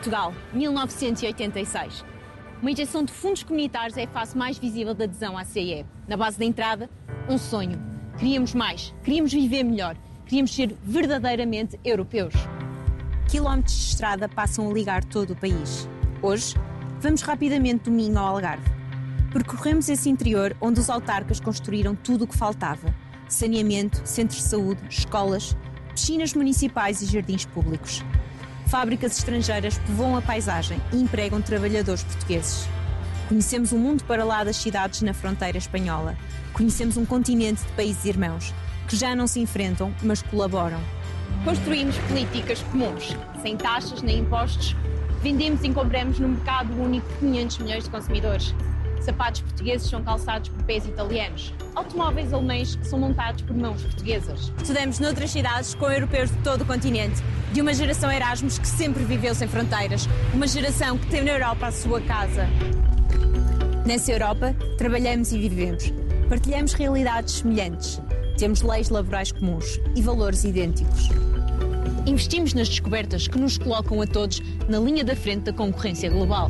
Portugal, 1986. Uma injeção de fundos comunitários é a face mais visível da adesão à CEE. Na base da entrada, um sonho. Queríamos mais, queríamos viver melhor, queríamos ser verdadeiramente europeus. Quilómetros de estrada passam a ligar todo o país. Hoje, vamos rapidamente do Minho ao Algarve. Percorremos esse interior onde os autarcas construíram tudo o que faltava. Saneamento, centros de saúde, escolas, piscinas municipais e jardins públicos. Fábricas estrangeiras povoam a paisagem e empregam trabalhadores portugueses. Conhecemos um mundo para lá das cidades na fronteira espanhola. Conhecemos um continente de países irmãos, que já não se enfrentam, mas colaboram. Construímos políticas comuns, sem taxas nem impostos. Vendemos e compramos no mercado único de 500 milhões de consumidores. Sapatos portugueses são calçados por pés italianos. Automóveis alemães são montados por mãos portuguesas. Estudamos noutras cidades com europeus de todo o continente. De uma geração Erasmus que sempre viveu sem fronteiras. Uma geração que tem na Europa a sua casa. Nessa Europa, trabalhamos e vivemos. Partilhamos realidades semelhantes. Temos leis laborais comuns e valores idênticos. Investimos nas descobertas que nos colocam a todos na linha da frente da concorrência global.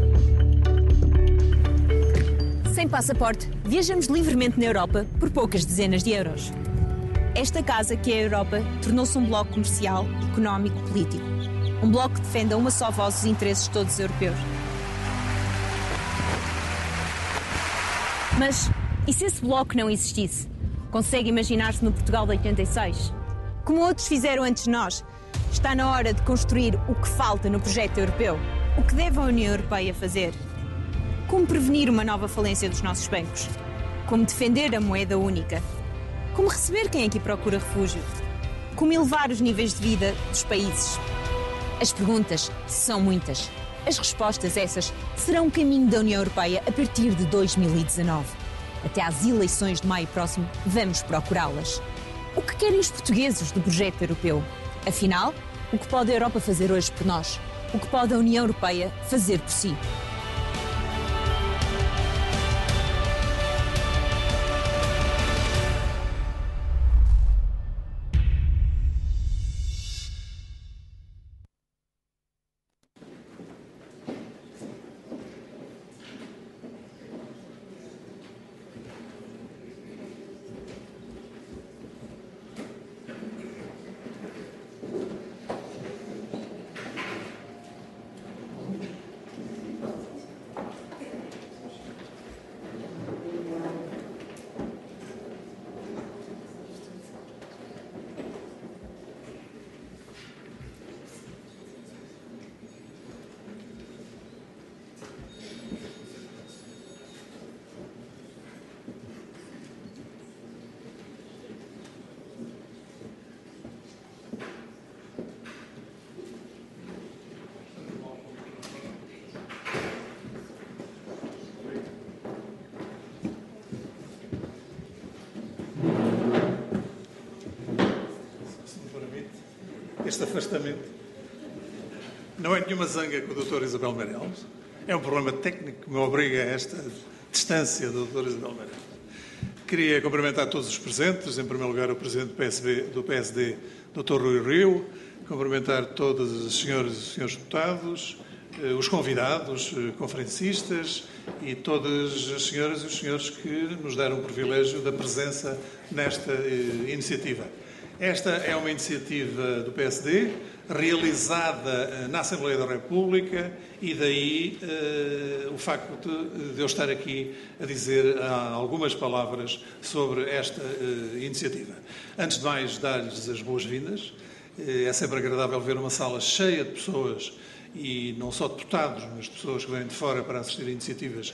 Sem passaporte, viajamos livremente na Europa por poucas dezenas de euros. Esta casa, que é a Europa, tornou-se um bloco comercial, económico, político. Um bloco que defende a uma só voz os interesses de todos os europeus. Mas, e se esse bloco não existisse? Consegue imaginar-se no Portugal de 86? Como outros fizeram antes de nós, está na hora de construir o que falta no projeto europeu. O que deve a União Europeia fazer? Como prevenir uma nova falência dos nossos bancos? Como defender a moeda única? Como receber quem aqui procura refúgio? Como elevar os níveis de vida dos países? As perguntas são muitas. As respostas, essas, serão o caminho da União Europeia a partir de 2019. Até às eleições de maio próximo, vamos procurá-las. O que querem os portugueses do projeto europeu? Afinal, o que pode a Europa fazer hoje por nós? O que pode a União Europeia fazer por si? Este afastamento não é nenhuma zanga com o Dr. Isabel Meireles. É um problema técnico que me obriga a esta distância do Dr. Isabel Meireles. Queria cumprimentar todos os presentes, em primeiro lugar o Presidente do PSD, Dr. Rui Rio, cumprimentar todas as senhoras e senhores deputados, os convidados, conferencistas e todas as senhoras e os senhores que nos deram o privilégio da presença nesta iniciativa. Esta é uma iniciativa do PSD, realizada na Assembleia da República, e daí o facto de eu estar aqui a dizer algumas palavras sobre esta iniciativa. Antes de mais, dar-lhes as boas-vindas. É sempre agradável ver uma sala cheia de pessoas, e não só deputados, mas pessoas que vêm de fora para assistir a iniciativas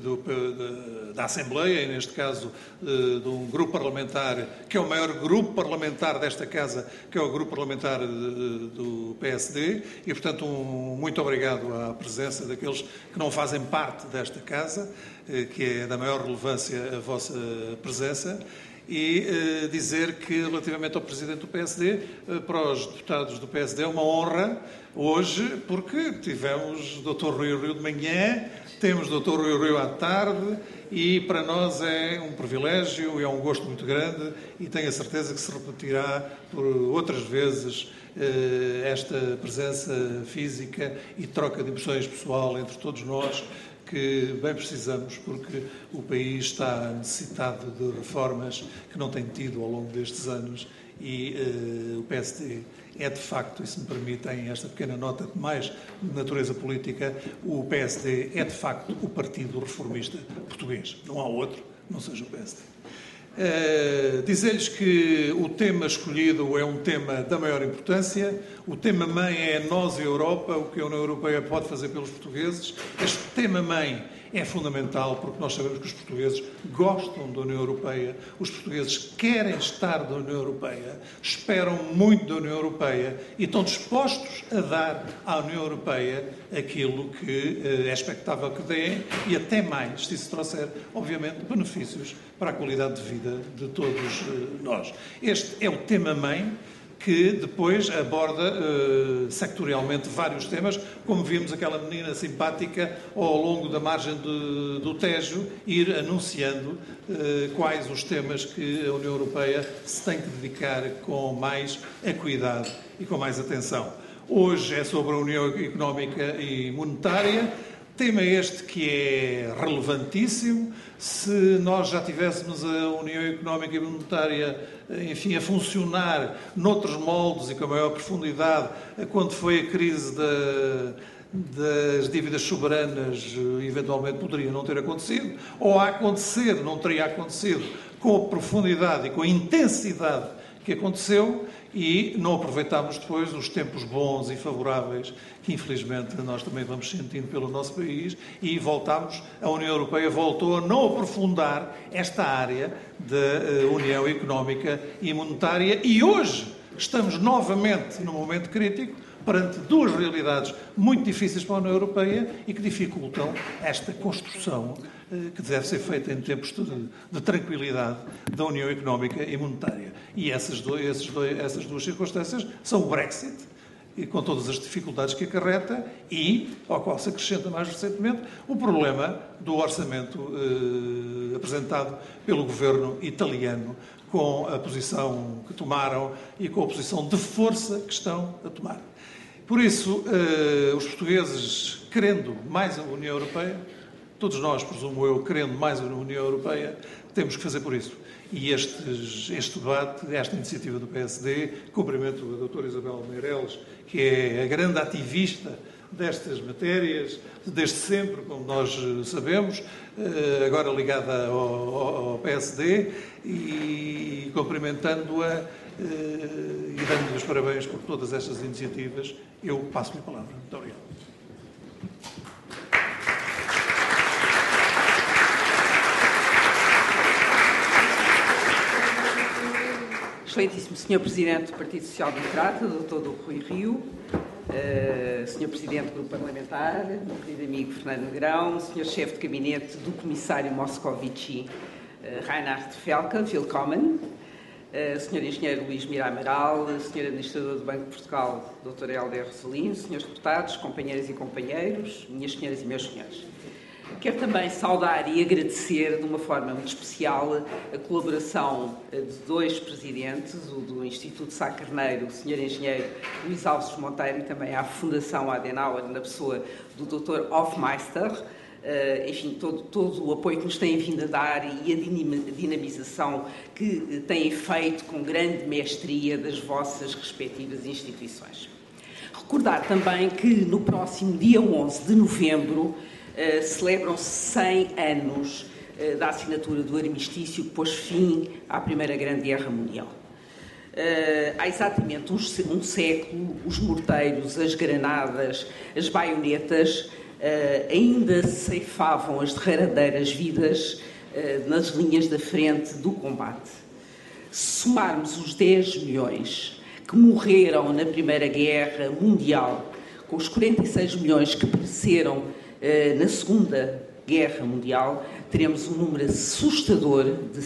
da Assembleia, e neste caso de um grupo parlamentar, que é o maior grupo parlamentar desta Casa, que é o grupo parlamentar do PSD, e portanto muito obrigado à presença daqueles que não fazem parte desta Casa, que é da maior relevância a vossa presença. e dizer que, relativamente ao Presidente do PSD, para os deputados do PSD é uma honra hoje, porque tivemos o Dr. Rui Rio de manhã, temos o Dr. Rui Rio à tarde, e para nós é um privilégio e é um gosto muito grande, e tenho a certeza que se repetirá por outras vezes esta presença física e troca de impressões pessoal entre todos nós, que bem precisamos, porque o país está necessitado de reformas que não tem tido ao longo destes anos, e o PSD é, de facto, e se me permitem esta pequena nota de mais natureza política, o PSD é, de facto, o partido reformista português. Não há outro, não seja o PSD. Dizer-lhes que o tema escolhido é um tema da maior importância. O tema-mãe é nós e a Europa, o que a União Europeia pode fazer pelos portugueses. Este tema-mãe é fundamental porque nós sabemos que os portugueses gostam da União Europeia, os portugueses querem estar da União Europeia, esperam muito da União Europeia e estão dispostos a dar à União Europeia aquilo que é expectável que deem e até mais, se isso trouxer, obviamente, benefícios para a qualidade de vida de todos nós. Este é o tema-mãe, que depois aborda sectorialmente vários temas, como vimos aquela menina simpática ao longo da margem do Tejo ir anunciando quais os temas que a União Europeia se tem que dedicar com mais acuidade e com mais atenção. Hoje é sobre a União Económica e Monetária, tema este que é relevantíssimo. Se nós já tivéssemos a União Económica e Monetária, enfim, a funcionar noutros moldes e com a maior profundidade, quando foi a crise das dívidas soberanas, eventualmente poderia não ter acontecido, ou a acontecer, não teria acontecido com a profundidade e com a intensidade que aconteceu, e não aproveitámos depois os tempos bons e favoráveis que, infelizmente, nós também vamos sentindo pelo nosso país, e a União Europeia voltou a não aprofundar esta área da União Económica e Monetária, e hoje estamos novamente num momento crítico perante duas realidades muito difíceis para a União Europeia e que dificultam esta construção que deve ser feita em tempos de tranquilidade da União Económica e Monetária. E essas duas circunstâncias são o Brexit, e com todas as dificuldades que acarreta, e, ao qual se acrescenta mais recentemente, o problema do orçamento apresentado pelo governo italiano, com a posição que tomaram e com a posição de força que estão a tomar. Por isso, os portugueses, querendo mais a União Europeia, todos nós, presumo eu, querendo mais a União Europeia, temos que fazer por isso. E este debate, esta iniciativa do PSD, cumprimento a doutora Isabel Meireles, que é a grande ativista destas matérias, desde sempre, como nós sabemos, agora ligada ao PSD, e cumprimentando-a e dando-lhe os parabéns por todas estas iniciativas, eu passo-lhe a palavra. Muito obrigado. Excelentíssimo Sr. Presidente do Partido Social Democrata, Dr. Rui Rio, Sr. Presidente do Grupo Parlamentar, meu querido amigo Fernando Negrão, Sr. Chefe de Gabinete do Comissário Moscovici, Reinhard Felka, willkommen, Sr. Engenheiro Luís Mira Amaral, Sr. Administrador do Banco de Portugal, Dr. Helder Rosalino, Srs. Deputados, companheiras e companheiros, minhas senhoras e meus senhores. Quero também saudar e agradecer de uma forma muito especial a colaboração de dois presidentes, o do Instituto Sá Carneiro, o Sr. Engenheiro Luís Alves Monteiro, e também à Fundação Adenauer, na pessoa do Dr. Hofmeister, enfim, todo o apoio que nos têm vindo a dar e a dinamização que têm feito com grande mestria das vossas respectivas instituições. Recordar também que no próximo dia 11 de novembro celebram-se 100 anos da assinatura do armistício que pôs fim à Primeira Grande Guerra Mundial. Há exatamente um século, os morteiros, as granadas, as baionetas ainda ceifavam as derradeiras vidas nas linhas da frente do combate. Se somarmos os 10 milhões que morreram na Primeira Guerra Mundial, com os 46 milhões que pereceram na Segunda Guerra Mundial, teremos um número assustador de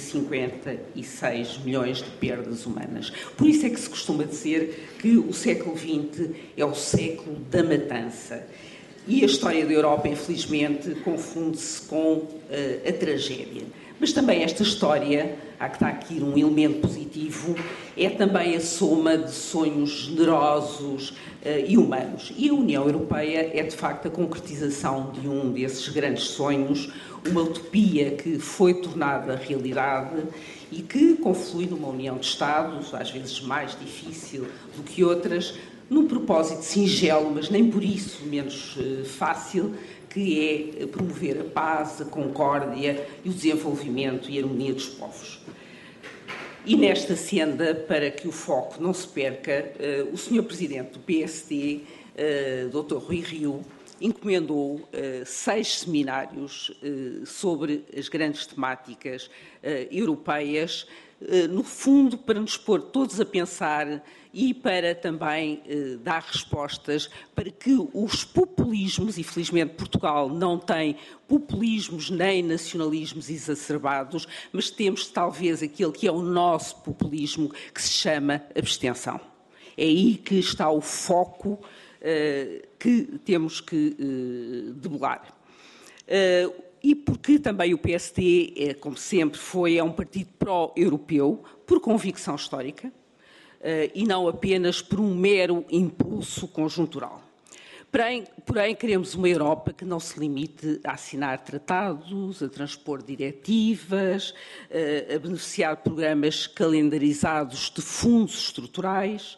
56 milhões de perdas humanas. Por isso é que se costuma dizer que o século XX é o século da matança. E a história da Europa, infelizmente, confunde-se com a tragédia. Mas também esta história, há que estar aqui um elemento positivo, é também a soma de sonhos generosos e humanos. E a União Europeia é, de facto, a concretização de um desses grandes sonhos, uma utopia que foi tornada realidade e que conflui numa união de Estados, às vezes mais difícil do que outras, num propósito singelo, mas nem por isso menos fácil, que é promover a paz, a concórdia e o desenvolvimento e a harmonia dos povos. E nesta senda, para que o foco não se perca, o Sr. Presidente do PSD, Dr. Rui Rio, encomendou 6 seminários sobre as grandes temáticas europeias, no fundo, para nos pôr todos a pensar e para também dar respostas para que os populismos, e felizmente Portugal não tem populismos nem nacionalismos exacerbados, mas temos talvez aquele que é o nosso populismo, que se chama abstenção. É aí que está o foco que temos que debelar. E porque também o PSD, como sempre, é um partido pró-europeu, por convicção histórica, e não apenas por um mero impulso conjuntural. Porém, queremos uma Europa que não se limite a assinar tratados, a transpor diretivas, a beneficiar de programas calendarizados de fundos estruturais,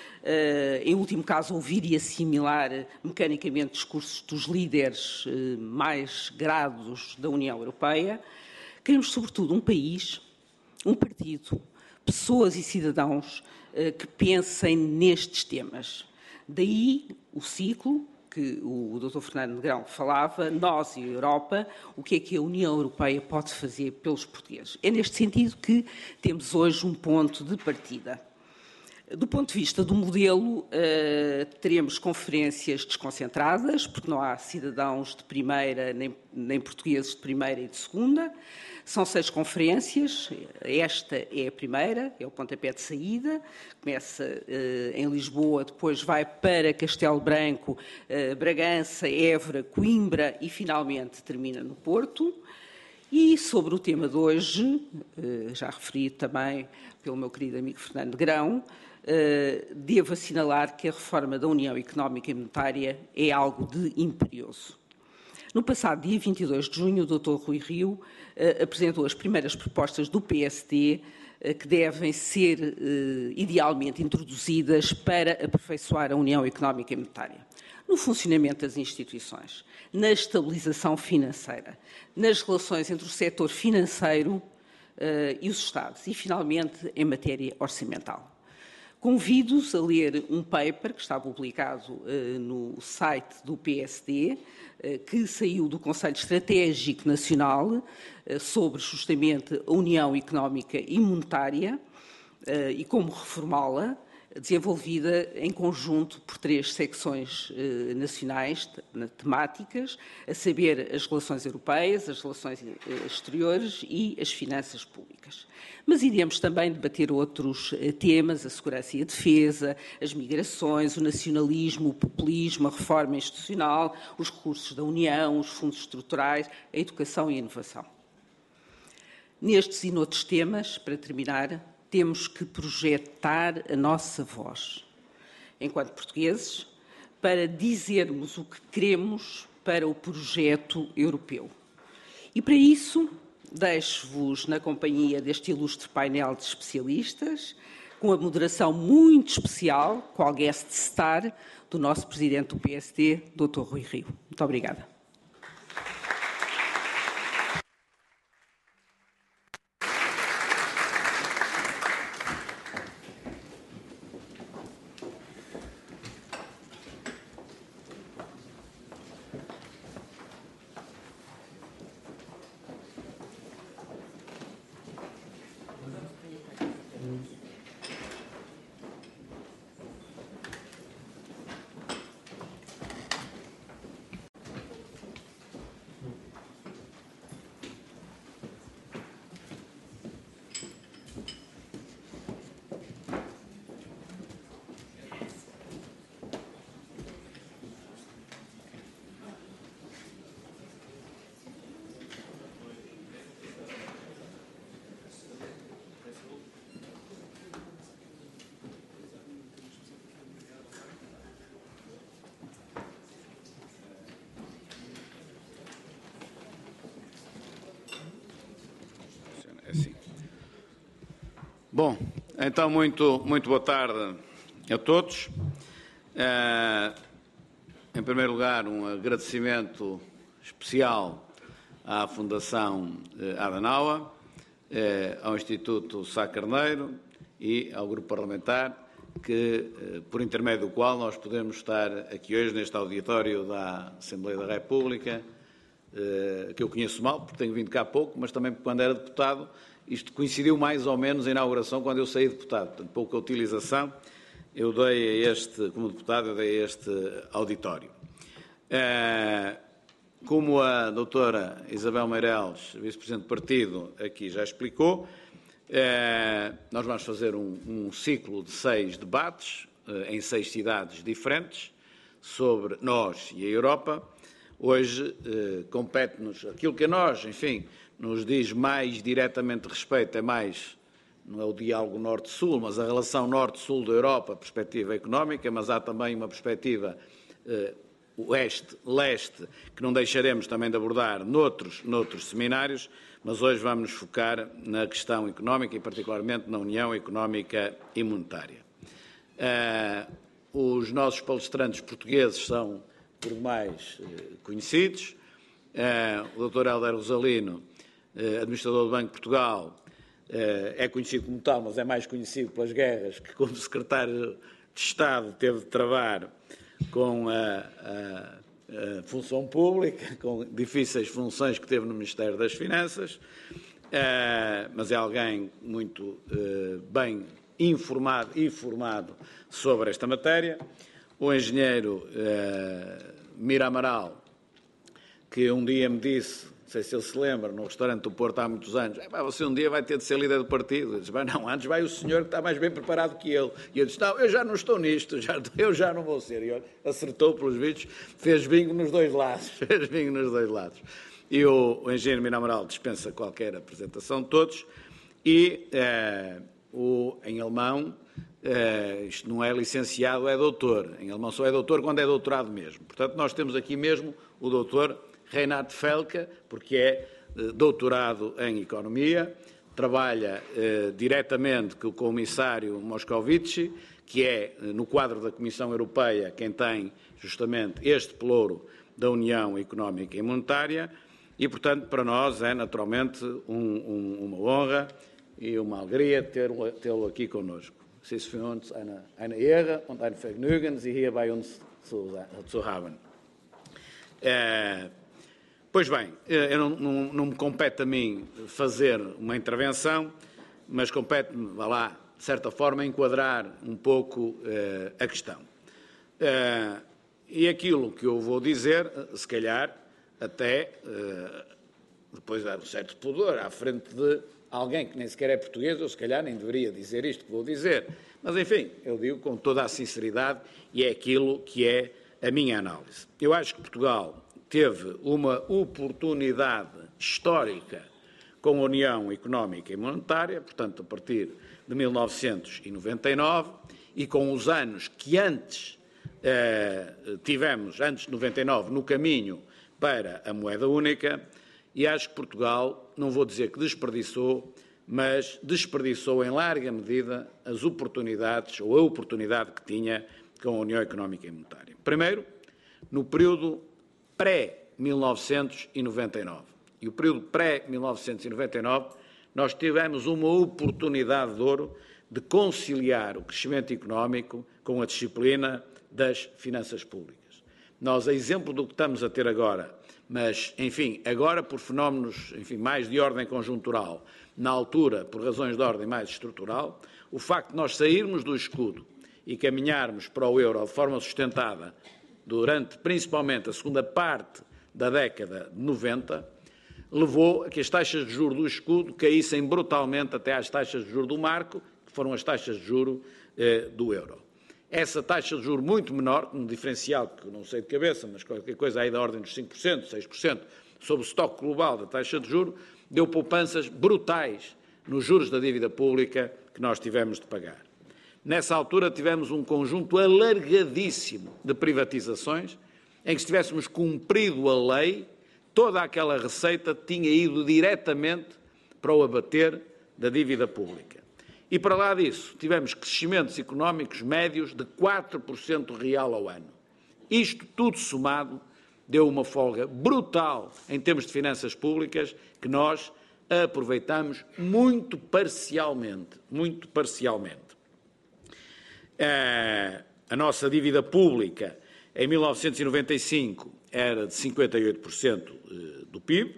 em último caso, ouvir e assimilar mecanicamente discursos dos líderes mais grados da União Europeia. Queremos, sobretudo, um país, um partido, pessoas e cidadãos que pensem nestes temas. Daí o ciclo que o Dr. Fernando Negrão falava, nós e a Europa, o que é que a União Europeia pode fazer pelos portugueses. É neste sentido que temos hoje um ponto de partida. Do ponto de vista do modelo, teremos conferências desconcentradas, porque não há cidadãos de primeira, nem portugueses de primeira e de segunda. São 6 conferências, esta é a primeira, é o pontapé de saída, começa em Lisboa, depois vai para Castelo Branco, Bragança, Évora, Coimbra e finalmente termina no Porto. E sobre o tema de hoje, já referido também pelo meu querido amigo Fernando Negrão, devo assinalar que a reforma da União Económica e Monetária é algo de imperioso. No passado dia 22 de junho, o Dr. Rui Rio apresentou as primeiras propostas do PSD que devem ser idealmente introduzidas para aperfeiçoar a União Económica e Monetária. No funcionamento das instituições, na estabilização financeira, nas relações entre o setor financeiro e os Estados e, finalmente, em matéria orçamental. Convido-os a ler um paper que está publicado no site do PSD, que saiu do Conselho Estratégico Nacional sobre justamente a União Económica e Monetária e como reformá-la, desenvolvida em conjunto por 3 secções nacionais temáticas, a saber as relações europeias, as relações exteriores e as finanças públicas. Mas iremos também debater outros temas, a segurança e a defesa, as migrações, o nacionalismo, o populismo, a reforma institucional, os recursos da União, os fundos estruturais, a educação e a inovação. Nestes e noutros temas, para terminar, temos que projetar a nossa voz, enquanto portugueses, para dizermos o que queremos para o projeto europeu. E para isso, deixo-vos na companhia deste ilustre painel de especialistas, com a moderação muito especial, qual guest star, do nosso Presidente do PSD, Dr. Rui Rio. Muito obrigada. Bom, então muito boa tarde a todos. Em primeiro lugar, um agradecimento especial à Fundação Adenauer, ao Instituto Sá Carneiro e ao Grupo Parlamentar, por intermédio do qual nós podemos estar aqui hoje neste auditório da Assembleia da República, que eu conheço mal, porque tenho vindo cá há pouco, mas também quando era deputado, isto coincidiu mais ou menos a inauguração quando eu saí deputado, portanto, pouca utilização eu dei a este, como deputado, eu dei a este auditório. Como a doutora Isabel Meireles, vice-presidente do partido, aqui já explicou, nós vamos fazer um ciclo de 6 debates em 6 cidades diferentes sobre nós e a Europa. Hoje compete-nos aquilo que a nós, enfim, nos diz mais diretamente respeito, não é o diálogo Norte-Sul, mas a relação Norte-Sul da Europa, a perspectiva económica, mas há também uma perspectiva Oeste-Leste, que não deixaremos também de abordar noutros seminários, mas hoje vamos nos focar na questão económica e particularmente na União Económica e Monetária. Os nossos palestrantes portugueses são por mais conhecidos. O Dr. Hélder Rosalino, administrador do Banco de Portugal, é conhecido como tal, mas é mais conhecido pelas guerras que, como secretário de Estado, teve de travar com a função pública, com difíceis funções que teve no Ministério das Finanças, mas é alguém muito bem informado e formado sobre esta matéria. O engenheiro Mira Amaral, que um dia me disse, não sei se ele se lembra, no restaurante do Porto há muitos anos, você um dia vai ter de ser líder do partido. Eu disse, não, antes vai o senhor que está mais bem preparado que ele. E eu disse, não, eu já não estou nisto, eu já não vou ser. E olha, acertou pelos vídeos, fez bingo nos dois lados. E o engenheiro Mira Amaral dispensa qualquer apresentação de todos. E em alemão, isto não é licenciado, é doutor. Em alemão só é doutor quando é doutorado mesmo. Portanto, nós temos aqui mesmo o doutor Reinhard Felke, porque é doutorado em Economia, trabalha diretamente com o comissário Moscovici, que é, no quadro da Comissão Europeia, quem tem justamente este pelouro da União Económica e Monetária, e, portanto, para nós é naturalmente uma honra e uma alegria tê-lo aqui connosco. Es ist für uns eine Ehre und ein Vergnügen, Sie hier bei uns zu haben. Pois bem, não me compete a mim fazer uma intervenção, mas compete-me, de certa forma, enquadrar um pouco a questão. E aquilo que eu vou dizer, se calhar, até depois de dar um certo pudor à frente de alguém que nem sequer é português, ou se calhar nem deveria dizer isto que vou dizer. Mas, enfim, eu digo com toda a sinceridade e é aquilo que é a minha análise. Eu acho que Portugal teve uma oportunidade histórica com a União Económica e Monetária, portanto, a partir de 1999, e com os anos que antes tivemos, antes de 99, no caminho para a moeda única, e acho que Portugal, não vou dizer que desperdiçou, mas desperdiçou em larga medida as oportunidades, ou a oportunidade que tinha com a União Económica e Monetária. Primeiro, no período pré-1999. E o período pré-1999, nós tivemos uma oportunidade de ouro de conciliar o crescimento económico com a disciplina das finanças públicas. Nós, a exemplo do que estamos a ter agora, mas, enfim, agora por fenómenos, enfim, mais de ordem conjuntural, na altura por razões de ordem mais estrutural, o facto de nós sairmos do escudo e caminharmos para o euro de forma sustentada durante principalmente a segunda parte da década de 90, levou a que as taxas de juros do escudo caíssem brutalmente até às taxas de juros do marco, que foram as taxas de juros do euro. Essa taxa de juros muito menor, um diferencial que eu não sei de cabeça, mas qualquer coisa aí da ordem dos 5%, 6%, sobre o estoque global da taxa de juros, deu poupanças brutais nos juros da dívida pública que nós tivemos de pagar. Nessa altura tivemos um conjunto alargadíssimo de privatizações, em que se tivéssemos cumprido a lei, toda aquela receita tinha ido diretamente para o abater da dívida pública. E para lá disso, tivemos crescimentos económicos médios de 4% real ao ano. Isto tudo somado deu uma folga brutal em termos de finanças públicas que nós aproveitamos muito parcialmente. Muito parcialmente. A nossa dívida pública em 1995 era de 58% do PIB.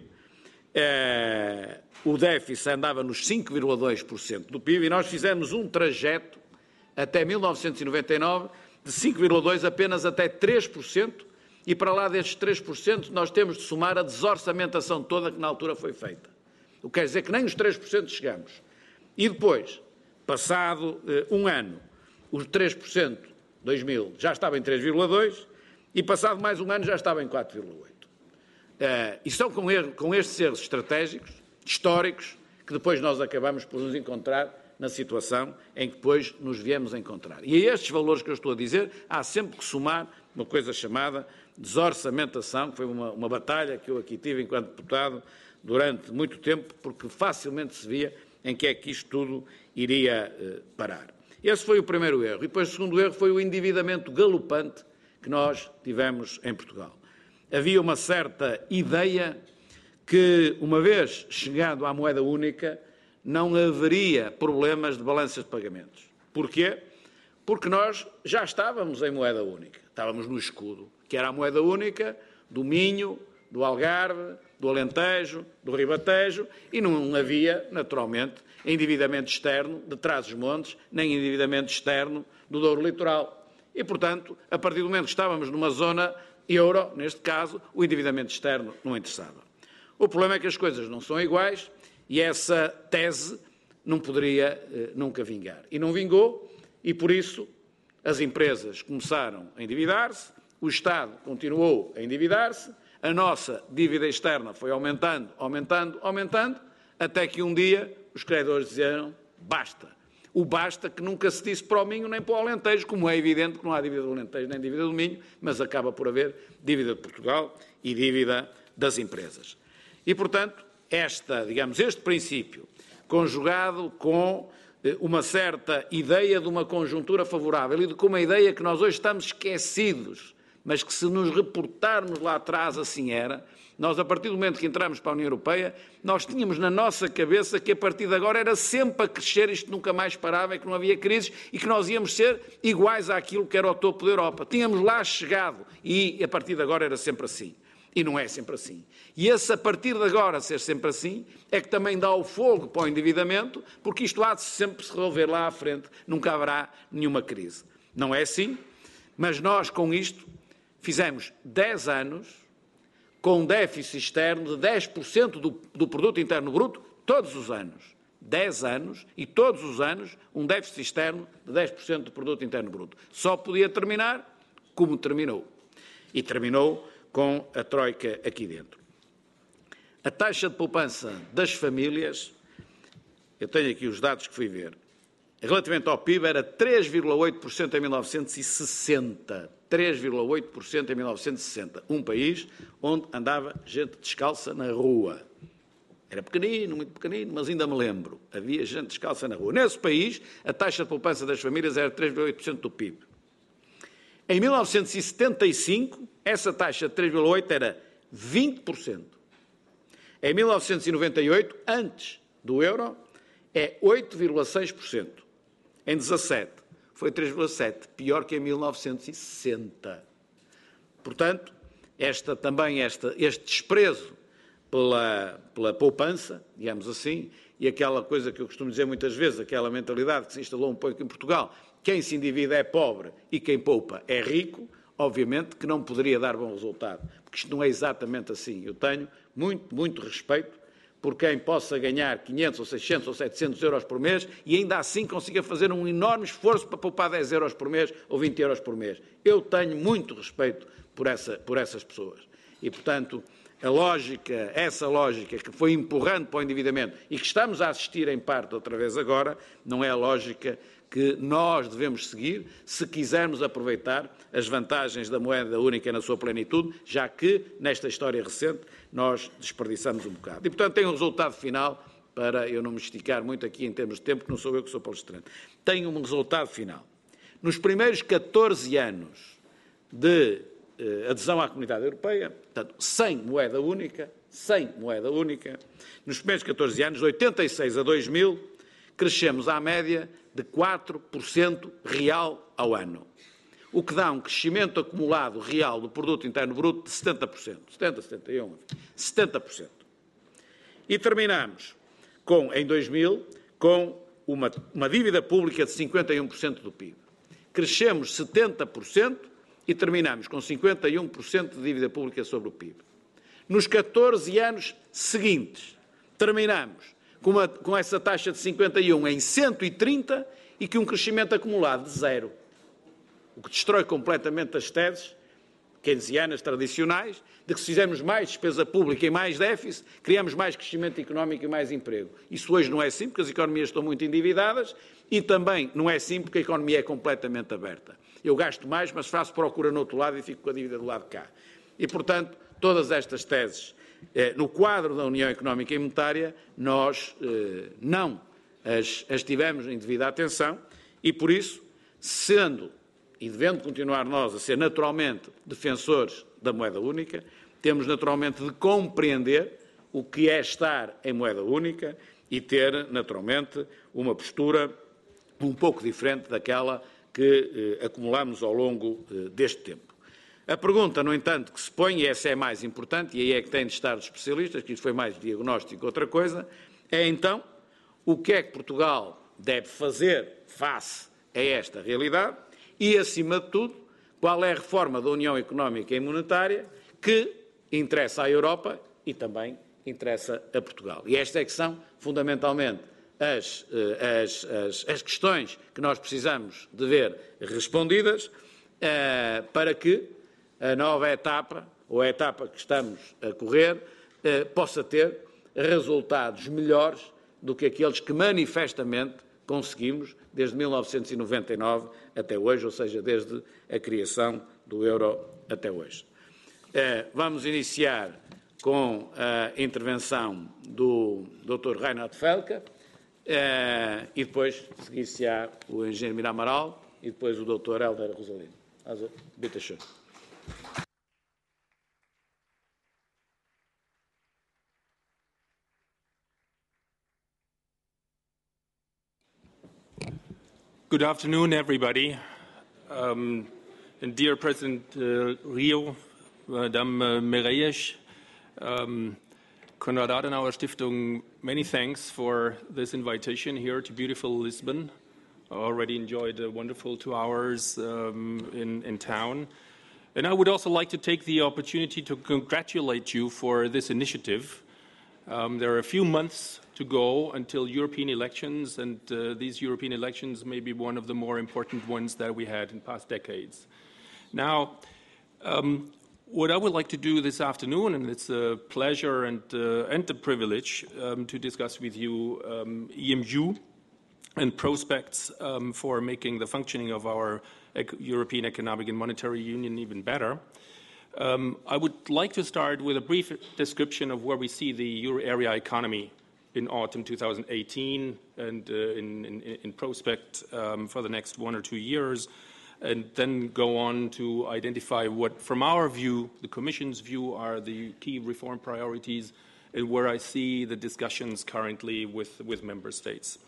O déficit andava nos 5,2% do PIB e nós fizemos um trajeto até 1999 de 5,2% apenas até 3%, e para lá destes 3% nós temos de somar a desorçamentação toda que na altura foi feita. O que quer dizer que nem os 3% chegamos. E depois, passado um ano, os 3%, 2000, já estava em 3,2% e passado mais um ano já estava em 4,8%. E são com estes erros estratégicos, históricos, que depois nós acabamos por nos encontrar na situação em que depois nos viemos a encontrar. E a estes valores que eu estou a dizer, há sempre que somar uma coisa chamada desorçamentação, que foi uma batalha que eu aqui tive enquanto deputado durante muito tempo, porque facilmente se via em que é que isto tudo iria parar. Esse foi o primeiro erro. E depois o segundo erro foi o endividamento galopante que nós tivemos em Portugal. Havia uma certa ideia que, uma vez chegado à moeda única, não haveria problemas de balanças de pagamentos. Porquê? Porque nós já estávamos em moeda única. Estávamos no escudo, que era a moeda única do Minho, do Algarve, do Alentejo, do Ribatejo, e não havia, naturalmente, endividamento externo de Trás-os-Montes, nem endividamento externo do Douro Litoral. E, portanto, a partir do momento que estávamos numa zona euro, neste caso, o endividamento externo não interessava. O problema é que as coisas não são iguais e essa tese não poderia nunca vingar. E não vingou, e por isso as empresas começaram a endividar-se, o Estado continuou a endividar-se, a nossa dívida externa foi aumentando, aumentando, aumentando, até que um dia os credores disseram basta. O basta que nunca se disse para o Minho nem para o Alentejo, como é evidente que não há dívida do Alentejo nem dívida do Minho, mas acaba por haver dívida de Portugal e dívida das empresas. E, portanto, este princípio, conjugado com uma certa ideia de uma conjuntura favorável e de com uma ideia que nós hoje estamos esquecidos, mas que se nos reportarmos lá atrás assim era, nós a partir do momento que entramos para a União Europeia, nós tínhamos na nossa cabeça que a partir de agora era sempre a crescer, isto nunca mais parava e que não havia crises e que nós íamos ser iguais àquilo que era o topo da Europa. Tínhamos lá chegado e a partir de agora era sempre assim. E não é sempre assim. E esse, a partir de agora, ser sempre assim, é que também dá o fogo para o endividamento, porque isto há de sempre se resolver lá à frente, nunca haverá nenhuma crise. Não é assim, mas nós, com isto, fizemos 10 anos com um déficit externo de 10% do produto interno bruto, todos os anos. 10 anos, e todos os anos, um déficit externo de 10% do produto interno bruto. Só podia terminar como terminou. E terminou com a troika aqui dentro. A taxa de poupança das famílias, eu tenho aqui os dados que fui ver, relativamente ao PIB era 3,8% em 1960. 3,8% em 1960. Um país onde andava gente descalça na rua. Era pequenino, muito pequenino, mas ainda me lembro. Havia gente descalça na rua. Nesse país, a taxa de poupança das famílias era 3,8% do PIB. Em 1975, essa taxa de 3,8% era 20%. Em 1998, antes do euro, é 8,6%. Em 17, foi 3,7%, pior que em 1960. Portanto, este desprezo pela poupança, digamos assim, e aquela coisa que eu costumo dizer muitas vezes, aquela mentalidade que se instalou um pouco em Portugal, quem se endivida é pobre e quem poupa é rico, obviamente que não poderia dar bom resultado, porque isto não é exatamente assim. Eu tenho muito respeito por quem possa ganhar 500 ou 600 ou 700 euros por mês e ainda assim consiga fazer um enorme esforço para poupar 10 euros por mês ou 20 euros por mês. Eu tenho muito respeito por essas pessoas. E, portanto, essa lógica que foi empurrando para o endividamento e que estamos a assistir em parte outra vez agora, não é a lógica que nós devemos seguir se quisermos aproveitar as vantagens da moeda única na sua plenitude, já que, nesta história recente, nós desperdiçamos um bocado. E, portanto, tem um resultado final para eu não me esticar muito aqui em termos de tempo, que não sou eu que sou palestrante. Tem um resultado final. Nos primeiros 14 anos de adesão à Comunidade Europeia, portanto, sem moeda única, nos primeiros 14 anos, de 86 a 2000, crescemos à média de 4% real ao ano, o que dá um crescimento acumulado real do Produto Interno Bruto de 70%, 70%. E terminamos, em 2000, com uma dívida pública de 51% do PIB. Crescemos 70% e terminamos com 51% de dívida pública sobre o PIB. Nos 14 anos seguintes, terminamos com essa taxa de 51 em 130 e com um crescimento acumulado de 0. O que destrói completamente as teses keynesianas tradicionais de que se fizermos mais despesa pública e mais déficit, criamos mais crescimento económico e mais emprego. Isso hoje não é assim, porque as economias estão muito endividadas e também não é assim porque a economia é completamente aberta. Eu gasto mais, mas faço procura no outro lado e fico com a dívida do lado de cá. E, portanto, todas estas teses, no quadro da União Económica e Monetária, nós não as tivemos em devida atenção e, por isso, sendo e devendo continuar nós a ser naturalmente defensores da moeda única, temos naturalmente de compreender o que é estar em moeda única e ter naturalmente uma postura um pouco diferente daquela que acumulamos ao longo deste tempo. A pergunta, no entanto, que se põe, e essa é mais importante, e aí é que têm de estar os especialistas, que isto foi mais diagnóstico que outra coisa, é então o que é que Portugal deve fazer face a esta realidade e, acima de tudo, qual é a reforma da União Económica e Monetária que interessa à Europa e também interessa a Portugal. E estas é que são, fundamentalmente, as questões que nós precisamos de ver respondidas para que a nova etapa, ou a etapa que estamos a correr, possa ter resultados melhores do que aqueles que manifestamente conseguimos desde 1999 até hoje, ou seja, desde a criação do euro até hoje. Vamos iniciar com a intervenção do Dr. Reinhard Felker e depois seguir-se-á o engenheiro Mira Amaral e depois o Dr. Hélder Rosalino. Also, bitte schön. Good afternoon, everybody. And dear President Rio, Madame Meirelles, Konrad Adenauer Stiftung, many thanks for this invitation here to beautiful Lisbon. I already enjoyed a wonderful 2 hours in town. And I would also like to take the opportunity to congratulate you for this initiative. There are a few months to go until European elections, and these European elections may be one of the more important ones that we had in past decades. Now, what I would like to do this afternoon, and it's a pleasure and a privilege to discuss with you EMU and prospects for making the functioning of our European Economic and Monetary Union even better. I would like to start with a brief description of where we see the euro area economy in autumn 2018 and in prospect for the next 1 or 2 years, and then go on to identify what, from our view, the Commission's view, are the key reform priorities and where I see the discussions currently with member states.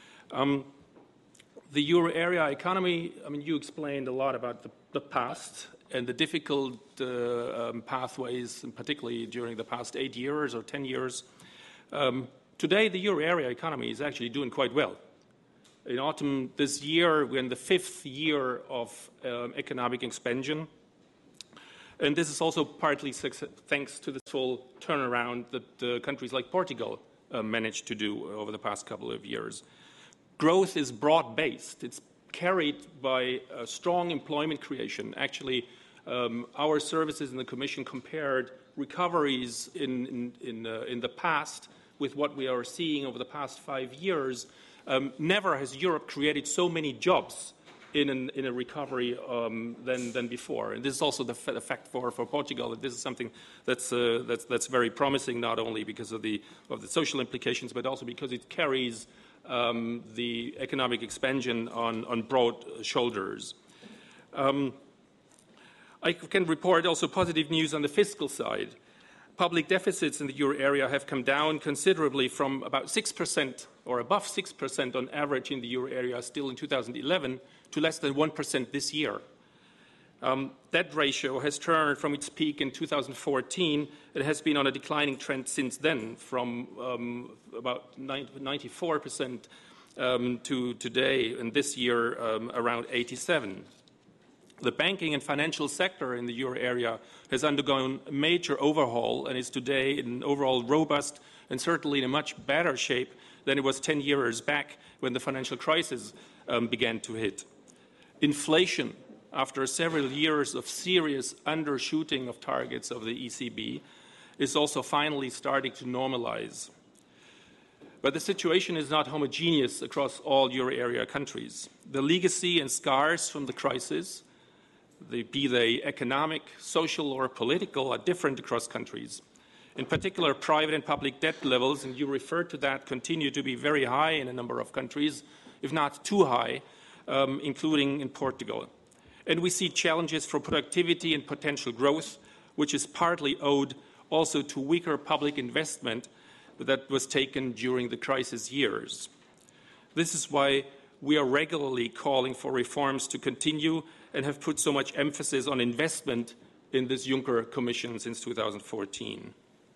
The euro area economy, I mean, you explained a lot about the past and the difficult pathways, and particularly during the past 8 years or 10 years. Today, the euro area economy is actually doing quite well. In autumn this year, we're in the 5th year of economic expansion. And this is also partly thanks to this full turnaround that countries like Portugal managed to do over the past couple of years. Growth is broad-based. It's carried by strong employment creation. Actually, our services in the Commission compared recoveries in the past with what we are seeing over the past 5 years. Never has Europe created so many jobs in a recovery than before. And this is also the fact for Portugal, that this is something that's very promising, not only because of the social implications, but also because it carries the economic expansion on broad shoulders. I can report also positive news on the fiscal side. Public deficits in the euro area have come down considerably from about 6% or above 6% on average in the euro area still in 2011 to less than 1% this year. That ratio has turned from its peak in 2014. It has been on a declining trend since then, from about 94% to today, and this year around 87%. The banking and financial sector in the euro area has undergone a major overhaul and is today in overall robust and certainly in a much better shape than it was 10 years back when the financial crisis began to hit. Inflation, after several years of serious undershooting of targets of the ECB, is also finally starting to normalize. But the situation is not homogeneous across all euro area countries. The legacy and scars from the crisis, be they economic, social, or political, are different across countries. In particular, private and public debt levels, and you referred to that, continue to be very high in a number of countries, if not too high, including in Portugal. And we see challenges for productivity and potential growth, which is partly owed also to weaker public investment that was taken during the crisis years. This is why we are regularly calling for reforms to continue and have put so much emphasis on investment in this Juncker Commission since 2014.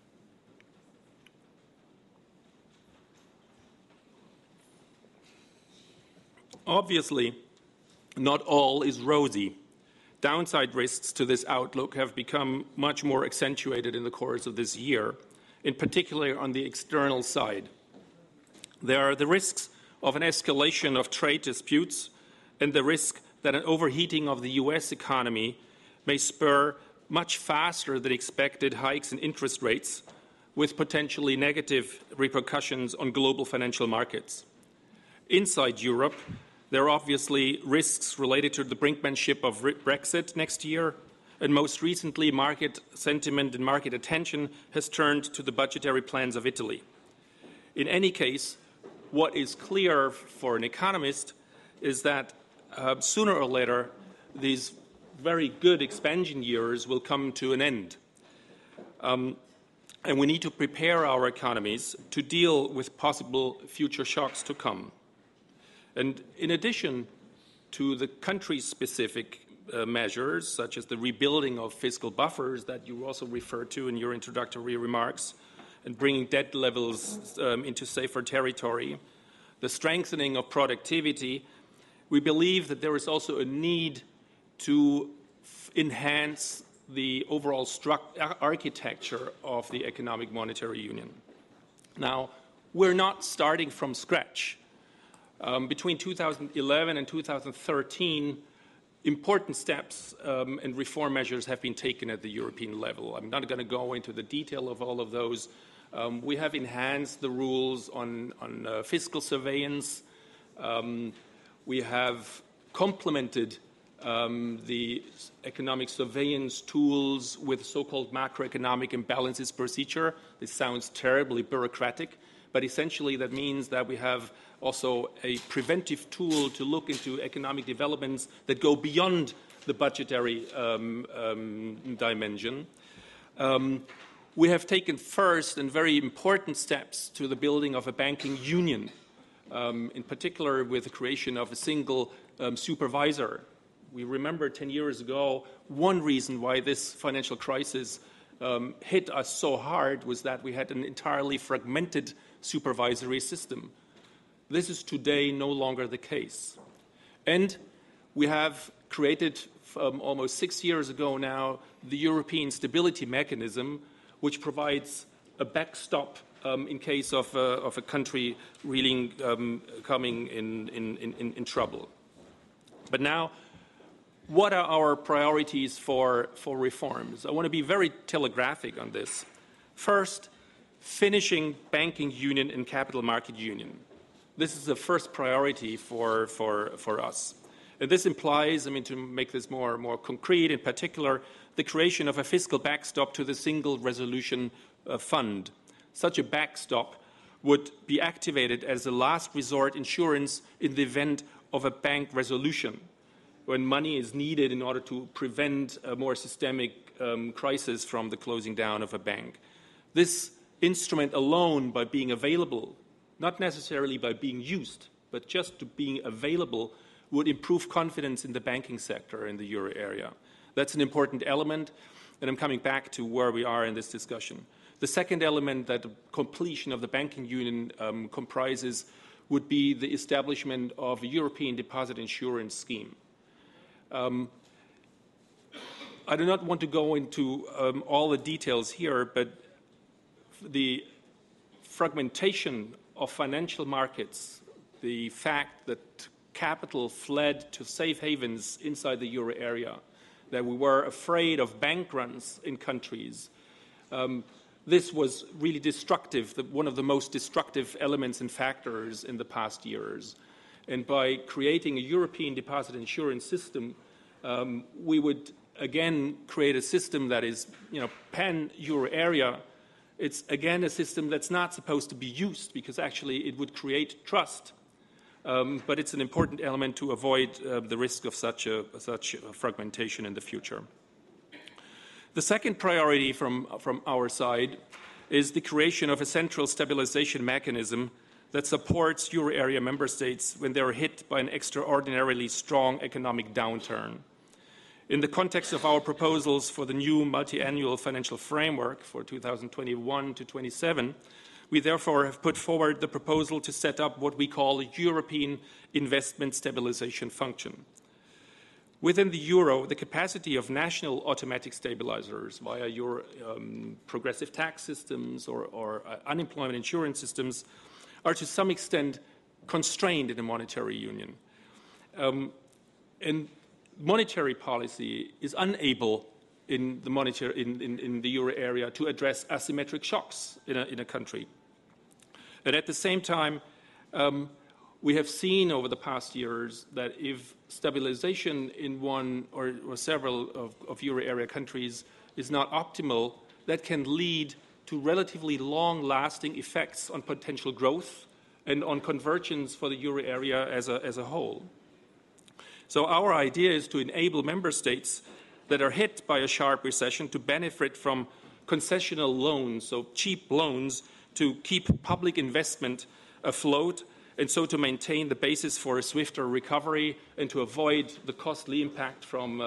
Obviously, not all is rosy. Downside risks to this outlook have become much more accentuated in the course of this year, in particular on the external side. There are the risks of an escalation of trade disputes and the risk that an overheating of the US economy may spur much faster than expected hikes in interest rates, with potentially negative repercussions on global financial markets. Inside Europe, there are obviously risks related to the brinkmanship of Brexit next year, and most recently, market sentiment and market attention has turned to the budgetary plans of Italy. In any case, what is clear for an economist is that sooner or later, these very good expansion years will come to an end. And we need to prepare our economies to deal with possible future shocks to come. And in addition to the country-specific measures, such as the rebuilding of fiscal buffers that you also referred to in your introductory remarks, and bringing debt levels into safer territory, the strengthening of productivity, we believe that there is also a need to enhance the overall architecture of the economic monetary union. Now, we're not starting from scratch. Between 2011 and 2013, important steps and reform measures have been taken at the European level. I'm not going to go into the detail of all of those. We have enhanced the rules on fiscal surveillance. We have complemented the economic surveillance tools with so-called macroeconomic imbalances procedure. This sounds terribly bureaucratic, but essentially that means that we have also a preventive tool to look into economic developments that go beyond the budgetary dimension. We have taken first and very important steps to the building of a banking union, in particular with the creation of a single supervisor. We remember 10 years ago, one reason why this financial crisis hit us so hard was that we had an entirely fragmented supervisory system. This is today no longer the case. And we have created, almost 6 years ago now, the European Stability Mechanism, which provides a backstop in case of a country really coming in trouble. But now, what are our priorities for reforms? I want to be very telegraphic on this. First, finishing banking union and capital market union. This is the first priority for us. And this implies, to make this more concrete, in particular, the creation of a fiscal backstop to the Single Resolution Fund. Such a backstop would be activated as a last resort insurance in the event of a bank resolution, when money is needed in order to prevent a more systemic crisis from the closing down of a bank. This instrument alone, by being available, not necessarily by being used, but just to being available, would improve confidence in the banking sector in the euro area. That's an important element, and I'm coming back to where we are in this discussion. The second element that the completion of the banking union comprises would be the establishment of a European deposit insurance scheme. I do not want to go into all the details here, but the fragmentation of financial markets, the fact that capital fled to safe havens inside the euro area, that we were afraid of bank runs in countries, this was really destructive, one of the most destructive elements and factors in the past years. And by creating a European deposit insurance system, we would again create a system that is, pan-euro area. It's again a system that's not supposed to be used because actually it would create trust. But it's an important element to avoid the risk of such fragmentation in the future. The second priority from our side is the creation of a central stabilization mechanism that supports euro area member states when they are hit by an extraordinarily strong economic downturn. In the context of our proposals for the new multi-annual financial framework for 2021 to 27, we therefore have put forward the proposal to set up what we call a European Investment Stabilization Function. Within the euro, the capacity of national automatic stabilizers via your progressive tax systems or unemployment insurance systems are to some extent constrained in a monetary union. And monetary policy is unable in the euro area to address asymmetric shocks in a country. And at the same time, we have seen over the past years that if stabilization in one or several of euro area countries is not optimal, that can lead to relatively long-lasting effects on potential growth and on convergence for the euro area as a whole. So our idea is to enable member states that are hit by a sharp recession to benefit from concessional loans, so cheap loans, to keep public investment afloat, and so to maintain the basis for a swifter recovery and to avoid the costly impact from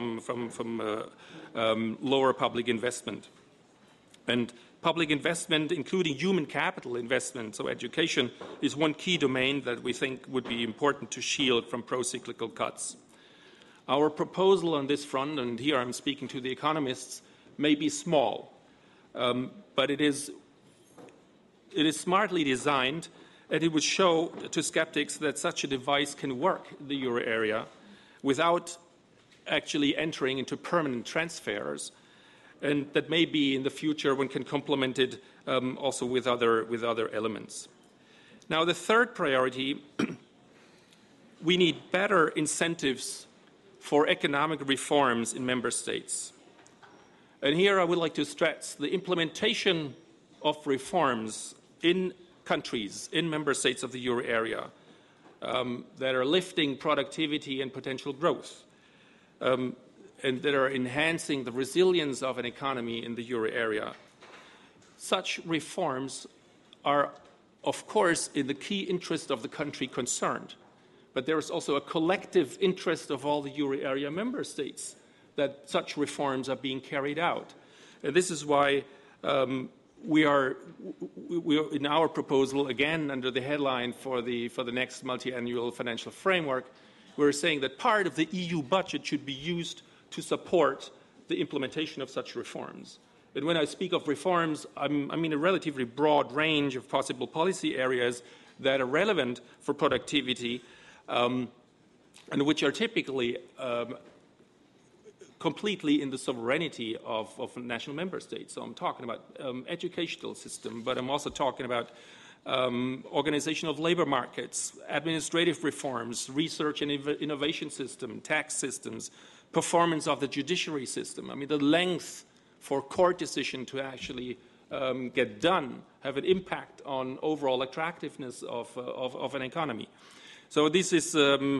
lower public investment. And public investment, including human capital investment, so education, is one key domain that we think would be important to shield from pro-cyclical cuts. Our proposal on this front, and here I'm speaking to the economists, may be small, but it is smartly designed, and it would show to skeptics that such a device can work in the euro area without actually entering into permanent transfers, and that maybe in the future one can complement it also with other elements. Now, the third priority, we need better incentives for economic reforms in member states. And here I would like to stress the implementation of reforms in countries, in member states of the euro area, that are lifting productivity and potential growth, and that are enhancing the resilience of an economy in the euro area. Such reforms are, of course, in the key interest of the country concerned, but there is also a collective interest of all the euro area member states that such reforms are being carried out. And this is why we are in our proposal, again under the headline for the next multi-annual financial framework, we're saying that part of the EU budget should be used to support the implementation of such reforms. And when I speak of reforms, I mean a relatively broad range of possible policy areas that are relevant for productivity and which are typically completely in the sovereignty of national member states. So I'm talking about educational system, but I'm also talking about organization of labor markets, administrative reforms, research and innovation system, tax systems, performance of the judiciary system. I mean, the length for court decision to actually get done have an impact on overall attractiveness of an economy. So this is the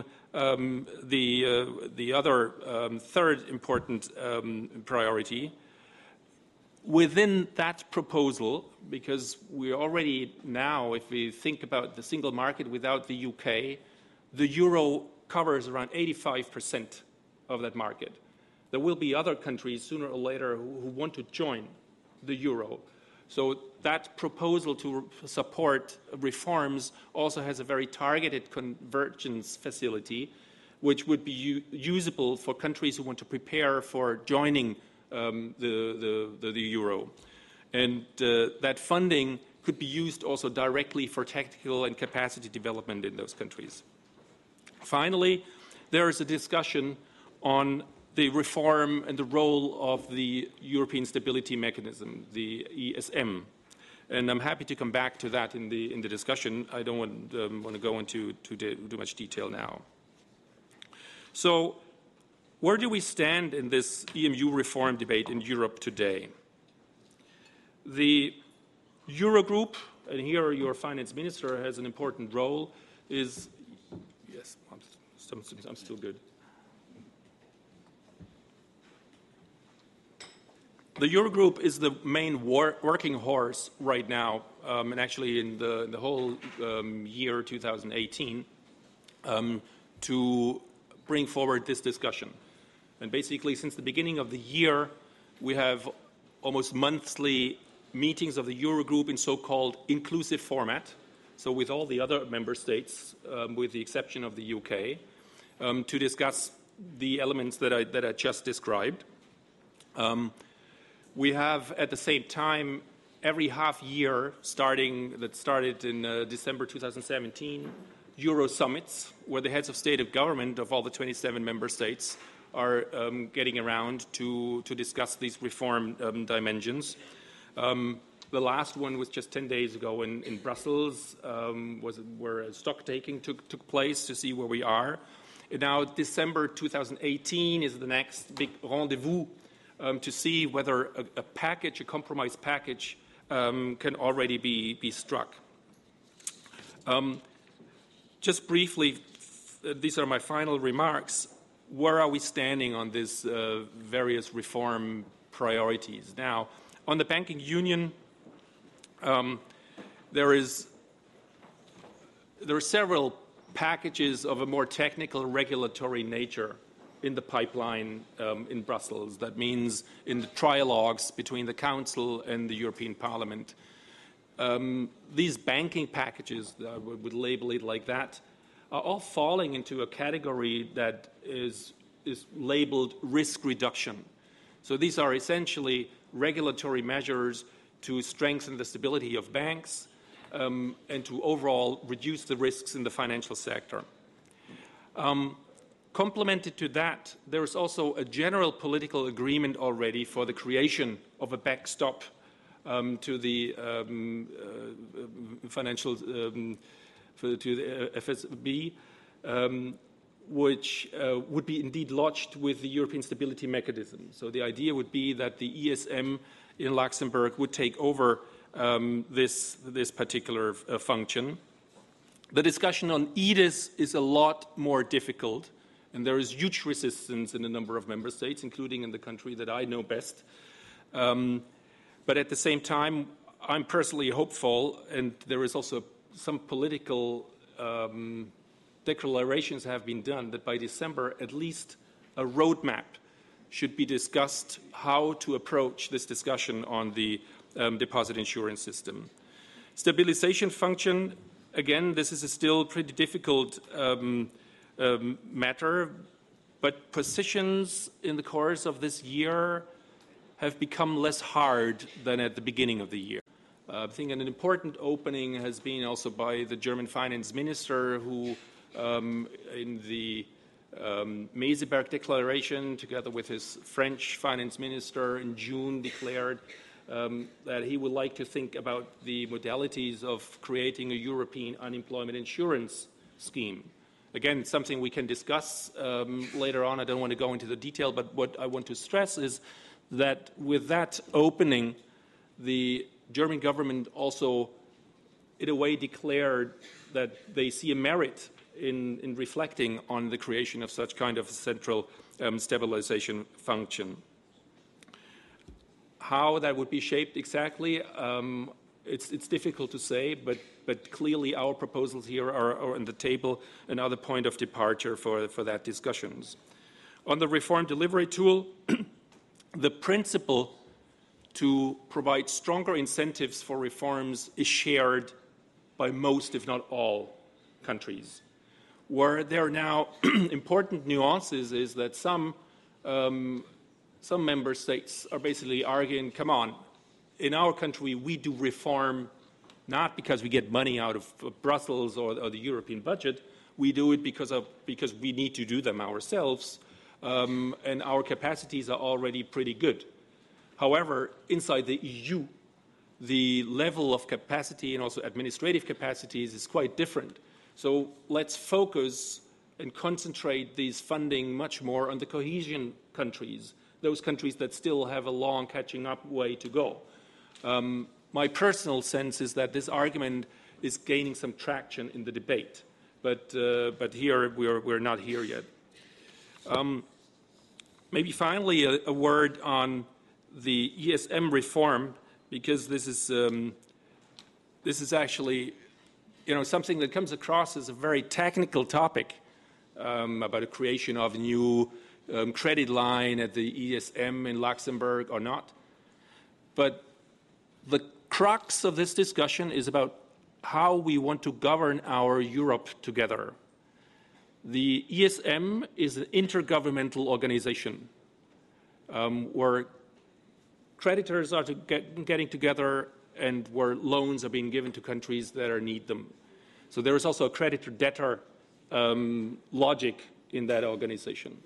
other third important priority. Within that proposal, because we already now, if we think about the single market without the UK, the euro covers around 85% of that market. There will be other countries sooner or later who want to join the euro. So that proposal to support reforms also has a very targeted convergence facility, which would be usable for countries who want to prepare for joining the euro. And that funding could be used also directly for technical and capacity development in those countries. Finally, there is a discussion on the reform and the role of the European Stability Mechanism, the ESM. And I'm happy to come back to that in the discussion. I don't want to go into too much detail now. So where do we stand in this EMU reform debate in Europe today? The Eurogroup, and here your finance minister has an important role, is, yes, I'm still good. The Eurogroup is the main working horse right now, and actually in the whole year 2018, to bring forward this discussion. And basically, since the beginning of the year, we have almost monthly meetings of the Eurogroup in so-called inclusive format, so with all the other member states, with the exception of the UK, to discuss the elements that I just described. We have, at the same time, every half year, that started in December 2017, Euro summits, where the heads of state and government of all the 27 member states are getting around to discuss these reform dimensions. The last one was just 10 days ago in Brussels, where a stock taking took place to see where we are. And now December 2018 is the next big rendezvous to see whether a compromise package, can already be struck. Just briefly, these are my final remarks. Where are we standing on these various reform priorities? Now, on the banking union, there are several packages of a more technical regulatory nature in the pipeline in Brussels. That means in the trialogues between the Council and the European Parliament. These banking packages, I would label it like that, are all falling into a category that is labeled risk reduction. So these are essentially regulatory measures to strengthen the stability of banks and to overall reduce the risks in the financial sector. Complemented to that, there is also a general political agreement already for the creation of a backstop to the to the FSB, which would be indeed lodged with the European Stability Mechanism. So the idea would be that the ESM in Luxembourg would take over this particular function. The discussion on EDIS is a lot more difficult, and there is huge resistance in a number of member states, including in the country that I know best. But at the same time, I'm personally hopeful, and there is also some political declarations have been done that by December, at least a roadmap should be discussed how to approach this discussion on the deposit insurance system. Stabilization function, again, this is a still pretty difficult matter, but positions in the course of this year have become less hard than at the beginning of the year. I think an important opening has been also by the German finance minister, who in the Meseberg Declaration, together with his French finance minister in June, declared that he would like to think about the modalities of creating a European unemployment insurance scheme. Again, it's something we can discuss later on. I don't want to go into the detail, but what I want to stress is that with that opening, the German government also, in a way, declared that they see a merit in reflecting on the creation of such kind of central stabilization function. How that would be shaped exactly, it's difficult to say, but clearly our proposals here are on the table, another point of departure for that discussions. On the reform delivery tool, the principle to provide stronger incentives for reforms is shared by most, if not all, countries. Where there are now important nuances is that some member states are basically arguing, come on, in our country we do reform not because we get money out of Brussels or the European budget, we do it because we need to do them ourselves, and our capacities are already pretty good. However, inside the EU, the level of capacity and also administrative capacities is quite different. So let's focus and concentrate these funding much more on the cohesion countries, those countries that still have a long catching up way to go. My personal sense is that this argument is gaining some traction in the debate, but here we're not here yet. Maybe finally a word on the ESM reform, because this is actually something that comes across as a very technical topic about the creation of a new credit line at the ESM in Luxembourg or not. But the crux of this discussion is about how we want to govern our Europe together. The ESM is an intergovernmental organization where creditors are getting together and where loans are being given to countries that need them. So there is also a creditor-debtor logic in that organization.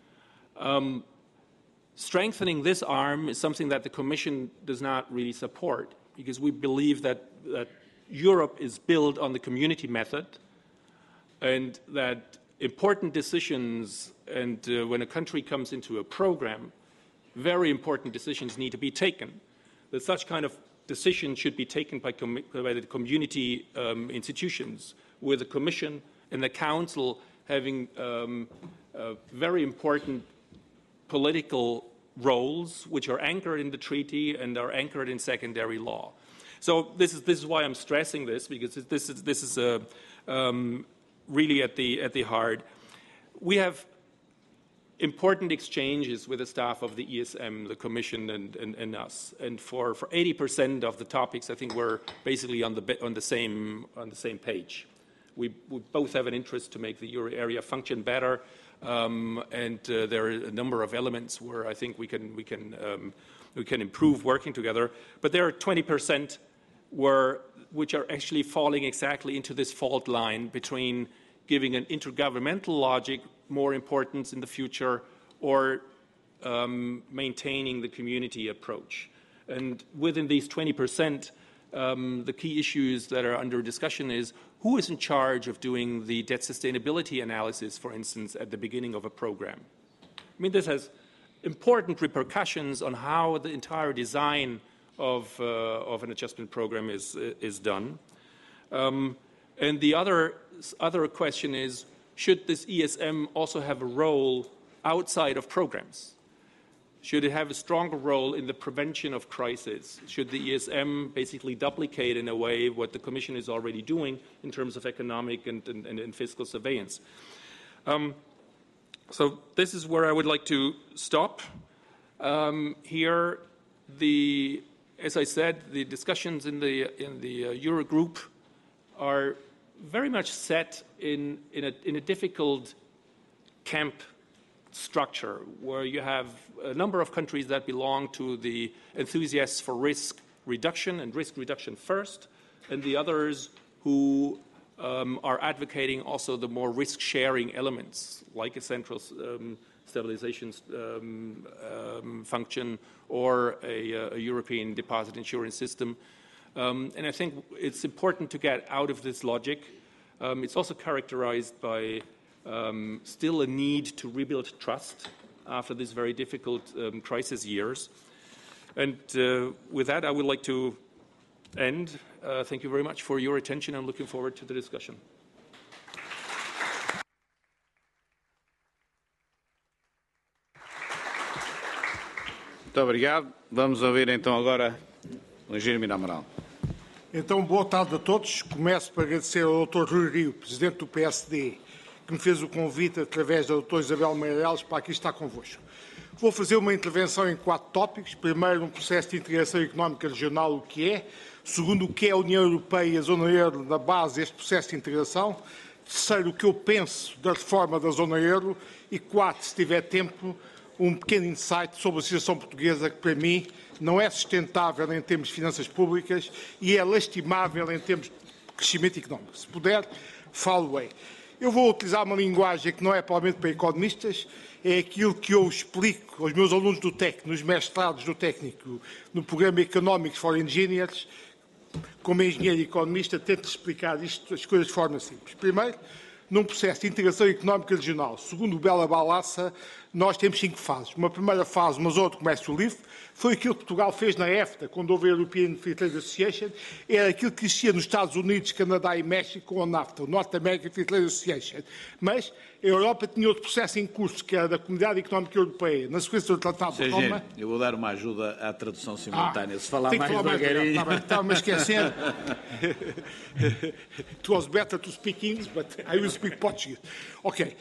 Strengthening this arm is something that the Commission does not really support, because we believe that Europe is built on the community method, and that important decisions, and when a country comes into a program, very important decisions need to be taken. That such kind of decisions should be taken by the community institutions, with the Commission and the Council having very important political roles, which are anchored in the treaty and are anchored in secondary law. So this is why I'm stressing this, because this is really at the heart. We have important exchanges with the staff of the ESM, the Commission, and us. And for 80% of the topics, I think we're basically on the same page. We both have an interest to make the euro area function better, and there are a number of elements where I think we can improve working together. But there are 20% which are actually falling exactly into this fault line between giving an intergovernmental logic more importance in the future, or maintaining the community approach. And within these 20%, the key issues that are under discussion is who is in charge of doing the debt sustainability analysis, for instance, at the beginning of a program. I mean, this has important repercussions on how the entire design of an adjustment program is done. And the other question is, should this ESM also have a role outside of programs? Should it have a stronger role in the prevention of crisis? Should the ESM basically duplicate in a way what the Commission is already doing in terms of economic and fiscal surveillance? So this is where I would like to stop. Here, as I said, the discussions in the Eurogroup are very much set in a difficult camp structure, where you have a number of countries that belong to the enthusiasts for risk reduction and risk reduction first, and the others who are advocating also the more risk-sharing elements, like a central stabilization function or a European deposit insurance system. And I think it's important to get out of this logic. It's also characterized by still a need to rebuild trust after these very difficult crisis years. And with that, I would like to end. Thank you very much for your attention. I'm looking forward to the discussion. Muito obrigado. Vamos ouvir então agora o Engenheiro Mira Amaral. Então, boa tarde a todos. Começo por agradecer ao Dr. Rui Rio, Presidente do PSD, que me fez o convite através da Dra. Isabel Meireles para aqui estar convosco. Vou fazer uma intervenção em 4 tópicos. Primeiro, um processo de integração económica regional, o que é. Segundo, o que é a União Europeia e a Zona Euro na base deste processo de integração. Terceiro, o que eu penso da reforma da Zona Euro. E 4, se tiver tempo, um pequeno insight sobre a situação portuguesa que, para mim, não é sustentável em termos de finanças públicas e é lastimável em termos de crescimento económico. Se puder, falo-ei. Eu vou utilizar uma linguagem que não é provavelmente para economistas, é aquilo que eu explico aos meus alunos do técnico, nos mestrados do técnico, no programa Economics for Engineers. Como engenheiro e economista, tento explicar isto, as coisas de forma simples. Primeiro, num processo de integração económica regional, segundo o Bela Balassa, nós temos 5 fases. Uma primeira fase, uma zona de comércio livre, foi aquilo que Portugal fez na EFTA, quando houve a European Free Trade Association, era aquilo que existia nos Estados Unidos, Canadá e México com a NAFTA, o North American Free Trade Association. Mas a Europa tinha outro processo em curso, que era da Comunidade Económica Europeia, na sequência do Tratado de Roma. Eu vou dar uma ajuda à tradução simultânea. Se falar mais devagarinho... Estava-me a esquecer. It was better to speak English, but I will speak Portuguese. Ok.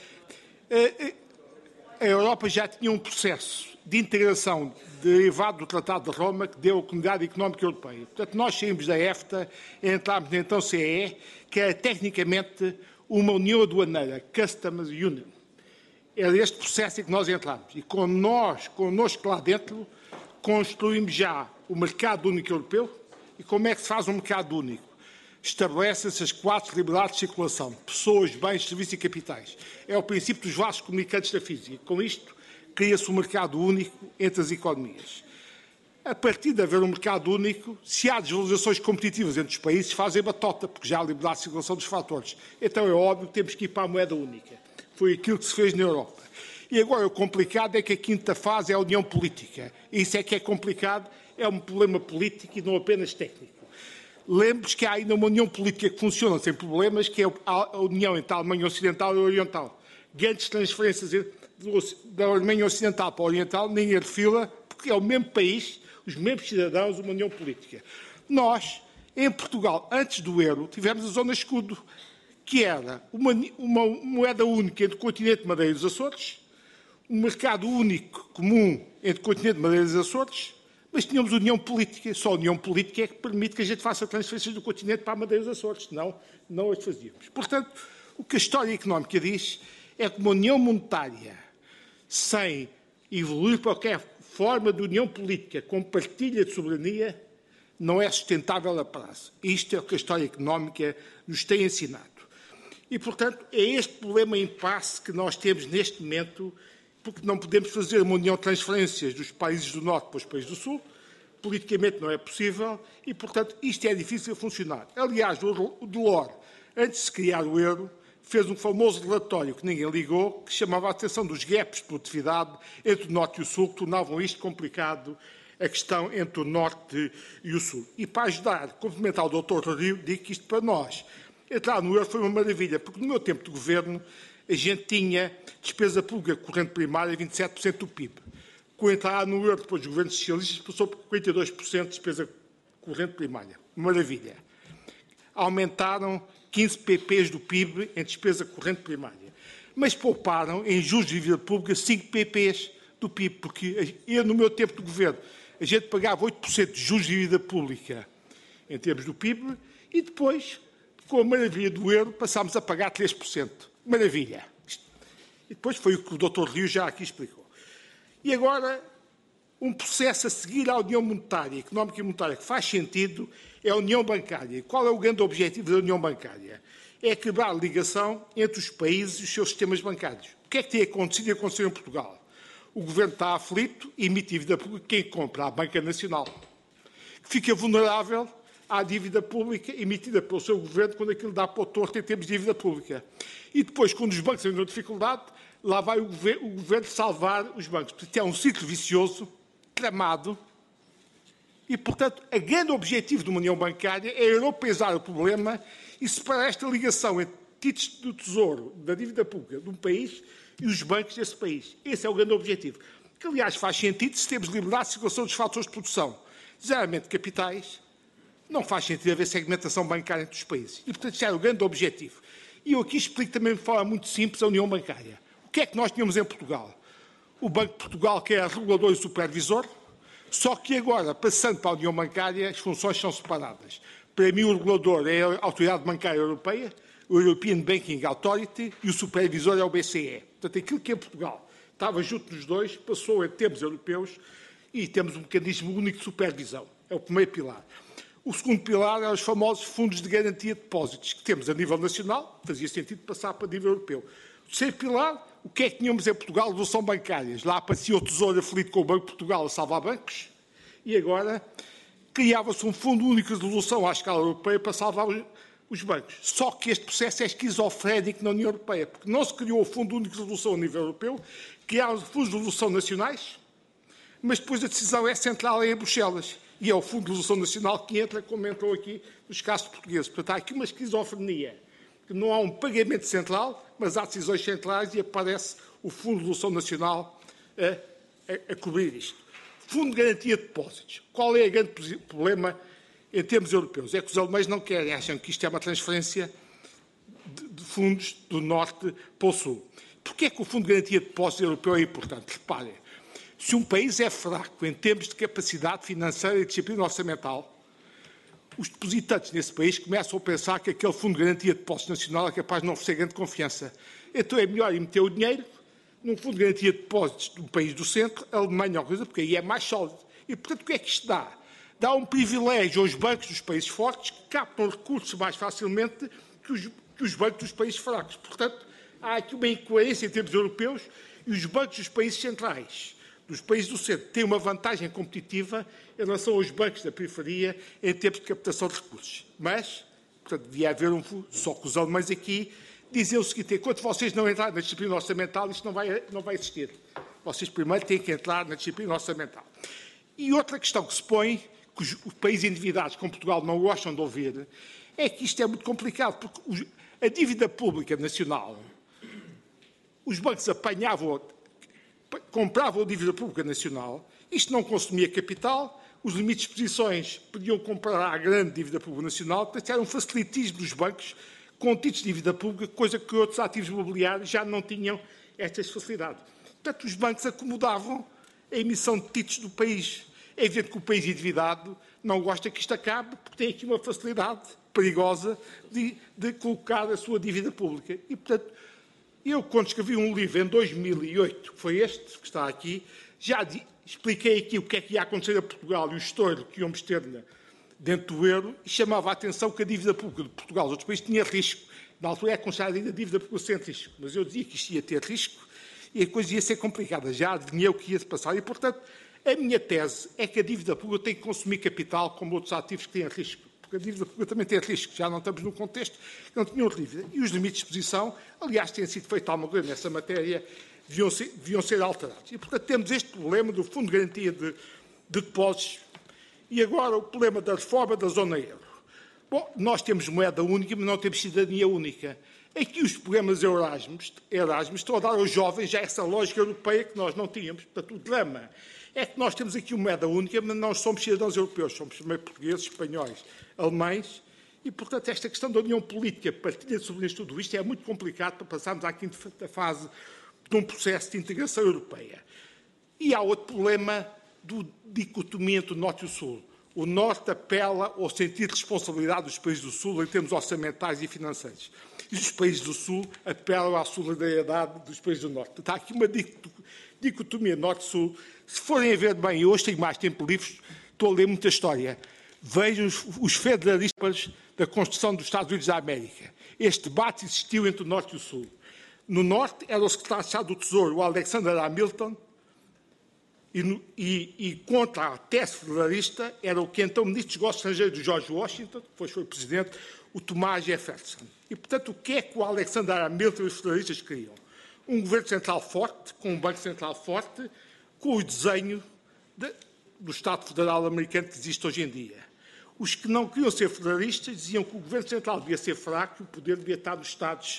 A Europa já tinha um processo de integração derivado do Tratado de Roma que deu a Comunidade Económica Europeia. Portanto, nós saímos da EFTA e entramos na então CEE, que era tecnicamente uma união aduaneira, Customs Union. Era este processo em que nós entramos. E connosco lá dentro, construímos já o mercado único europeu. E como é que se faz um mercado único? Estabelecem-se as 4 liberdades de circulação, pessoas, bens, serviços e capitais. É o princípio dos vasos comunicantes da física. Com isto, cria-se um mercado único entre as economias. A partir de haver um mercado único, se há desvalorizações competitivas entre os países, fazem batota, porque já há liberdade de circulação dos fatores. Então é óbvio que temos que ir para a moeda única. Foi aquilo que se fez na Europa. E agora o complicado é que a 5ª fase é a união política. Isso é que é complicado, é um problema político e não apenas técnico. Lembre-se que há ainda uma união política que funciona sem problemas, que é a união entre a Alemanha Ocidental e Oriental. Grandes transferências da Alemanha Ocidental para a Oriental, ninguém refila, porque é o mesmo país, os mesmos cidadãos, uma união política. Nós, em Portugal, antes do euro, tivemos a zona escudo, que era uma moeda única entre o continente de Madeira e os Açores, um mercado único comum entre o continente de Madeira e os Açores, mas tínhamos união política. Só a união política é que permite que a gente faça transferências do continente para a Madeira e os Açores, senão não as fazíamos. Portanto, o que a história económica diz é que uma união monetária sem evoluir para qualquer forma de união política com partilha de soberania não é sustentável a prazo. Isto é o que a história económica nos tem ensinado. E, portanto, é este problema impasse que nós temos neste momento, porque não podemos fazer uma união de transferências dos países do Norte para os países do Sul, politicamente não é possível e, portanto, isto é difícil de funcionar. Aliás, o Delors, antes de se criar o euro, fez um famoso relatório que ninguém ligou, que chamava a atenção dos gaps de produtividade entre o Norte e o Sul, que tornavam isto complicado, a questão entre o Norte e o Sul. E para ajudar, complementar o Dr. Rio, digo que isto para nós, entrar no euro foi uma maravilha, porque no meu tempo de governo a gente tinha despesa pública corrente primária 27% do PIB. Com a entrada no euro depois dos governos socialistas passou por 42% de despesa corrente primária. Maravilha. Aumentaram 15 PPs do PIB em despesa corrente primária. Mas pouparam em juros de dívida pública 5 PPs do PIB, porque eu, no meu tempo de governo, a gente pagava 8% de juros de dívida pública em termos do PIB e depois, com a maravilha do euro, passámos a pagar 3%. Maravilha. E depois foi o que o Dr. Rio já aqui explicou. E agora, um processo a seguir à União Monetária, Económica e Monetária, que faz sentido, é a União Bancária. E qual é o grande objetivo da União Bancária? é quebrar a ligação entre os países e os seus sistemas bancários. O que é que tem acontecido e aconteceu em Portugal? O Governo está aflito e emite dívida pública quem compra? A Banca Nacional, que fica vulnerável à dívida pública emitida pelo seu Governo quando aquilo dá para o torto em termos de dívida pública. E depois, quando os bancos entram em dificuldade, lá vai o Governo salvar os bancos. Portanto, é um ciclo vicioso, tramado, e, portanto, o grande objetivo de uma união bancária é europeizar o problema e separar esta ligação entre títulos do Tesouro, da dívida pública de um país e os bancos desse país. Esse é o grande objetivo. Que, aliás, faz sentido se temos liberdade de circulação dos fatores de produção, geralmente capitais. Não faz sentido haver segmentação bancária entre os países. E, portanto, isso era o grande objetivo. E eu aqui explico também de forma muito simples a união bancária. O que é que nós tínhamos em Portugal? O Banco de Portugal, que era regulador e supervisor, só que agora, passando para a união bancária, as funções são separadas. Para mim, o regulador é a Autoridade Bancária Europeia, o European Banking Authority, e o supervisor é o BCE. Portanto, aquilo que em Portugal estava junto dos dois, passou em termos europeus e temos um mecanismo único de supervisão. É o primeiro pilar. O segundo pilar é os famosos fundos de garantia de depósitos, que temos a nível nacional, fazia sentido passar para nível europeu. O terceiro pilar, o que é que tínhamos em Portugal? Resolução bancárias. Lá aparecia o Tesouro aflito com o Banco de Portugal a salvar bancos, e agora criava-se um fundo único de resolução à escala europeia para salvar os bancos. Só que este processo é esquizofrénico na União Europeia, porque não se criou o Fundo Único de Resolução a nível europeu, criaram fundos de resolução nacionais, mas depois a decisão é central em Bruxelas. E é o Fundo de Resolução Nacional que entra, como entrou aqui nos casos portugueses. Portanto, há aqui uma esquizofrenia, que não há um pagamento central, mas há decisões centrais e aparece o Fundo de Resolução Nacional a cobrir isto. Fundo de Garantia de Depósitos. Qual é o grande problema em termos europeus? É que os alemães não querem, acham que isto é uma transferência de fundos do norte para o sul. Porquê é que o Fundo de Garantia de Depósitos europeu é importante? Reparem, se um país é fraco em termos de capacidade financeira e disciplina orçamental, os depositantes nesse país começam a pensar que aquele Fundo de Garantia de Depósitos Nacional é capaz de não oferecer grande confiança. Então é melhor ir meter o dinheiro num Fundo de Garantia de Depósitos de um país do centro, a Alemanha ou coisa, porque aí é mais sólido. E, portanto, o que é que isto dá? Dá um privilégio aos bancos dos países fortes que captam recursos mais facilmente que os bancos dos países fracos. Portanto, há aqui uma incoerência em termos europeus e os bancos dos países centrais, dos países do centro, têm uma vantagem competitiva em relação aos bancos da periferia em termos de captação de recursos. Mas, portanto, devia haver um fundo, só que os alemães aqui dizem o seguinte: enquanto vocês não entrarem na disciplina orçamental, isto não vai existir. Vocês primeiro têm que entrar na disciplina orçamental. E outra questão que se põe, que os países endividados, como Portugal, não gostam de ouvir, é que isto é muito complicado, porque a dívida pública nacional, os bancos compravam a dívida pública nacional, isto não consumia capital, os limites de exposições podiam comprar a grande dívida pública nacional, portanto era um facilitismo dos bancos com títulos de dívida pública, coisa que outros ativos imobiliários já não tinham estas facilidades. Portanto, os bancos acomodavam a emissão de títulos do país. É evidente que o país endividado não gosta que isto acabe, porque tem aqui uma facilidade perigosa de colocar a sua dívida pública. E, portanto, eu, quando escrevi um livro em 2008, que foi este que está aqui, já expliquei aqui o que é que ia acontecer a Portugal e o estouro que íamos ter dentro do euro, e chamava a atenção que a dívida pública de Portugal e os outros países tinha risco. Na altura é considerada ainda a dívida pública sem risco, mas eu dizia que isto ia ter risco e a coisa ia ser complicada. Já adivinhei o que ia se passar e, portanto, a minha tese é que a dívida pública tem que consumir capital como outros ativos que têm risco. Porque a dívida pública também tem risco, já não estamos num contexto que não tinham dívida. E os limites de exposição, aliás, têm sido feito alguma coisa nessa matéria, deviam ser alterados. E, portanto, temos este problema do Fundo de Garantia de Depósitos e agora o problema da reforma da zona euro. Bom, nós temos moeda única, mas não temos cidadania única. Aqui os programas Erasmus estão a dar aos jovens já essa lógica europeia que nós não tínhamos. Portanto, o drama é que nós temos aqui uma moeda única, mas não somos cidadãos europeus, somos primeiro portugueses, espanhóis, alemães, e, portanto, esta questão da união política, partilha de soberanias, tudo isto é muito complicado para passarmos à quinta fase de um processo de integração europeia. E há outro problema do dicotomia entre o Norte e o Sul. O Norte apela ao sentido de responsabilidade dos países do Sul em termos orçamentais e financeiros. E os países do Sul apelam à solidariedade dos países do Norte. Está aqui uma dicotomia Norte-Sul. Se forem a ver bem, eu hoje tenho mais tempo livre, estou a ler muita história. Vejam os federalistas da construção dos Estados Unidos da América. Este debate existiu entre o Norte e o Sul. No Norte era o secretário de Estado do Tesouro, o Alexander Hamilton, e contra a tese federalista era o que então ministro dos Negócios Estrangeiros do George Washington, que depois foi presidente, o Thomas Jefferson. E, portanto, o que é que o Alexander Hamilton e os federalistas queriam? Um governo central forte, com um banco central forte, com o desenho do Estado Federal americano que existe hoje em dia. Os que não queriam ser federalistas diziam que o governo central devia ser fraco e o poder devia estar nos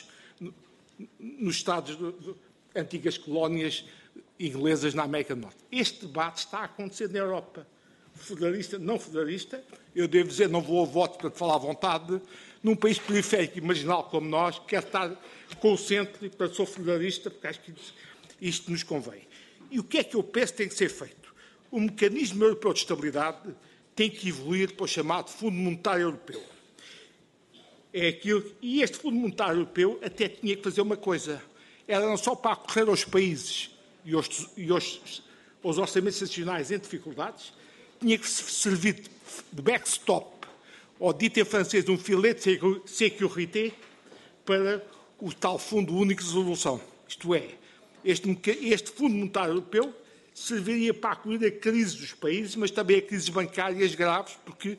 Estados antigas colónias inglesas na América do Norte. Este debate está a acontecer na Europa. Federalista, não federalista, eu devo dizer, não vou ao voto para te falar à vontade, num país periférico e marginal como nós, quero estar com o centro e para sou federalista, porque acho que isto nos convém. E o que é que eu penso que tem que ser feito? O mecanismo europeu de estabilidade tem que evoluir para o chamado Fundo Monetário Europeu. É aquilo, e este Fundo Monetário Europeu até tinha que fazer uma coisa. Era não só para acorrer aos países e aos orçamentos nacionais em dificuldades, tinha que servir de backstop, ou dito em francês, um filet de sécurité para o tal Fundo Único de Resolução. Isto é, este Fundo Monetário Europeu serviria para acolher a crise dos países, mas também a crises bancárias graves, porque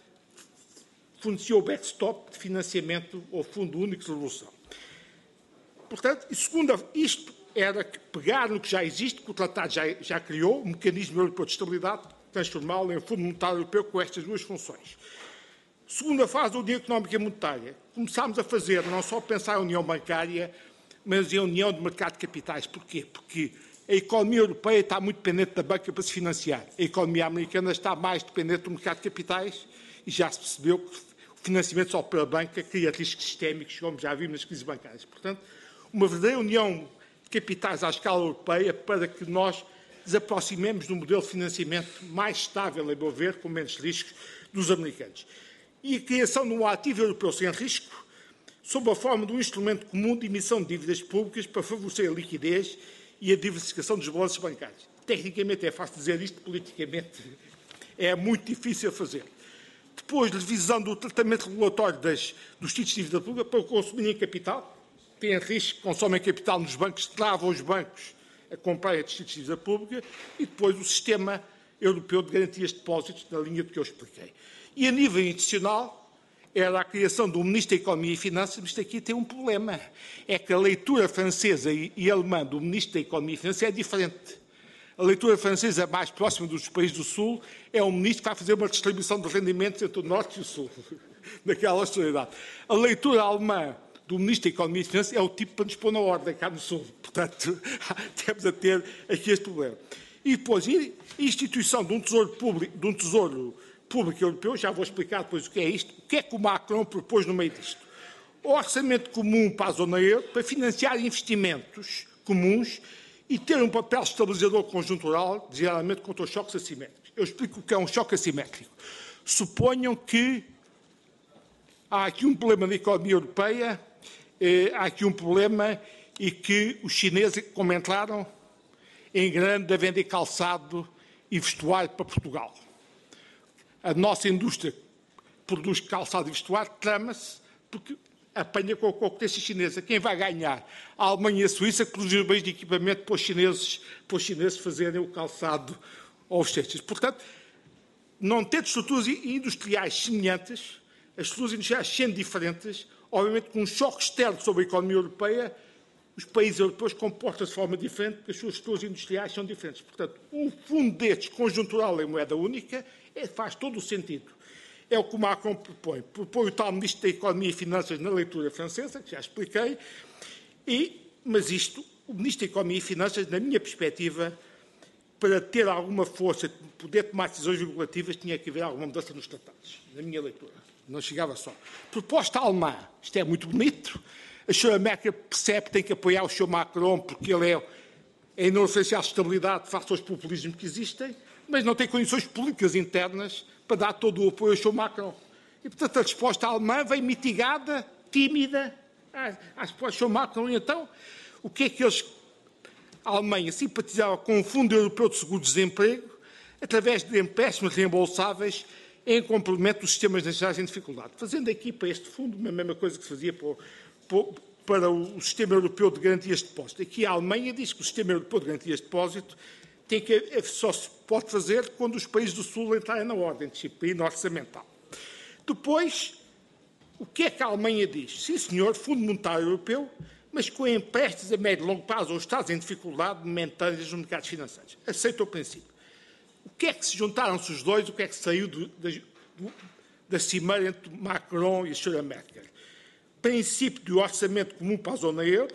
fornecia o backstop de financiamento ao Fundo Único de Resolução. Portanto, isto era pegar no que já existe, que o Tratado já criou, o Mecanismo Europeu de Estabilidade, transformá-lo em Fundo Monetário Europeu com estas duas funções. Segunda fase da União Económica e Monetária. Começámos a fazer, não só pensar em União Bancária, mas em União de Mercado de Capitais. Porquê? Porque a economia europeia está muito dependente da banca para se financiar. A economia americana está mais dependente do mercado de capitais e já se percebeu que o financiamento só pela banca cria riscos sistémicos, como já vimos nas crises bancárias. Portanto, uma verdadeira união de capitais à escala europeia para que nós nos aproximemos de um modelo de financiamento mais estável, a meu ver, com menos riscos, dos americanos. E a criação de um ativo europeu sem risco, sob a forma de um instrumento comum de emissão de dívidas públicas para favorecer a liquidez e a diversificação dos balanços bancários. Tecnicamente é fácil dizer isto, politicamente é muito difícil fazer. Depois, revisão do tratamento regulatório dos títulos de dívida pública para consumirem capital, têm risco, consomem capital nos bancos, travam os bancos a comprar estes títulos de dívida pública, e depois o sistema europeu de garantias de depósitos, na linha do que eu expliquei. E a nível institucional, era a criação do Ministro da Economia e Finanças, mas isto aqui tem um problema. É que a leitura francesa e alemã do Ministro da Economia e Finanças é diferente. A leitura francesa mais próxima dos países do Sul é um ministro que vai fazer uma distribuição de rendimentos entre o Norte e o Sul, naquela sociedade. A leitura alemã do Ministro da Economia e Finanças é o tipo para nos pôr na ordem cá no Sul. Portanto, temos a ter aqui este problema. E depois, a instituição de um tesouro público europeu, já vou explicar depois o que é isto, o que é que o Macron propôs no meio disto. O orçamento comum para a zona euro, para financiar investimentos comuns e ter um papel estabilizador conjuntural, geralmente contra os choques assimétricos. Eu explico o que é um choque assimétrico. Suponham que há aqui um problema na economia europeia, há aqui um problema e que os chineses, como entraram em grande a vender calçado e vestuário para Portugal. A nossa indústria produz calçado e vestuário, trama-se, porque apanha com a concorrência chinesa. Quem vai ganhar? A Alemanha e a Suíça, que produzem bens de equipamento para os chineses fazerem o calçado aos textos. Portanto, não tendo estruturas industriais semelhantes, as estruturas industriais sendo diferentes, obviamente com um choque externo sobre a economia europeia, os países europeus comportam-se de forma diferente, porque as suas estruturas industriais são diferentes. Portanto, um fundo destes, conjuntural em moeda única, faz todo o sentido. É o que o Macron propõe. Propõe o tal Ministro da Economia e Finanças na leitura francesa, que já expliquei, mas o Ministro da Economia e Finanças, na minha perspectiva, para ter alguma força, poder tomar decisões regulativas, tinha que haver alguma mudança nos tratados, na minha leitura. Não chegava só. Proposta alemã, isto é muito bonito, a senhora Merkel percebe que tem que apoiar o Sr. Macron, porque ele é ineficiente à estabilidade face aos populismos que existem, mas não tem condições políticas internas para dar todo o apoio ao Sr. Macron. E, portanto, a resposta alemã vem mitigada, tímida, à resposta do Sr. Macron. E então, o que é que eles, a Alemanha, simpatizava com o Fundo Europeu de Seguro-Desemprego, através de empréstimos reembolsáveis, em complemento dos sistemas nacionais em dificuldade, fazendo aqui para este fundo a mesma coisa que se fazia para o Sistema Europeu de Garantias de Depósito. Aqui a Alemanha diz que o Sistema Europeu de Garantias de Depósito só se pode fazer quando os países do Sul entrarem na ordem de disciplina orçamental. Depois, o que é que a Alemanha diz? Sim, senhor, Fundo Monetário Europeu, mas com empréstimos a médio e longo prazo aos Estados em dificuldade momentâneas nos mercados financeiros. Aceita o princípio. O que é que se juntaram-se os dois? O que é que saiu da cimeira entre Macron e a senhora Merkel? Princípio do orçamento comum para a zona euro,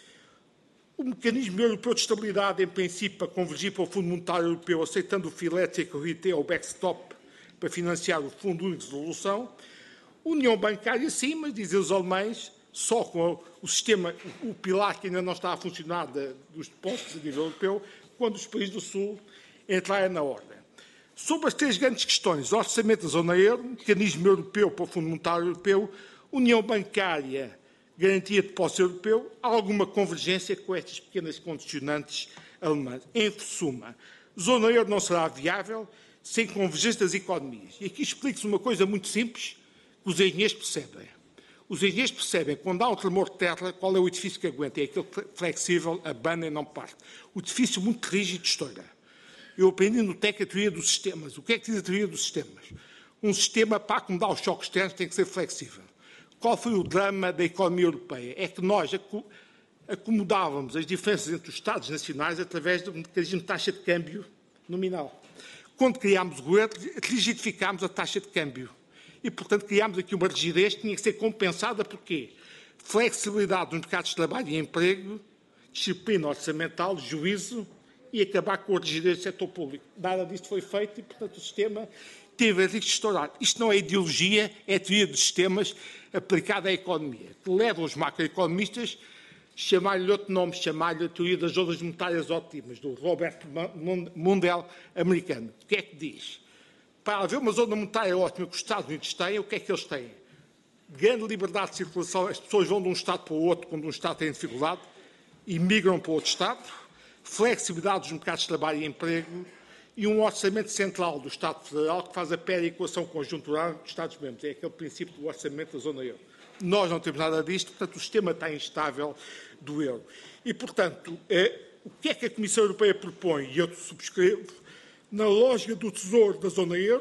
o mecanismo europeu de estabilidade, em princípio, para convergir para o Fundo Monetário Europeu, aceitando o filete de security ou backstop para financiar o Fundo Único de Resolução, União Bancária sim, mas dizem os alemães, só com o sistema, o pilar que ainda não está a funcionar dos depósitos a nível europeu, quando os países do Sul entrarem na ordem. Sobre as três grandes questões, orçamento da zona euro, mecanismo europeu para o Fundo Monetário Europeu, União Bancária, garantia de depósito europeu, há alguma convergência com estas pequenas condicionantes alemãs. Em suma, zona euro não será viável sem convergência das economias. E aqui explico-se uma coisa muito simples que os engenheiros percebem. Os engenheiros percebem, quando há um tremor de terra, qual é o edifício que aguenta. É aquele flexível, abana e não parte. O edifício muito rígido estoura. Eu aprendi no TEC a teoria dos sistemas. O que é que diz a teoria dos sistemas? Um sistema, para acomodar os choques externos, tem que ser flexível. Qual foi o drama da economia europeia? É que nós acomodávamos as diferenças entre os Estados nacionais através do mecanismo de taxa de câmbio nominal. Quando criámos o euro, rigidificámos a taxa de câmbio. E, portanto, criámos aqui uma rigidez que tinha que ser compensada por quê? Flexibilidade nos mercados de trabalho e emprego, disciplina orçamental, juízo e acabar com a rigidez do setor público. Nada disto foi feito e, portanto, o sistema teve a risco de estourar. Isto não é ideologia, é a teoria dos sistemas aplicada à economia, que leva os macroeconomistas a chamar-lhe outro nome, chamar-lhe a teoria das zonas monetárias ótimas, do Robert Mundell americano. O que é que diz? Para haver uma zona monetária ótima que os Estados Unidos têm, o que é que eles têm? Grande liberdade de circulação, as pessoas vão de um Estado para o outro quando um Estado tem dificuldade e migram para outro Estado, flexibilidade dos mercados de trabalho e emprego e um orçamento central do Estado Federal que faz a perequação conjuntural dos Estados-membros. É aquele princípio do orçamento da zona euro. Nós não temos nada disto, portanto, o sistema está instável do euro. E, portanto, o que é que a Comissão Europeia propõe? E eu subscrevo, na lógica do tesouro da zona euro,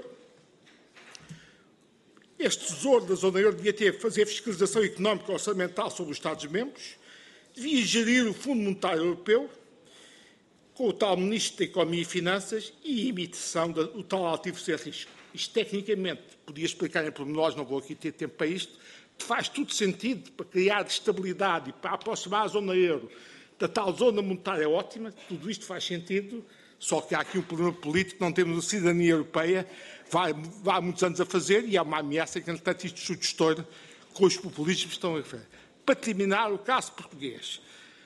este tesouro da zona euro devia fazer fiscalização económica e orçamental sobre os Estados-membros, devia gerir o Fundo Monetário Europeu, com o tal Ministro da Economia e Finanças e a imitação do tal ativo sem risco. Isto, tecnicamente, podia explicar em pormenores, não vou aqui ter tempo para isto, faz tudo sentido para criar estabilidade e para aproximar a zona euro da tal zona monetária ótima, tudo isto faz sentido, só que há aqui um problema político, não temos a cidadania europeia, vai há muitos anos a fazer e há uma ameaça que, entretanto, isto se estoura com os populismos que estão a fazer. Para terminar, o caso português.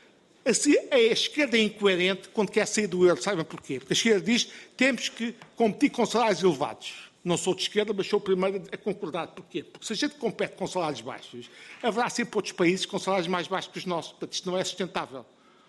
A esquerda é incoerente quando quer sair do euro, sabem porquê? Porque a esquerda diz que temos que competir com salários elevados. Não sou de esquerda, mas sou o primeiro a concordar. Porquê? Porque se a gente compete com salários baixos, haverá sempre outros países com salários mais baixos que os nossos. Portanto, isto não é sustentável.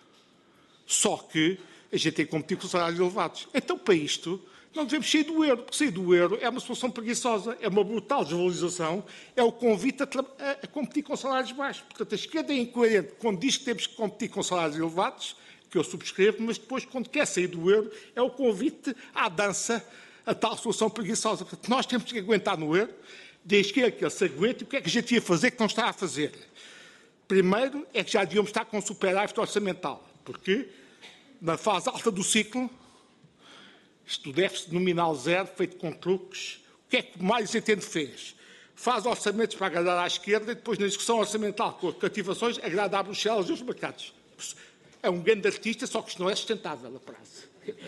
Só que a gente tem que competir com salários elevados. Então, para isto, não devemos sair do euro, porque sair do euro é uma solução preguiçosa, é uma brutal desvalorização, é o convite a competir com salários baixos. Portanto, a esquerda é incoerente quando diz que temos que competir com salários elevados, que eu subscrevo, mas depois, quando quer sair do euro, é o convite à dança, a tal solução preguiçosa. Portanto, nós temos que aguentar no euro, desde que ele se aguente, e o que é que a gente ia fazer que não está a fazer? Primeiro, é que já devíamos estar com um superávit orçamental, porque na fase alta do ciclo, isto do déficit nominal zero, feito com truques, o que é que o Mário Centeno fez? Faz orçamentos para agradar à esquerda e depois, na discussão orçamental com as cativações, agrada a Bruxelas e os mercados. É um grande artista, só que isto não é sustentável a prazo.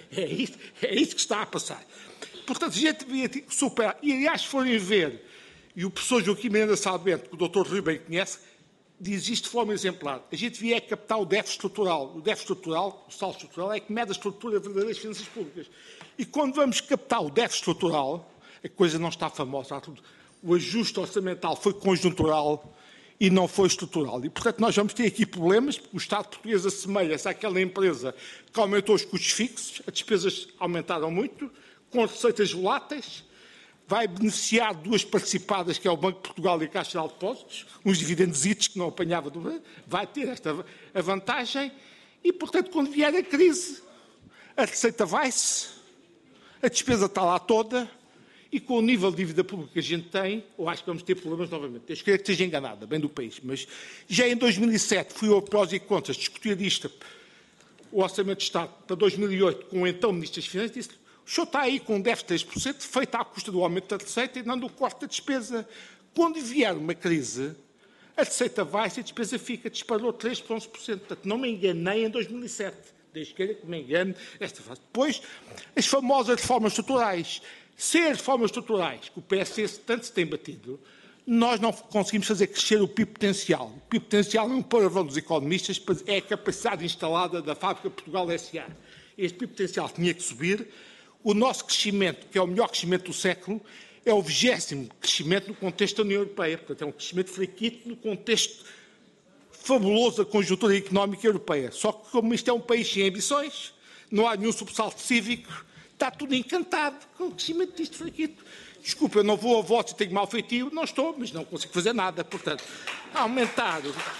É isso que está a passar. Portanto, a gente devia superar. E, aliás, se forem ver, e o professor Joaquim Miranda Salbento, que o Dr. Rui bem conhece, diz isto de forma exemplar. A gente devia captar o déficit estrutural. O déficit estrutural, o saldo estrutural, é que mede a estrutura verdadeira das finanças públicas. E quando vamos captar o déficit estrutural, a coisa não está famosa. O ajuste orçamental foi conjuntural e não foi estrutural. E, portanto, nós vamos ter aqui problemas, porque o Estado português assemelha-se àquela empresa que aumentou os custos fixos, as despesas aumentaram muito, com receitas voláteis, vai beneficiar de duas participadas, que é o Banco de Portugal e a Caixa Geral de Depósitos, uns dividendos que não apanhava, vai ter esta vantagem e, portanto, quando vier a crise, a receita vai-se, a despesa está lá toda e com o nível de dívida pública que a gente tem, eu acho que vamos ter problemas novamente. Eu creio que esteja enganada, bem do país, mas já em 2007 fui ao prós e contras discutir isto, o Orçamento de Estado para 2008, com o então Ministro das Finanças, disse: o senhor está aí com um déficit de 3%, feito à custa do aumento da receita e não do corte da despesa. Quando vier uma crise, a receita vai-se e a despesa fica, disparou 3 para 11%. Portanto, não me enganei em 2007. Desde que me engane esta fase. Depois, as famosas reformas estruturais. Sem as reformas estruturais, que o PSD tanto se tem batido, nós não conseguimos fazer crescer o PIB potencial. O PIB potencial é um palavrão dos economistas, é a capacidade instalada da fábrica Portugal S.A. Este PIB potencial tinha que subir. O nosso crescimento, que é o melhor crescimento do século, é o 20º crescimento no contexto da União Europeia. Portanto, é um crescimento fraquito no contexto fabuloso da conjuntura económica europeia. Só que, como isto é um país sem ambições, não há nenhum sobressalto cívico, está tudo encantado com o crescimento disto fraquito. Desculpa, eu não vou a votos e tenho mau feitio, não estou, mas não consigo fazer nada. Portanto, aumentar.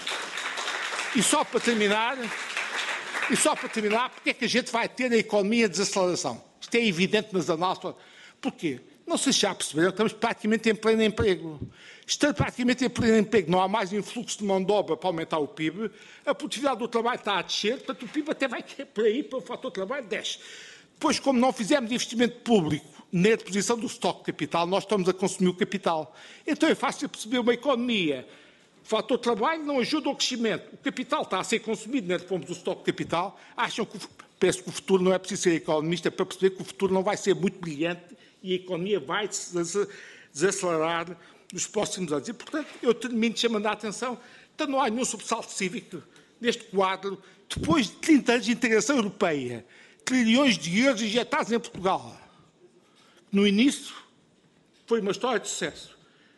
E só para terminar, porque é que a gente vai ter a economia de desaceleração? Isto é evidente nas análises. Porquê? Não sei se já perceberam, estamos praticamente em pleno emprego. Estando praticamente em pleno emprego, não há mais influxo de mão de obra para aumentar o PIB, a produtividade do trabalho está a descer, portanto o PIB até vai por aí, para o fator de trabalho, desce. Depois, como não fizermos investimento público na reposição do estoque de capital, nós estamos a consumir o capital. Então é fácil perceber uma economia. O fator de trabalho não ajuda ao crescimento. O capital está a ser consumido na reforma do estoque de capital. Acham que, penso que o futuro não é preciso ser economista para perceber que o futuro não vai ser muito brilhante e a economia vai desacelerar nos próximos anos. E, portanto, eu termino chamando a atenção, então não há nenhum sobressalto cívico neste quadro, depois de 30 anos de integração europeia, trilhões de euros injetados em Portugal. No início, foi uma história de sucesso.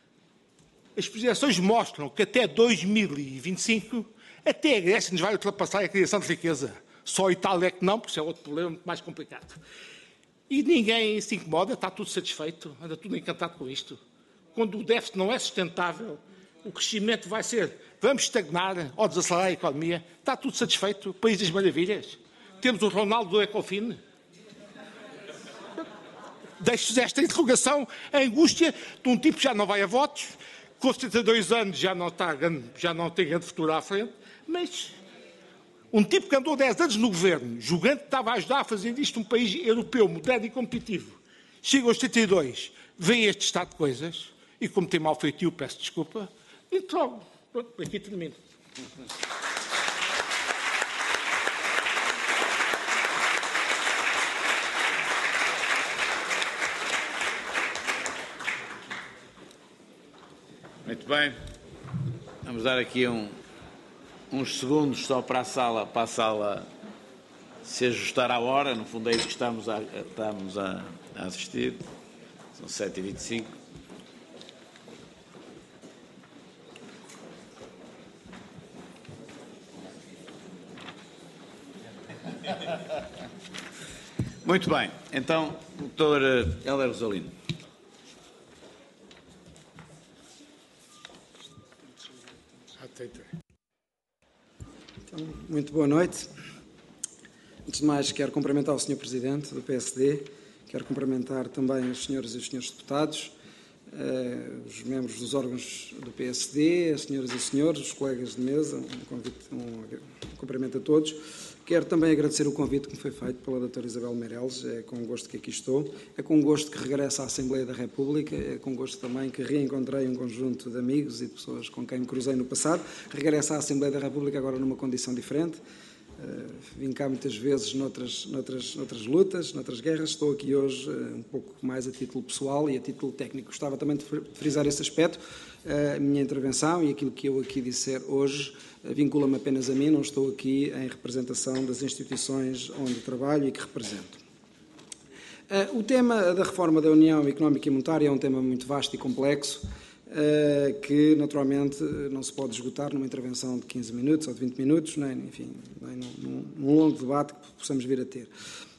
As projeções mostram que até 2025, até a Grécia nos vai ultrapassar a criação de riqueza. Só a Itália é que não, porque isso é outro problema muito mais complicado. E ninguém se incomoda, está tudo satisfeito, anda tudo encantado com isto. Quando o déficit não é sustentável, o crescimento vai ser, vamos estagnar ou desacelerar a economia, está tudo satisfeito, País das Maravilhas. Temos o Ronaldo do Ecofin. Deixo-vos esta interrogação, a angústia de um tipo que já não vai a votos, com 72 anos já não tem grande futuro à frente, mas um tipo que andou 10 anos no governo, julgando que estava a ajudar a fazer isto um país europeu, moderno e competitivo, chega aos 72, vê este estado de coisas, e como tem mau feitio, peço desculpa, e logo, pronto, aqui termino. Muito bem. Vamos dar aqui uns segundos só para a sala se ajustar à hora. No fundo é isso que estamos a assistir. São 7h25. Muito bem. Então, Dr. Hélder Rosalino. Então, muito boa noite. Antes de mais, quero cumprimentar o Sr. Presidente do PSD, quero cumprimentar também os senhores e os senhores deputados, os membros dos órgãos do PSD, as senhoras e os senhores, os colegas de mesa, um cumprimento a todos. Quero também agradecer o convite que me foi feito pela doutora Isabel Meireles, é com gosto que aqui estou, é com gosto que regresso à Assembleia da República, é com gosto também que reencontrei um conjunto de amigos e de pessoas com quem me cruzei no passado, regresso à Assembleia da República agora numa condição diferente, vim cá muitas vezes noutras lutas, noutras guerras, estou aqui hoje um pouco mais a título pessoal e a título técnico. Gostava também de frisar esse aspecto. A minha intervenção e aquilo que eu aqui disser hoje vincula-me apenas a mim, não estou aqui em representação das instituições onde trabalho e que represento. O tema da reforma da União Económica e Monetária é um tema muito vasto e complexo, que naturalmente não se pode esgotar numa intervenção de 15 minutos ou de 20 minutos, nem num longo debate que possamos vir a ter.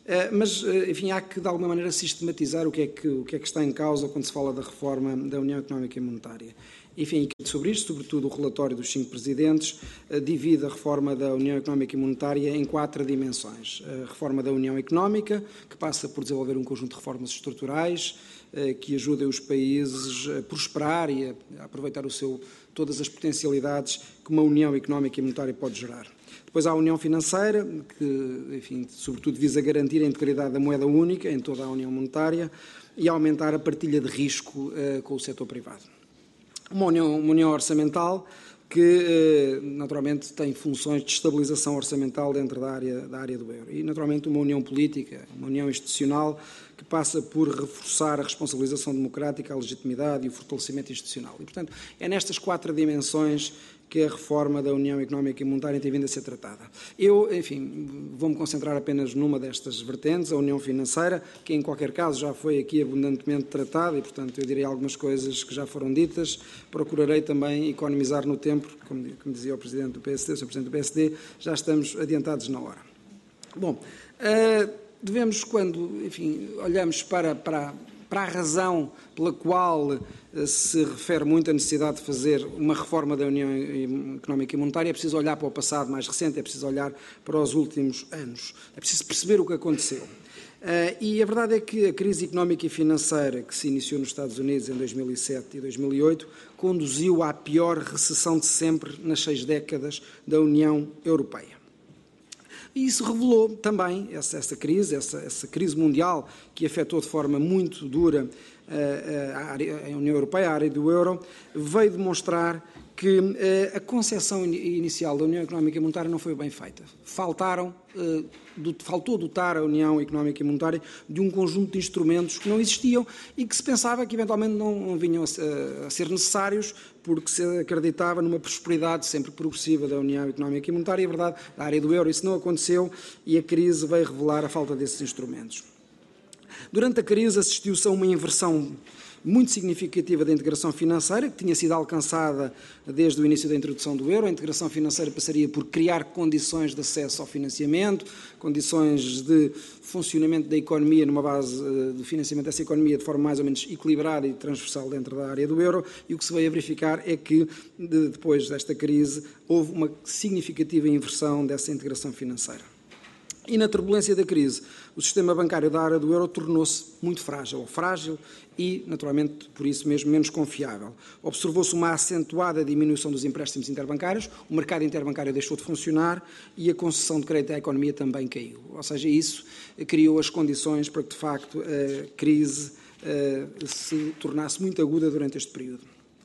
Mas, enfim, há que, de alguma maneira, sistematizar o que é que está em causa quando se fala da reforma da União Económica e Monetária. Enfim, sobre isto, sobretudo o relatório dos 5 presidentes, divide a reforma da União Económica e Monetária em 4 dimensões. A reforma da União Económica, que passa por desenvolver um conjunto de reformas estruturais que ajudem os países a prosperar e a aproveitar todas as potencialidades que uma União Económica e Monetária pode gerar. Depois há a União Financeira, que, enfim, sobretudo visa garantir a integridade da moeda única em toda a União Monetária e aumentar a partilha de risco com o setor privado. Uma união orçamental que, naturalmente, tem funções de estabilização orçamental dentro da área do euro. E, naturalmente, uma união política, uma união institucional que passa por reforçar a responsabilização democrática, a legitimidade e o fortalecimento institucional. E, portanto, é nestas 4 dimensões que a reforma da União Económica e Monetária tem vindo a ser tratada. Eu, enfim, vou-me concentrar apenas numa destas vertentes, a União Financeira, que em qualquer caso já foi aqui abundantemente tratada e, portanto, eu direi algumas coisas que já foram ditas. Procurarei também economizar no tempo, como dizia o Presidente do PSD, o Sr. Presidente do PSD, já estamos adiantados na hora. Bom, devemos, quando, enfim, olhamos para a razão pela qual se refere muito a necessidade de fazer uma reforma da União Económica e Monetária, é preciso olhar para o passado mais recente, é preciso olhar para os últimos anos, é preciso perceber o que aconteceu. E a verdade é que a crise económica e financeira que se iniciou nos Estados Unidos em 2007 e 2008 conduziu à pior recessão de sempre nas 6 décadas da União Europeia. E isso revelou também essa crise mundial que afetou de forma muito dura a União Europeia, a área do euro, veio demonstrar que a concepção inicial da União Económica e Monetária não foi bem feita. Faltou dotar a União Económica e Monetária de um conjunto de instrumentos que não existiam e que se pensava que eventualmente não vinham a ser necessários porque se acreditava numa prosperidade sempre progressiva da União Económica e Monetária. E a verdade, na área do euro isso não aconteceu e a crise veio revelar a falta desses instrumentos. Durante a crise assistiu-se a uma inversão muito significativa da integração financeira, que tinha sido alcançada desde o início da introdução do euro. A integração financeira passaria por criar condições de acesso ao financiamento, condições de funcionamento da economia numa base de financiamento dessa economia de forma mais ou menos equilibrada e transversal dentro da área do euro, e o que se veio a verificar é que, depois desta crise, houve uma significativa inversão dessa integração financeira. E na turbulência da crise, o sistema bancário da área do euro tornou-se muito frágil e, naturalmente, por isso mesmo, menos confiável. Observou-se uma acentuada diminuição dos empréstimos interbancários, o mercado interbancário deixou de funcionar e a concessão de crédito à economia também caiu. Ou seja, isso criou as condições para que, de facto, a crise se tornasse muito aguda durante este período.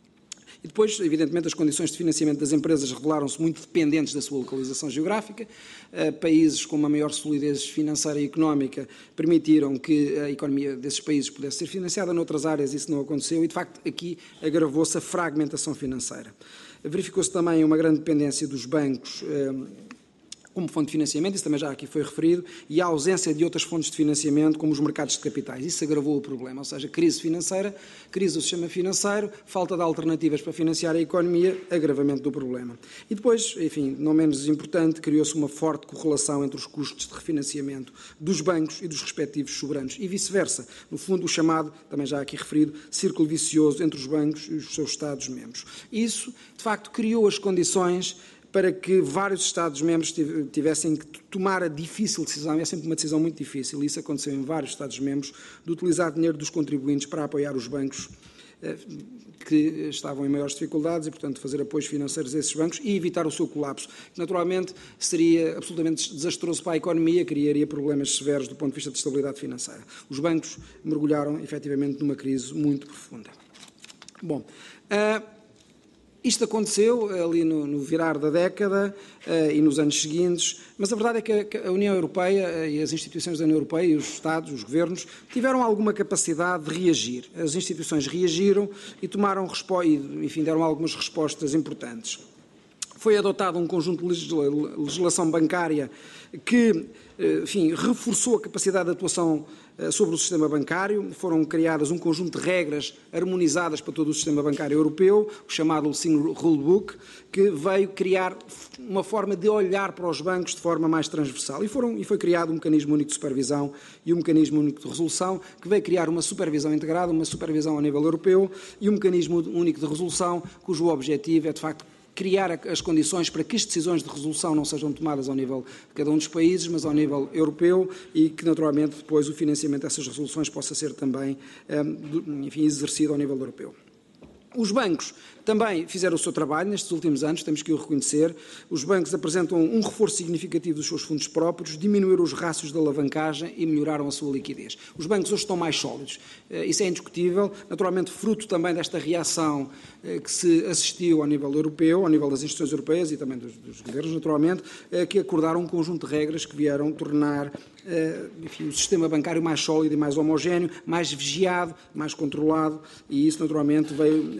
E depois, evidentemente, as condições de financiamento das empresas revelaram-se muito dependentes da sua localização geográfica. Países com uma maior solidez financeira e económica permitiram que a economia desses países pudesse ser financiada. Noutras áreas isso não aconteceu e, de facto, aqui agravou-se a fragmentação financeira. Verificou-se também uma grande dependência dos bancos como fonte de financiamento, isso também já aqui foi referido, e a ausência de outras fontes de financiamento, como os mercados de capitais. Isso agravou o problema, ou seja, crise financeira, crise do sistema financeiro, falta de alternativas para financiar a economia, agravamento do problema. E depois, enfim, não menos importante, criou-se uma forte correlação entre os custos de refinanciamento dos bancos e dos respectivos soberanos, e vice-versa. No fundo, o chamado, também já aqui referido, círculo vicioso entre os bancos e os seus Estados-membros. Isso, de facto, criou as condições para que vários Estados-membros tivessem que tomar a difícil decisão, e é sempre uma decisão muito difícil, e isso aconteceu em vários Estados-membros, de utilizar dinheiro dos contribuintes para apoiar os bancos que estavam em maiores dificuldades e, portanto, fazer apoios financeiros a esses bancos e evitar o seu colapso, que naturalmente seria absolutamente desastroso para a economia, criaria problemas severos do ponto de vista de estabilidade financeira. Os bancos mergulharam, efetivamente, numa crise muito profunda. Bom, isto aconteceu ali no virar da década e nos anos seguintes, mas a verdade é que a União Europeia e as instituições da União Europeia e os Estados, os governos, tiveram alguma capacidade de reagir. As instituições reagiram e deram algumas respostas importantes. foi adotado um conjunto de legislação bancária que, enfim, reforçou a capacidade de atuação sobre o sistema bancário. Foram criadas um conjunto de regras harmonizadas para todo o sistema bancário europeu, o chamado Single Rule Book, que veio criar uma forma de olhar para os bancos de forma mais transversal. E foi criado um mecanismo único de supervisão e um mecanismo único de resolução, que veio criar uma supervisão integrada, uma supervisão a nível europeu e um mecanismo único de resolução, cujo objetivo é, de facto, criar as condições para que as decisões de resolução não sejam tomadas ao nível de cada um dos países, mas ao nível europeu, e que, naturalmente, depois o financiamento dessas resoluções possa ser também, enfim, exercido ao nível europeu. Os bancos também fizeram o seu trabalho nestes últimos anos, temos que o reconhecer. Os bancos apresentam um reforço significativo dos seus fundos próprios, diminuíram os rácios de alavancagem e melhoraram a sua liquidez. Os bancos hoje estão mais sólidos, isso é indiscutível, naturalmente fruto também desta reação que se assistiu ao nível europeu, ao nível das instituições europeias e também dos governos, naturalmente, que acordaram um conjunto de regras que vieram tornar, enfim, o sistema bancário mais sólido e mais homogéneo, mais vigiado, mais controlado, e isso naturalmente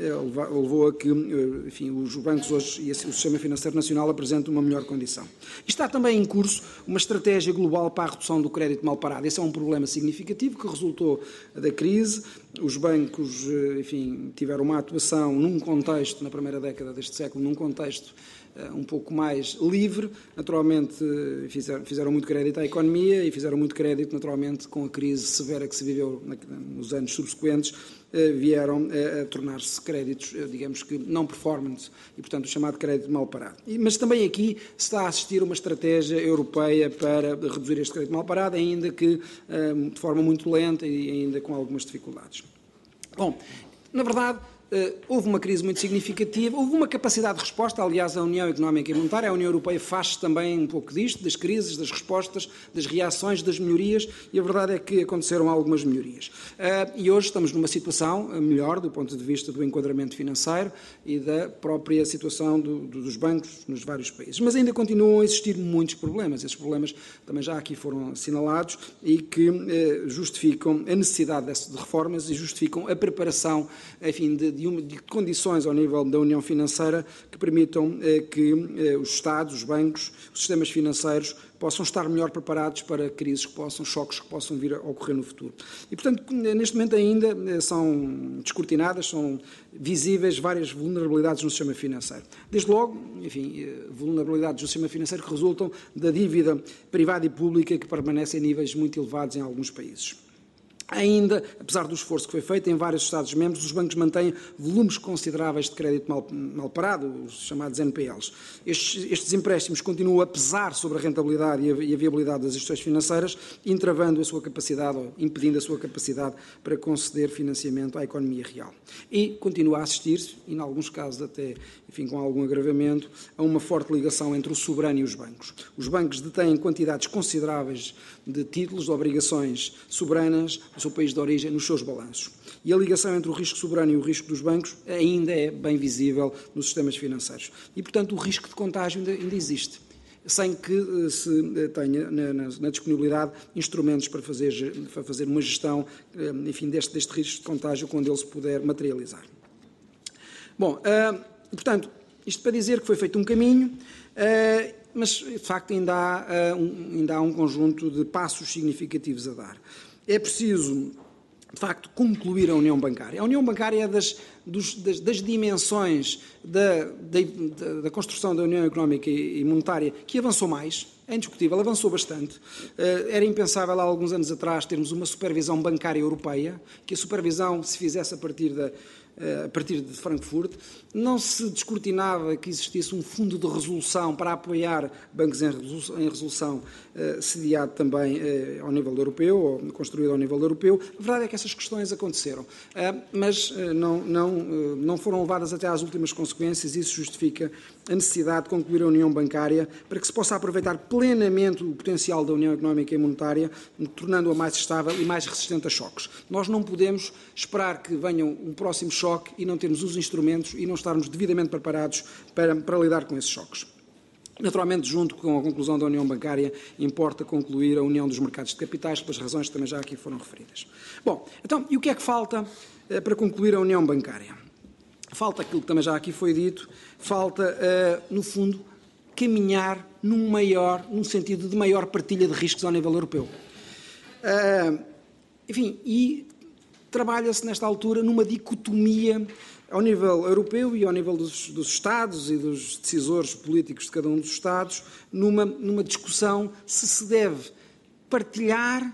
levou a que, enfim, os bancos hoje e o sistema financeiro nacional apresentam uma melhor condição. E está também em curso uma estratégia global para a redução do crédito mal parado. Esse é um problema significativo que resultou da crise. Os bancos, enfim, tiveram uma atuação num contexto, na primeira década deste século, num contexto um pouco mais livre, naturalmente fizeram muito crédito à economia e fizeram muito crédito, naturalmente, com a crise severa que se viveu nos anos subsequentes, vieram a tornar-se créditos, digamos que não performance, e, portanto, o chamado crédito mal parado. Mas também aqui se está a assistir a uma estratégia europeia para reduzir este crédito mal parado, ainda que de forma muito lenta e ainda com algumas dificuldades. Bom, na verdade, houve uma crise muito significativa, houve uma capacidade de resposta, aliás, a União Económica e Monetária, a União Europeia faz também um pouco disto, das crises, das respostas, das reações, das melhorias, e a verdade é que aconteceram algumas melhorias. E hoje estamos numa situação melhor do ponto de vista do enquadramento financeiro e da própria situação dos bancos nos vários países. Mas ainda continuam a existir muitos problemas. Esses problemas também já aqui foram assinalados e que justificam a necessidade de reformas e justificam a preparação, enfim, de condições ao nível da União Financeira que permitam que os Estados, os bancos, os sistemas financeiros possam estar melhor preparados para crises choques que possam vir a ocorrer no futuro. E, portanto, neste momento ainda são descortinadas, são visíveis várias vulnerabilidades no sistema financeiro. Desde logo, enfim, vulnerabilidades no sistema financeiro que resultam da dívida privada e pública que permanece em níveis muito elevados em alguns países. Ainda, apesar do esforço que foi feito em vários Estados-membros, os bancos mantêm volumes consideráveis de crédito mal parado, os chamados NPLs. Estes empréstimos continuam a pesar sobre a rentabilidade e a viabilidade das instituições financeiras, entravando a sua capacidade ou impedindo a sua capacidade para conceder financiamento à economia real. E continua a assistir-se, e em alguns casos até, enfim, com algum agravamento, a uma forte ligação entre o soberano e os bancos. Os bancos detêm quantidades consideráveis de títulos, de obrigações soberanas do seu país de origem nos seus balanços. E a ligação entre o risco soberano e o risco dos bancos ainda é bem visível nos sistemas financeiros. E, portanto, o risco de contágio ainda existe, sem que se tenha na disponibilidade instrumentos para fazer uma gestão, enfim, deste risco de contágio quando ele se puder materializar. Bom, portanto, isto para dizer que foi feito um caminho, mas, de facto, ainda há um conjunto de passos significativos a dar. É preciso, de facto, concluir a União Bancária. A União Bancária é das dimensões da construção da União Económica e Monetária que avançou mais, é indiscutível, avançou bastante. Era impensável há alguns anos atrás termos uma supervisão bancária europeia, que a supervisão se fizesse a partir de Frankfurt. Não se descortinava que existisse um fundo de resolução para apoiar bancos em resolução, sediado também ao nível europeu, ou construído ao nível europeu. A verdade é que essas questões aconteceram, mas não foram levadas até às últimas consequências, e isso justifica a necessidade de concluir a União Bancária para que se possa aproveitar plenamente o potencial da União Económica e Monetária, tornando-a mais estável e mais resistente a choques. Nós não podemos esperar que venha um próximo choque e não termos os instrumentos e não estarmos devidamente preparados para lidar com esses choques. Naturalmente, junto com a conclusão da União Bancária, importa concluir a União dos Mercados de Capitais, pelas razões que também já aqui foram referidas. Bom, então, e o que é que falta para concluir a União Bancária? falta aquilo que também já aqui foi dito, falta, no fundo, caminhar num sentido de maior partilha de riscos ao nível europeu. Enfim, e trabalha-se nesta altura numa dicotomia ao nível europeu e ao nível dos Estados e dos decisores políticos de cada um dos Estados, numa discussão se deve partilhar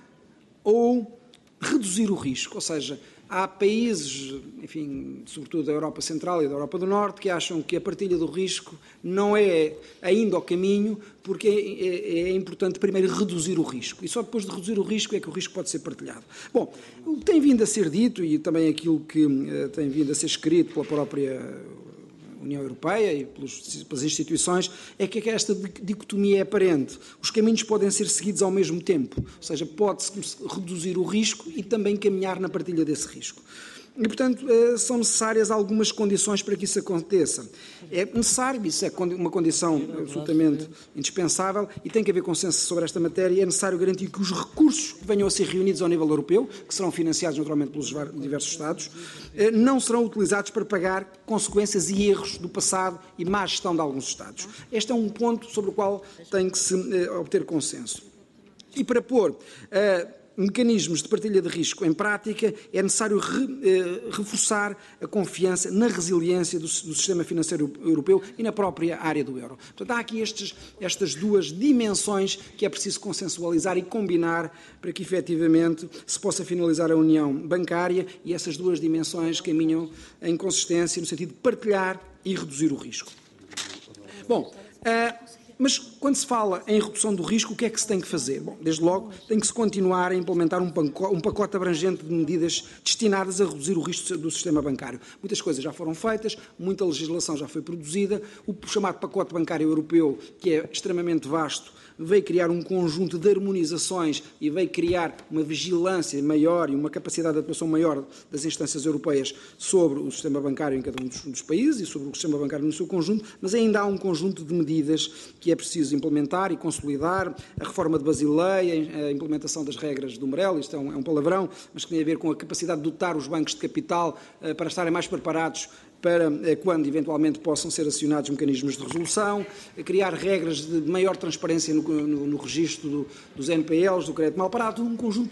ou reduzir o risco. Ou seja, há países, enfim, sobretudo da Europa Central e da Europa do Norte, que acham que a partilha do risco não é ainda o caminho, porque é importante primeiro reduzir o risco. E só depois de reduzir o risco é que o risco pode ser partilhado. Bom, o que tem vindo a ser dito, e também aquilo que tem vindo a ser escrito pela própria União Europeia e pelas instituições, é que esta dicotomia é aparente. Os caminhos podem ser seguidos ao mesmo tempo, ou seja, pode-se reduzir o risco e também caminhar na partilha desse risco. E, portanto, são necessárias algumas condições para que isso aconteça. É necessário, isso é uma condição absolutamente indispensável e tem que haver consenso sobre esta matéria, é necessário garantir que os recursos que venham a ser reunidos ao nível europeu, que serão financiados naturalmente pelos diversos Estados, não serão utilizados para pagar consequências e erros do passado e má gestão de alguns Estados. Este é um ponto sobre o qual tem que se obter consenso. E para pôr mecanismos de partilha de risco em prática, é necessário reforçar a confiança na resiliência do sistema financeiro europeu e na própria área do euro. Portanto, há aqui estas duas dimensões que é preciso consensualizar e combinar para que, efetivamente, se possa finalizar a união bancária, e essas duas dimensões caminham em consistência no sentido de partilhar e reduzir o risco. Bom, mas quando se fala em redução do risco, o que é que se tem que fazer? Bom, desde logo, tem que se continuar a implementar um pacote abrangente de medidas destinadas a reduzir o risco do sistema bancário. Muitas coisas já foram feitas, muita legislação já foi produzida, o chamado pacote bancário europeu, que é extremamente vasto, veio criar um conjunto de harmonizações e veio criar uma vigilância maior e uma capacidade de atuação maior das instâncias europeias sobre o sistema bancário em cada um dos países e sobre o sistema bancário no seu conjunto, mas ainda há um conjunto de medidas que é preciso implementar e consolidar. A reforma de Basileia, a implementação das regras do Umbrella, isto é um palavrão, mas que tem a ver com a capacidade de dotar os bancos de capital para estarem mais preparados para quando eventualmente possam ser acionados mecanismos de resolução, criar regras de maior transparência no registro dos NPLs, do crédito mal parado, um conjunto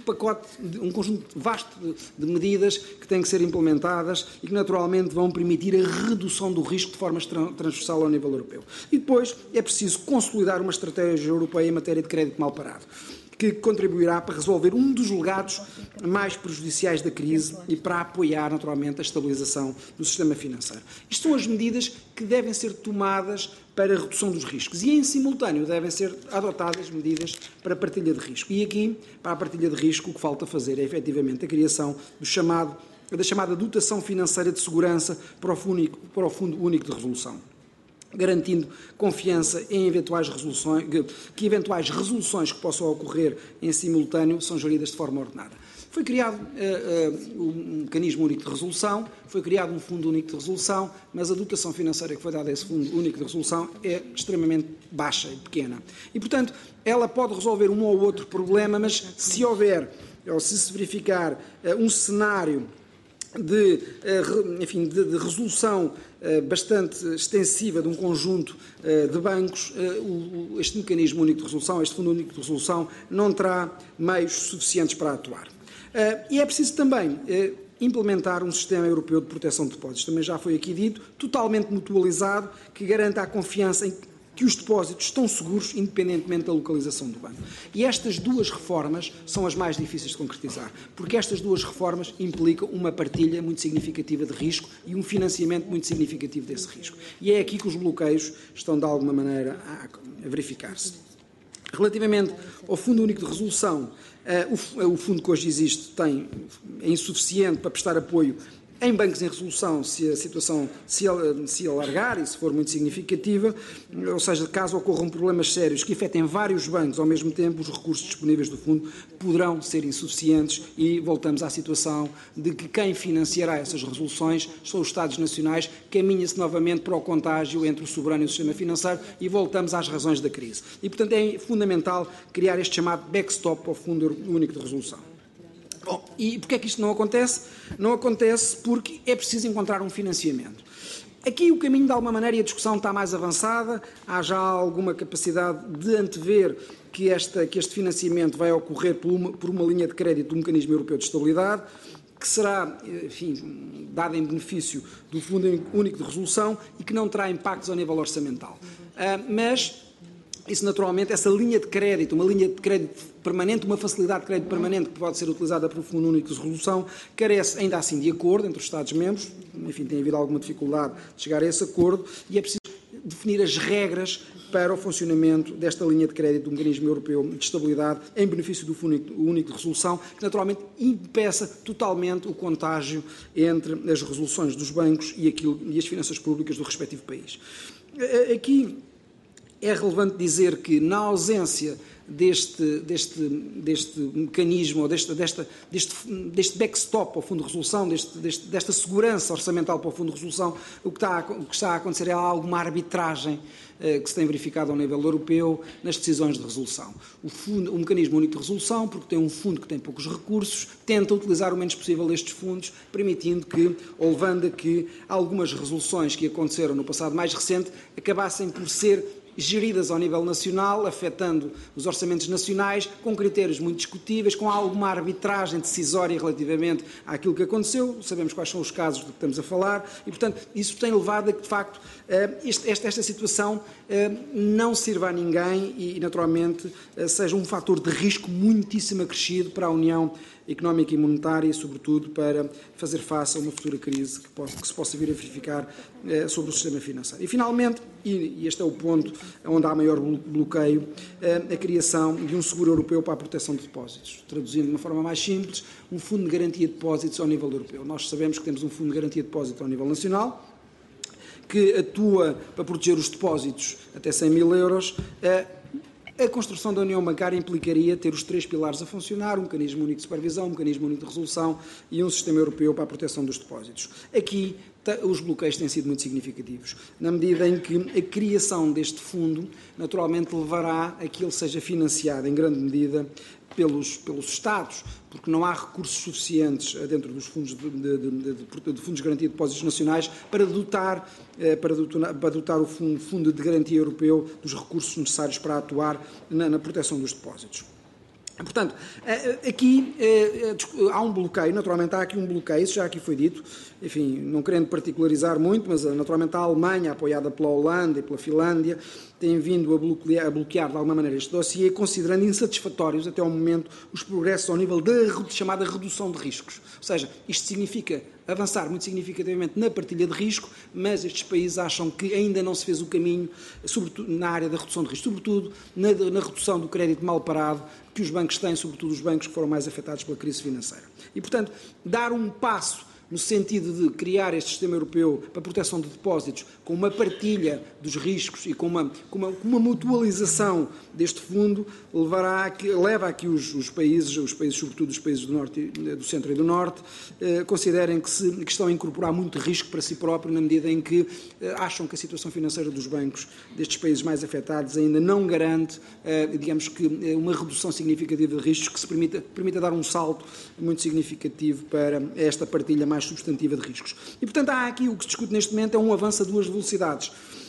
vasto de medidas que têm que ser implementadas e que naturalmente vão permitir a redução do risco de forma transversal ao nível europeu. E depois é preciso consolidar uma estratégia europeia em matéria de crédito mal parado, que contribuirá para resolver um dos legados mais prejudiciais da crise e para apoiar, naturalmente, a estabilização do sistema financeiro. Isto são as medidas que devem ser tomadas para a redução dos riscos e, em simultâneo, devem ser adotadas medidas para a partilha de risco. E aqui, para a partilha de risco, o que falta fazer é, efetivamente, a criação da chamada dotação financeira de segurança para o Fundo Único de Resolução, garantindo confiança em eventuais resoluções que possam ocorrer em simultâneo são geridas de forma ordenada. Foi criado um mecanismo único de resolução, foi criado um fundo único de resolução, mas a dotação financeira que foi dada a esse fundo único de resolução é extremamente baixa e pequena. E, portanto, ela pode resolver um ou outro problema, mas se houver, ou se verificar um cenário de resolução bastante extensiva de um conjunto de bancos, este mecanismo único de resolução, este fundo único de resolução, não terá meios suficientes para atuar. E é preciso também implementar um sistema europeu de proteção de depósitos, também já foi aqui dito, totalmente mutualizado, que garanta a confiança em que os depósitos estão seguros independentemente da localização do banco. E estas duas reformas são as mais difíceis de concretizar, porque estas duas reformas implicam uma partilha muito significativa de risco e um financiamento muito significativo desse risco. E é aqui que os bloqueios estão, de alguma maneira, a verificar-se. Relativamente ao Fundo Único de Resolução, o fundo que hoje existe é insuficiente para prestar apoio em bancos em resolução, se a situação se alargar e se for muito significativa, ou seja, caso ocorram problemas sérios que afetem vários bancos ao mesmo tempo, os recursos disponíveis do fundo poderão ser insuficientes e voltamos à situação de que quem financiará essas resoluções são os Estados nacionais, caminha-se novamente para o contágio entre o soberano e o sistema financeiro e voltamos às razões da crise. E, portanto, é fundamental criar este chamado backstop ao Fundo Único de Resolução. Bom, e porquê é que isto não acontece? Não acontece porque é preciso encontrar um financiamento. Aqui o caminho, de alguma maneira, e a discussão está mais avançada, há já alguma capacidade de antever que este financiamento vai ocorrer por uma linha de crédito do Mecanismo Europeu de Estabilidade, que será, enfim, dada em benefício do Fundo Único de Resolução e que não terá impactos ao nível orçamental. Mas isso, naturalmente, essa linha de crédito, uma linha de crédito permanente, uma facilidade de crédito permanente que pode ser utilizada pelo Fundo Único de Resolução, carece ainda assim de acordo entre os Estados-membros. Enfim, tem havido alguma dificuldade de chegar a esse acordo e é preciso definir as regras para o funcionamento desta linha de crédito do Mecanismo Europeu de Estabilidade em benefício do Fundo Único de Resolução, que naturalmente impeça totalmente o contágio entre as resoluções dos bancos e as finanças públicas do respectivo país. Aqui é relevante dizer que, na ausência deste mecanismo, ou deste backstop ao Fundo de Resolução, desta segurança orçamental para o Fundo de Resolução, o que está a acontecer é alguma arbitragem que se tem verificado ao nível europeu nas decisões de resolução. O Mecanismo Único de Resolução, porque tem um fundo que tem poucos recursos, tenta utilizar o menos possível estes fundos, permitindo que, ou levando a que algumas resoluções que aconteceram no passado mais recente acabassem por ser geridas ao nível nacional, afetando os orçamentos nacionais, com critérios muito discutíveis, com alguma arbitragem decisória relativamente àquilo que aconteceu. Sabemos quais são os casos de que estamos a falar e, portanto, isso tem levado a que, de facto, esta situação não sirva a ninguém e, naturalmente, seja um fator de risco muitíssimo acrescido para a União Económica e Monetária e, sobretudo, para fazer face a uma futura crise que se possa vir a verificar sobre o sistema financeiro. E, finalmente, e este é o ponto onde há maior bloqueio, a criação de um seguro europeu para a proteção de depósitos. Traduzindo de uma forma mais simples, um fundo de garantia de depósitos ao nível europeu. Nós sabemos que temos um fundo de garantia de depósitos ao nível nacional, que atua para proteger os depósitos até 100 mil euros. A construção da União Bancária implicaria ter os três pilares a funcionar, um mecanismo único de supervisão, um mecanismo único de resolução e um sistema europeu para a proteção dos depósitos. Aqui os bloqueios têm sido muito significativos, na medida em que a criação deste fundo naturalmente levará a que ele seja financiado em grande medida pelos Estados, porque não há recursos suficientes dentro dos fundos de fundos de garantia de depósitos nacionais para dotar o Fundo de Garantia Europeu dos recursos necessários para atuar na proteção dos depósitos. Portanto, aqui há um bloqueio, naturalmente há aqui um bloqueio, isso já aqui foi dito, enfim, não querendo particularizar muito, mas naturalmente a Alemanha, apoiada pela Holanda e pela Finlândia, tem vindo a bloquear de alguma maneira este dossiê, considerando insatisfatórios até ao momento os progressos ao nível da chamada redução de riscos. Ou seja, isto significa avançar muito significativamente na partilha de risco, mas estes países acham que ainda não se fez o caminho, sobretudo na área da redução de risco, sobretudo na redução do crédito mal parado que os bancos têm, sobretudo os bancos que foram mais afetados pela crise financeira. E, portanto, dar um passo no sentido de criar este sistema europeu para a proteção de depósitos, com uma partilha dos riscos e com uma mutualização deste fundo, leva a que os países, sobretudo os países do Norte, do Centro e do Norte, considerem que estão a incorporar muito risco para si próprio, na medida em que acham que a situação financeira dos bancos destes países mais afetados ainda não garante, digamos que, uma redução significativa de riscos que se permita dar um salto muito significativo para esta partilha mais substantiva de riscos. E, portanto, há aqui o que se discute neste momento é um avanço a duas velocidades.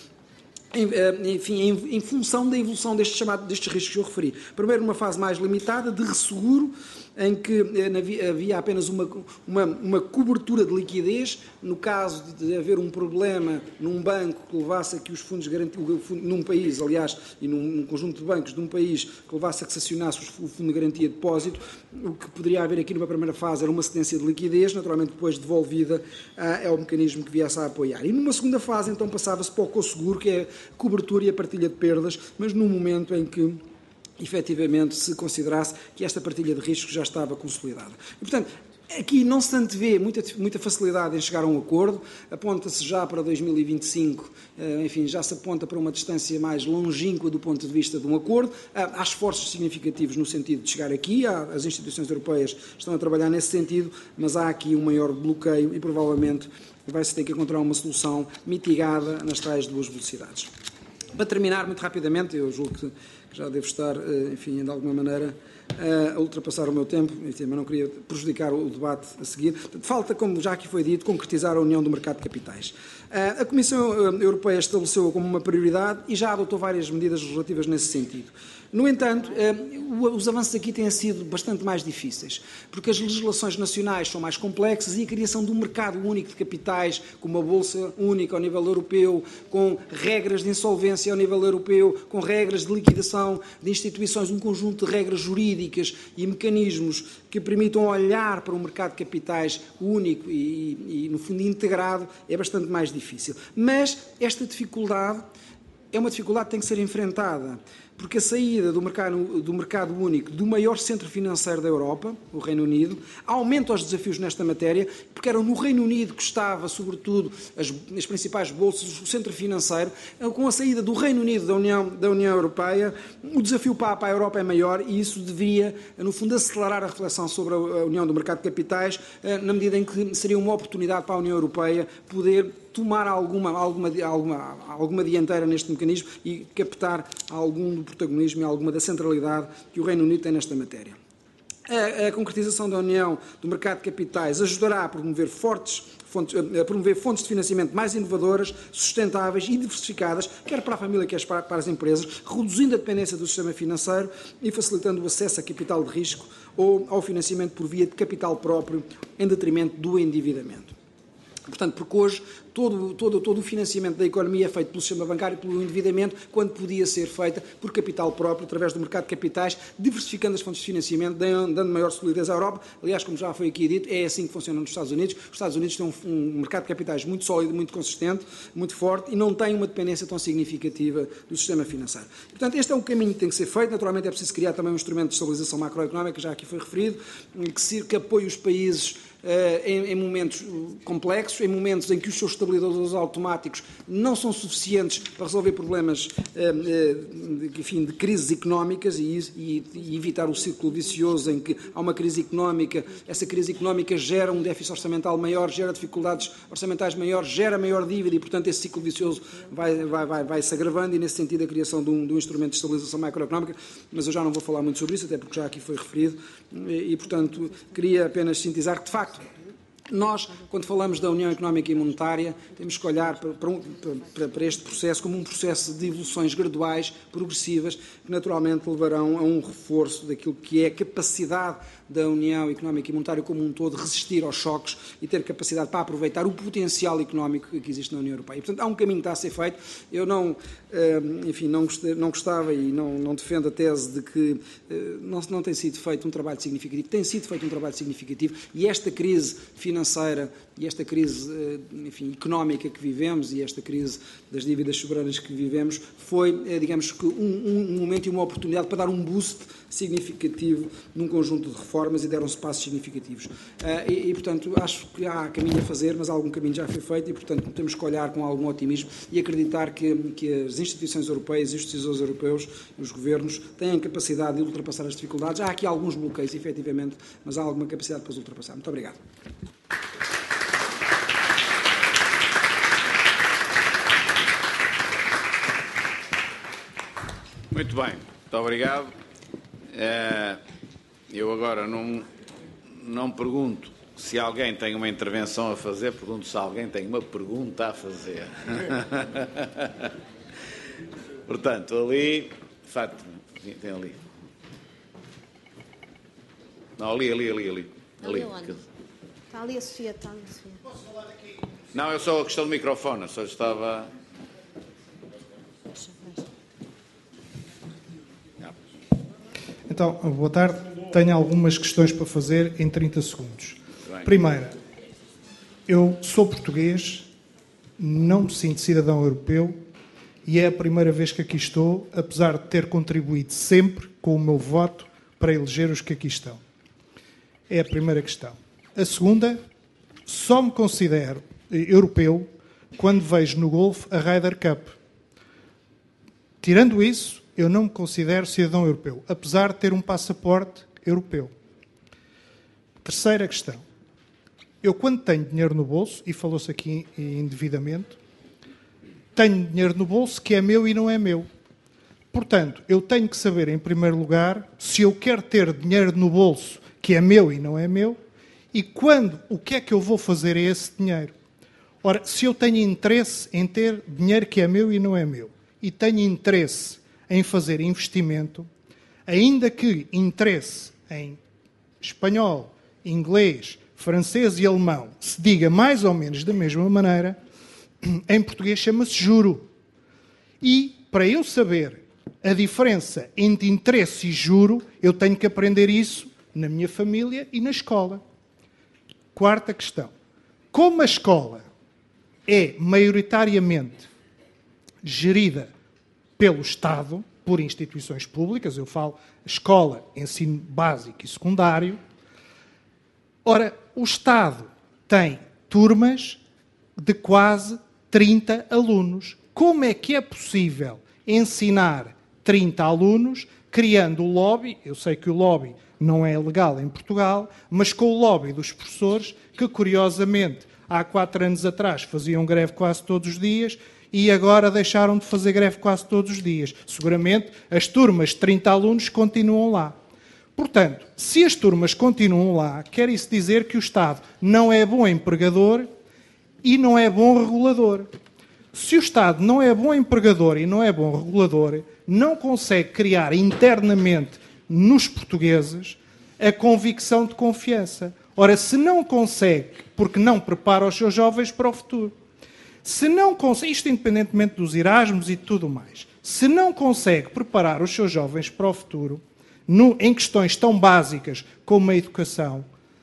Enfim, em função da evolução destes riscos que eu referi. Primeiro, numa fase mais limitada, de resseguro, em que havia apenas uma cobertura de liquidez, no caso de haver um problema num banco que levasse a que os fundos garantidos, num país, aliás, e num conjunto de bancos de um país, que levasse a que se acionasse o Fundo de Garantia de Depósito, o que poderia haver aqui numa primeira fase era uma cedência de liquidez, naturalmente depois devolvida ao mecanismo que viesse a apoiar. E numa segunda fase, então, passava-se para o co-seguro, que é a cobertura e a partilha de perdas, mas num momento em que efetivamente se considerasse que esta partilha de riscos já estava consolidada. E, portanto, aqui não se antevê muita facilidade em chegar a um acordo, aponta-se já para 2025, enfim, já se aponta para uma distância mais longínqua do ponto de vista de um acordo. Há esforços significativos no sentido de chegar aqui, as instituições europeias estão a trabalhar nesse sentido, mas há aqui um maior bloqueio e provavelmente vai-se ter que encontrar uma solução mitigada nas tais duas velocidades. Para terminar, muito rapidamente, eu julgo que já devo estar, enfim, de alguma maneira, a ultrapassar o meu tempo, enfim, mas não queria prejudicar o debate a seguir. Falta, como já aqui foi dito, concretizar a União do Mercado de Capitais. A Comissão Europeia estabeleceu-a como uma prioridade e já adotou várias medidas legislativas nesse sentido. No entanto, os avanços aqui têm sido bastante mais difíceis, porque as legislações nacionais são mais complexas e a criação de um mercado único de capitais, com uma bolsa única ao nível europeu, com regras de insolvência ao nível europeu, com regras de liquidação de instituições, um conjunto de regras jurídicas e mecanismos que permitam olhar para um mercado de capitais único e no fundo, integrado, é bastante mais difícil. Mas esta dificuldade é uma dificuldade que tem que ser enfrentada, porque a saída do mercado único do maior centro financeiro da Europa, o Reino Unido, aumenta os desafios nesta matéria, porque era no Reino Unido que estava, sobretudo, as principais bolsas, o centro financeiro. Com a saída do Reino Unido da União Europeia, o desafio para a Europa é maior e isso devia, no fundo, acelerar a reflexão sobre a União do Mercado de Capitais, na medida em que seria uma oportunidade para a União Europeia poder tomar alguma dianteira neste mecanismo e captar algum do protagonismo e alguma da centralidade que o Reino Unido tem nesta matéria. A concretização da União do Mercado de Capitais ajudará a promover fontes de financiamento mais inovadoras, sustentáveis e diversificadas, quer para a família, quer para as empresas, reduzindo a dependência do sistema financeiro e facilitando o acesso a capital de risco ou ao financiamento por via de capital próprio, em detrimento do endividamento. Portanto, porque hoje todo o financiamento da economia é feito pelo sistema bancário e pelo endividamento, quando podia ser feita por capital próprio, através do mercado de capitais, diversificando as fontes de financiamento, dando maior solidez à Europa. Aliás, como já foi aqui dito, é assim que funciona nos Estados Unidos. Os Estados Unidos têm um mercado de capitais muito sólido, muito consistente, muito forte e não têm uma dependência tão significativa do sistema financeiro. Portanto, este é um caminho que tem que ser feito. Naturalmente, é preciso criar também um instrumento de estabilização macroeconómica, já aqui foi referido, que apoie os países em momentos complexos, em momentos em que os seus estabilizadores automáticos não são suficientes para resolver problemas de crises económicas e evitar o círculo vicioso em que há uma crise económica, essa crise económica gera um déficit orçamental maior, gera dificuldades orçamentais maiores, gera maior dívida e, portanto, esse ciclo vicioso vai se agravando e, nesse sentido, a criação de um instrumento de estabilização macroeconómica, mas eu já não vou falar muito sobre isso, até porque já aqui foi referido e, portanto, queria apenas sintetizar que, de facto, nós, quando falamos da União Económica e Monetária, temos que olhar para este processo como um processo de evoluções graduais, progressivas, que naturalmente levarão a um reforço daquilo que é a capacidade da União Económica e Monetária como um todo resistir aos choques e ter capacidade para aproveitar o potencial económico que existe na União Europeia. E, portanto, há um caminho que está a ser feito. Eu não gostava e não defendo a tese de que não tem sido feito um trabalho significativo. Tem sido feito um trabalho significativo e esta crise financeira e esta crise económica que vivemos e esta crise das dívidas soberanas que vivemos foi, digamos que, um momento e uma oportunidade para dar um boost significativo num conjunto de reformas e deram-se passos significativos. Portanto, acho que há caminho a fazer, mas algum caminho já foi feito e, portanto, temos que olhar com algum otimismo e acreditar que as instituições europeias e os decisores europeus, os governos, têm capacidade de ultrapassar as dificuldades. Há aqui alguns bloqueios, efetivamente, mas há alguma capacidade para os ultrapassar. Muito obrigado. Muito bem, muito obrigado. Eu agora não pergunto se alguém tem uma intervenção a fazer, pergunto se alguém tem uma pergunta a fazer. Portanto, ali, Fátima, tem ali. Não, ali. Ali. Está ali a Sofia, Posso falar aqui? Não, é só a questão do microfone, só estava... Então, boa tarde. Tenho algumas questões para fazer em 30 segundos. Primeira, eu sou português, não me sinto cidadão europeu e é a primeira vez que aqui estou, apesar de ter contribuído sempre com o meu voto para eleger os que aqui estão. É a primeira questão. A segunda, só me considero europeu quando vejo no Golfo a Ryder Cup. Tirando isso, eu não me considero cidadão europeu, apesar de ter um passaporte europeu. Terceira questão. Eu, quando tenho dinheiro no bolso, e falou-se aqui em endividamento, tenho dinheiro no bolso que é meu e não é meu. portanto, eu tenho que saber, em primeiro lugar, se eu quero ter dinheiro no bolso que é meu e não é meu, e quando, o que é que eu vou fazer a esse dinheiro. Ora, se eu tenho interesse em ter dinheiro que é meu e não é meu, e tenho interesse em fazer investimento, ainda que interesse em espanhol, inglês, francês e alemão se diga mais ou menos da mesma maneira, em português chama-se juro. E, para eu saber a diferença entre interesse e juro, eu tenho que aprender isso na minha família e na escola. Quarta questão. Como a escola é maioritariamente gerida pelo Estado, por instituições públicas, eu falo escola, ensino básico e secundário, ora, o Estado tem turmas de quase 30 alunos. Como é que é possível ensinar 30 alunos criando o lobby? Eu sei que o lobby não é legal em Portugal, mas com o lobby dos professores, que curiosamente há 4 anos atrás faziam greve quase todos os dias e agora deixaram de fazer greve quase todos os dias. Seguramente as turmas de 30 alunos continuam lá. Portanto, se as turmas continuam lá, quer isso dizer que o Estado não é bom empregador e não é bom regulador. Se o Estado não é bom empregador e não é bom regulador, não consegue criar internamente nos portugueses a convicção de confiança. Ora, se não consegue, porque não prepara os seus jovens para o futuro, se não consegue, isto independentemente dos Erasmus e tudo mais, se não consegue preparar os seus jovens para o futuro, em questões tão básicas como a educação,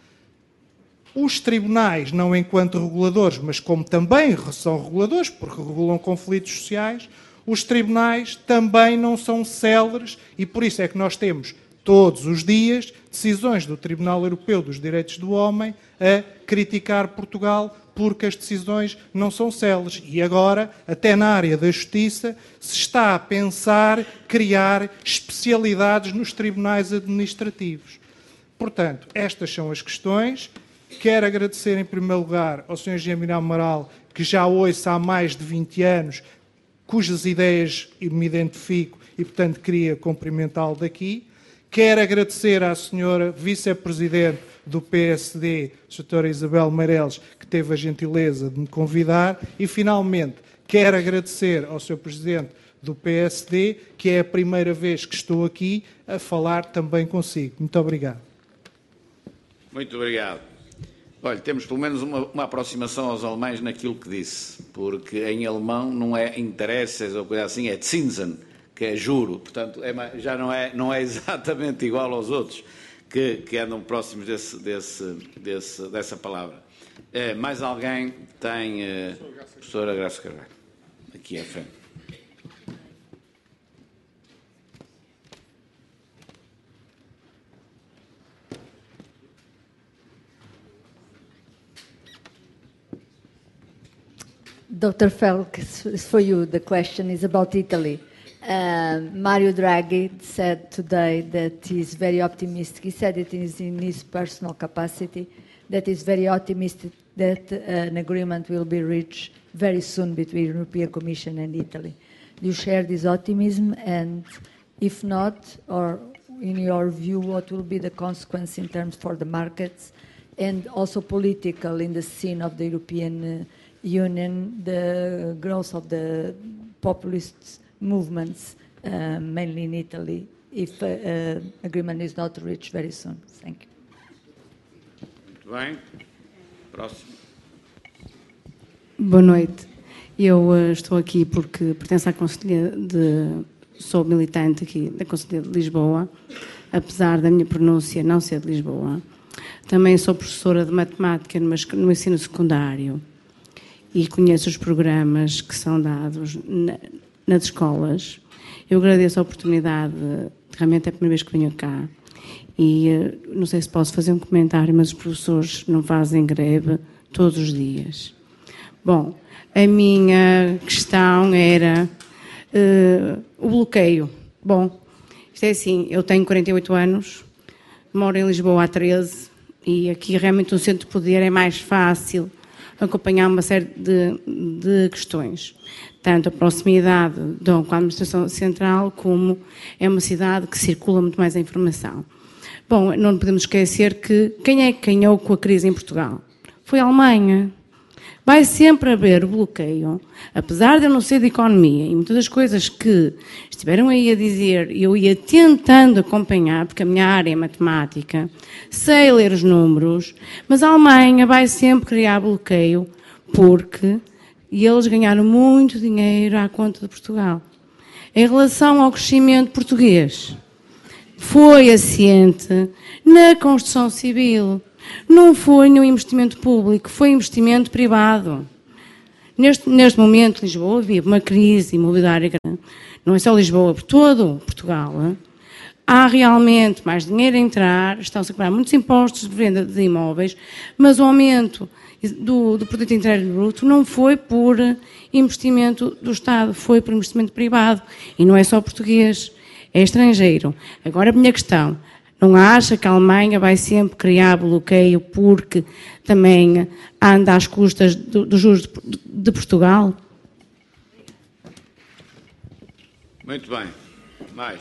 os tribunais, não enquanto reguladores, mas como também são reguladores, porque regulam conflitos sociais, os tribunais também não são céleres e por isso é que nós temos todos os dias decisões do Tribunal Europeu dos Direitos do Homem a criticar Portugal porque as decisões não são céleres. E agora, até na área da justiça, se está a pensar criar especialidades nos tribunais administrativos. Portanto, estas são as questões. Quero agradecer, em primeiro lugar, ao Sr. Engenheiro Miguel Amaral, que já ouço há mais de 20 anos, cujas ideias me identifico e, portanto, queria cumprimentá-lo daqui. Quero agradecer à Sra. Vice-Presidente do PSD, Sra. Isabel Meireles, que teve a gentileza de me convidar. E, finalmente, quero agradecer ao Sr. Presidente do PSD, que é a primeira vez que estou aqui a falar também consigo. Muito obrigado. Muito obrigado. Olha, temos pelo menos uma aproximação aos alemães naquilo que disse, porque em alemão não é interesses ou coisa assim, é Zinsen, que é juro. Portanto, já não é exatamente igual aos outros que andam próximos dessa palavra. Mais alguém tem... Professora Graça Carvalho, aqui à frente. Dr. Felix, for you, the question is about Italy. Mario Draghi said today that he's very optimistic. He said it in his personal capacity, that he's very optimistic that an agreement will be reached very soon between the European Commission and Italy. Do you share this optimism? And if not, or in your view, what will be the consequence in terms for the markets and also political in the scene of the European Union, the growth of the populist movements, mainly in Italy, if agreement is not reached very soon? Thank you. Muito bem. Próximo. Boa noite. Eu estou aqui porque pertenço à Conselhia sou militante aqui da Conselhia de Lisboa, apesar da minha pronúncia não ser de Lisboa. Também sou professora de matemática no ensino secundário e conheço os programas que são dados nas escolas. Eu agradeço a oportunidade, realmente é a primeira vez que venho cá, e não sei se posso fazer um comentário, mas os professores não fazem greve todos os dias. Bom, a minha questão era o bloqueio. Bom, isto é assim, eu tenho 48 anos, moro em Lisboa há 13, e aqui realmente o centro de poder é mais fácil acompanhar uma série de questões. Tanto a proximidade com a administração central, como é uma cidade que circula muito mais a informação. Bom, não podemos esquecer que quem é que ganhou com a crise em Portugal? Foi a Alemanha. Vai sempre haver o bloqueio, apesar de eu não ser de economia e muitas das coisas que estiveram aí a dizer, eu ia tentando acompanhar, porque a minha área é matemática, sei ler os números, mas a Alemanha vai sempre criar bloqueio porque eles ganharam muito dinheiro à conta de Portugal. Em relação ao crescimento português, foi assente na construção civil. Não foi no investimento público, foi investimento privado. Neste momento, Lisboa vive uma crise imobiliária grande. Não é só Lisboa, por todo Portugal. Há realmente mais dinheiro a entrar, estão-se a cobrar muitos impostos de venda de imóveis, mas o aumento do produto interno bruto não foi por investimento do Estado, foi por investimento privado. E não é só português, é estrangeiro. Agora a minha questão... Não acha que a Alemanha vai sempre criar bloqueio porque também anda às custas dos juros de Portugal? Muito bem. Mais.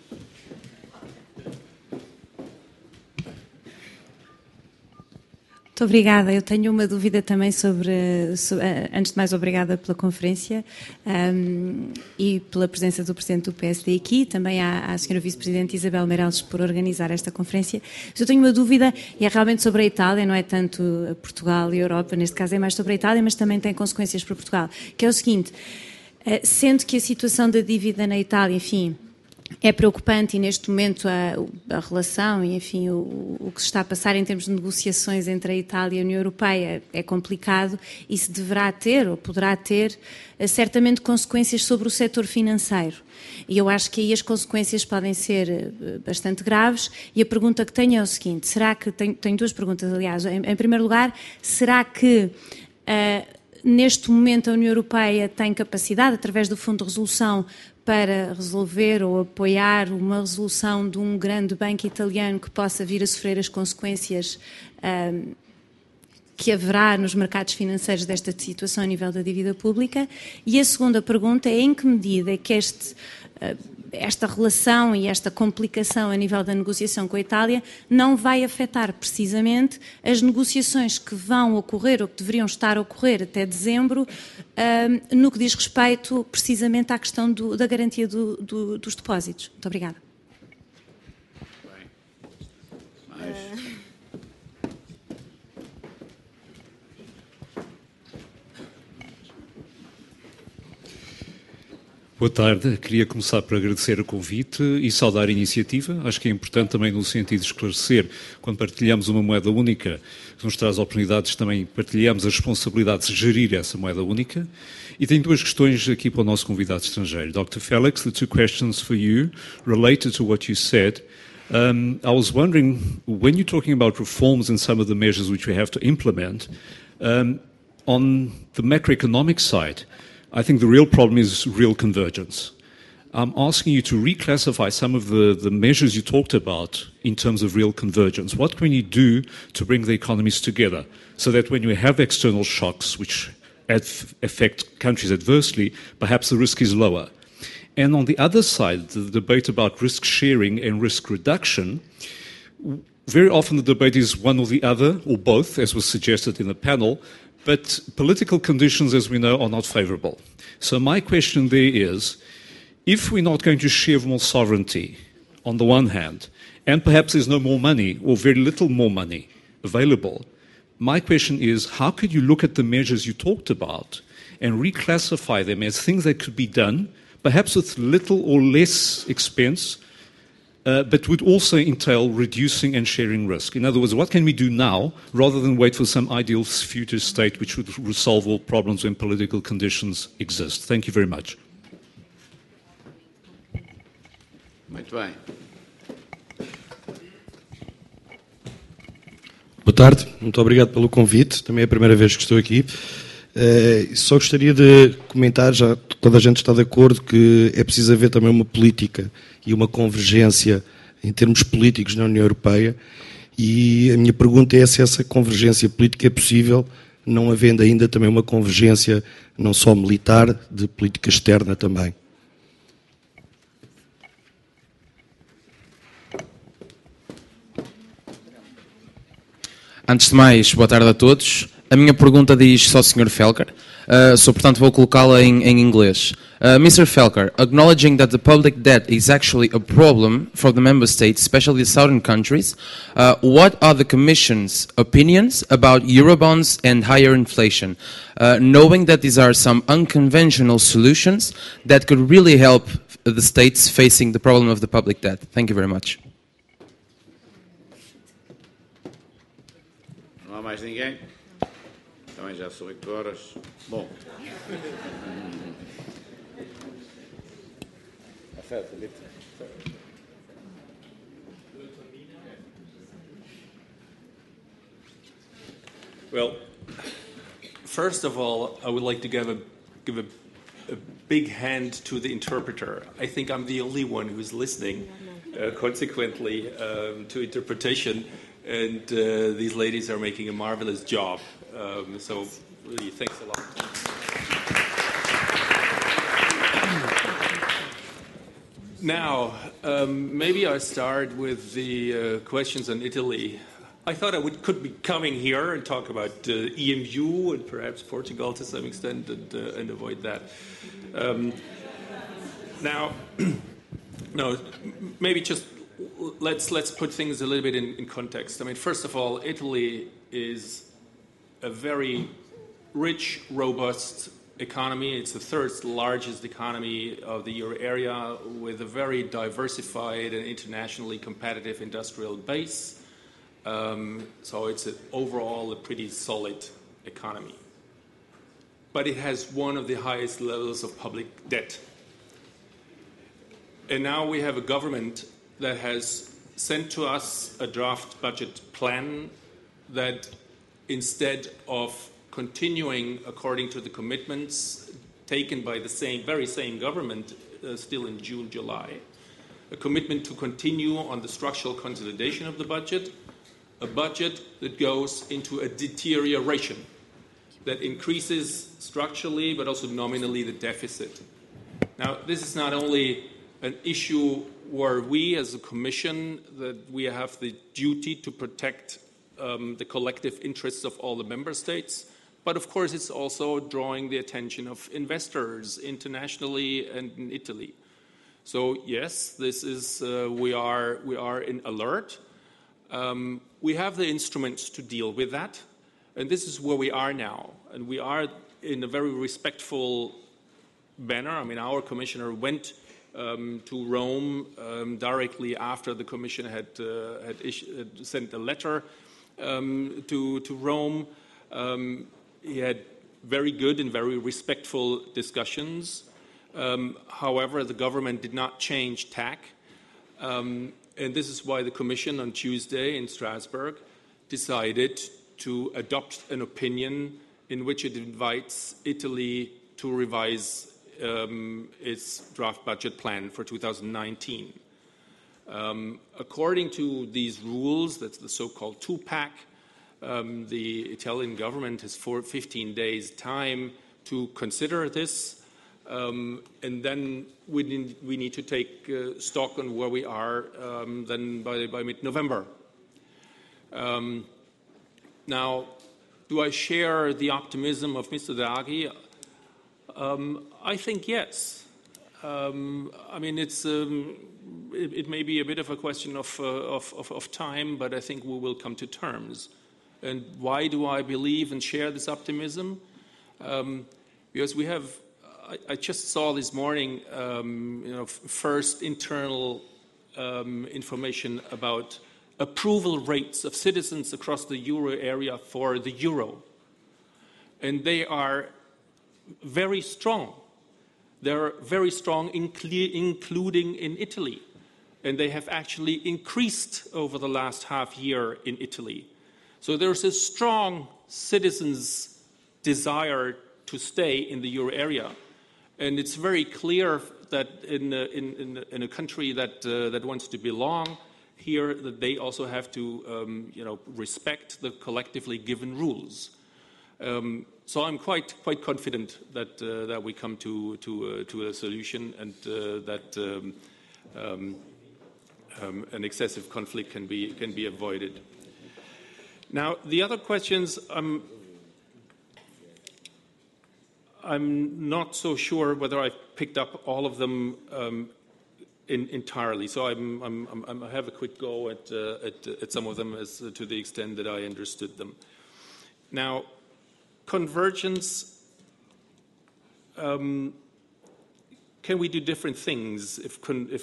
Muito obrigada. Eu tenho uma dúvida também sobre antes de mais, obrigada pela conferência e pela presença do Presidente do PSD aqui, também à Sra. Vice-Presidente Isabel Meireles por organizar esta conferência. Mas eu tenho uma dúvida, e é realmente sobre a Itália, não é tanto Portugal e Europa, neste caso é mais sobre a Itália, mas também tem consequências para Portugal, que é o seguinte, sendo que a situação da dívida na Itália, enfim... É preocupante e neste momento a relação e, enfim, o que se está a passar em termos de negociações entre a Itália e a União Europeia é complicado e se deverá ter ou poderá ter certamente consequências sobre o setor financeiro. E eu acho que aí as consequências podem ser bastante graves e a pergunta que tenho é o seguinte, será que, tenho duas perguntas aliás, em primeiro lugar, será que neste momento a União Europeia tem capacidade, através do Fundo de Resolução, para resolver ou apoiar uma resolução de um grande banco italiano que possa vir a sofrer as consequências que haverá nos mercados financeiros desta situação a nível da dívida pública? E a segunda pergunta é em que medida é que esta relação e esta complicação a nível da negociação com a Itália não vai afetar precisamente as negociações que vão ocorrer ou que deveriam estar a ocorrer até dezembro no que diz respeito precisamente à questão da garantia dos depósitos. Muito obrigada. Boa tarde. Queria começar por agradecer o convite e saudar a iniciativa. Acho que é importante também no sentido de esclarecer, quando partilhamos uma moeda única, que nos traz oportunidades, também partilhamos as responsabilidades de gerir essa moeda única. E tenho duas questões aqui para o nosso convidado estrangeiro. Dr. Felix, the two questions for you related to what you said. I was wondering, when you're talking about reforms and some of the measures which we have to implement, on the macroeconomic side, I think the real problem is real convergence. I'm asking you to reclassify some of the measures you talked about in terms of real convergence. What can you do to bring the economies together so that when you have external shocks which affect countries adversely, perhaps the risk is lower? And on the other side, the debate about risk sharing and risk reduction, very often the debate is one or the other, or both, as was suggested in the panel, but political conditions, as we know, are not favourable. So my question there is, if we're not going to share more sovereignty, on the one hand, and perhaps there's no more money, or very little more money available, my question is, how could you look at the measures you talked about and reclassify them as things that could be done, perhaps with little or less expense, but would also entail reducing and sharing risk? In other words, what can we do now rather than wait for some ideal future state which would resolve all problems when political conditions exist? Thank you very much. Muito bem. Boa tarde, muito obrigado pelo convite, também é a primeira vez que estou aqui. Só gostaria de comentar, já toda a gente está de acordo que é preciso haver também uma política e uma convergência em termos políticos na União Europeia, e a minha pergunta é se essa convergência política é possível não havendo ainda também uma convergência, não só militar, de política externa também. Antes de mais, boa tarde a todos. A minha pergunta diz só ao Sr. Felker, portanto vou colocá-la em inglês. Mr. Felker, acknowledging that the public debt is actually a problem for the member states, especially the southern countries, what are the Commission's opinions about Eurobonds and higher inflation, knowing that these are some unconventional solutions that could really help the states facing the problem of the public debt? Thank you very much. Não há mais ninguém? Também já são 8 horas. Bom. Well, first of all, I would like to give a big hand to the interpreter. I think I'm the only one who's listening, consequently, to interpretation, and these ladies are making a marvelous job. So, really, thanks a lot. Now, maybe I start with the questions on Italy. I thought I could be coming here and talk about EMU and perhaps Portugal to some extent and avoid that. Now, no, maybe just let's put things a little bit in context. I mean, first of all, Italy is a very rich, robust economy. It's the third largest economy of the euro area with a very diversified and internationally competitive industrial base. So it's overall a pretty solid economy. But it has one of the highest levels of public debt. And now we have a government that has sent to us a draft budget plan that instead of continuing according to the commitments taken by the very same government still in June, July, a commitment to continue on the structural consolidation of the budget, a budget that goes into a deterioration, that increases structurally but also nominally the deficit. Now, this is not only an issue where we as a Commission, that we have the duty to protect the collective interests of all the member states, but of course it's also drawing the attention of investors internationally and in Italy. So yes, this is we are in alert. We have the instruments to deal with that, and this is where we are now. And we are in a very respectful manner. I mean, our commissioner went to Rome directly after the Commission had sent a letter to Rome. He had very good and very respectful discussions. However, the government did not change tack. And this is why the Commission on Tuesday in Strasbourg decided to adopt an opinion in which it invites Italy to revise its draft budget plan for 2019. According to these rules, that's the so-called two-pack, the Italian government has 15 days time to consider this, and then we need to take stock on where we are then by mid-November. Now, do I share the optimism of Mr. Draghi? I think yes. I mean, it may be a bit of a question of time, but I think we will come to terms. And why do I believe and share this optimism? Because we have, I just saw this morning, first internal information about approval rates of citizens across the euro area for the euro. And they are very strong. They're very strong, including in Italy. And they have actually increased over the last half year in Italy. So there's a strong citizens' desire to stay in the euro area. And it's very clear that in a country that wants to belong here, that they also have to respect the collectively given rules. So I'm quite confident that that we come to a solution, and that an excessive conflict can be avoided. Now, the other questions, I'm not so sure whether I've picked up all of them entirely. So I have a quick go at some of them as to the extent that I understood them. Now, convergence. Can we do different things if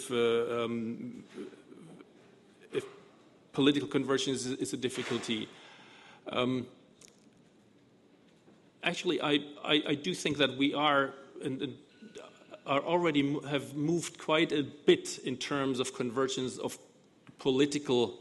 political convergence is a difficulty? Actually, I do think that we are already have moved quite a bit in terms of convergence of political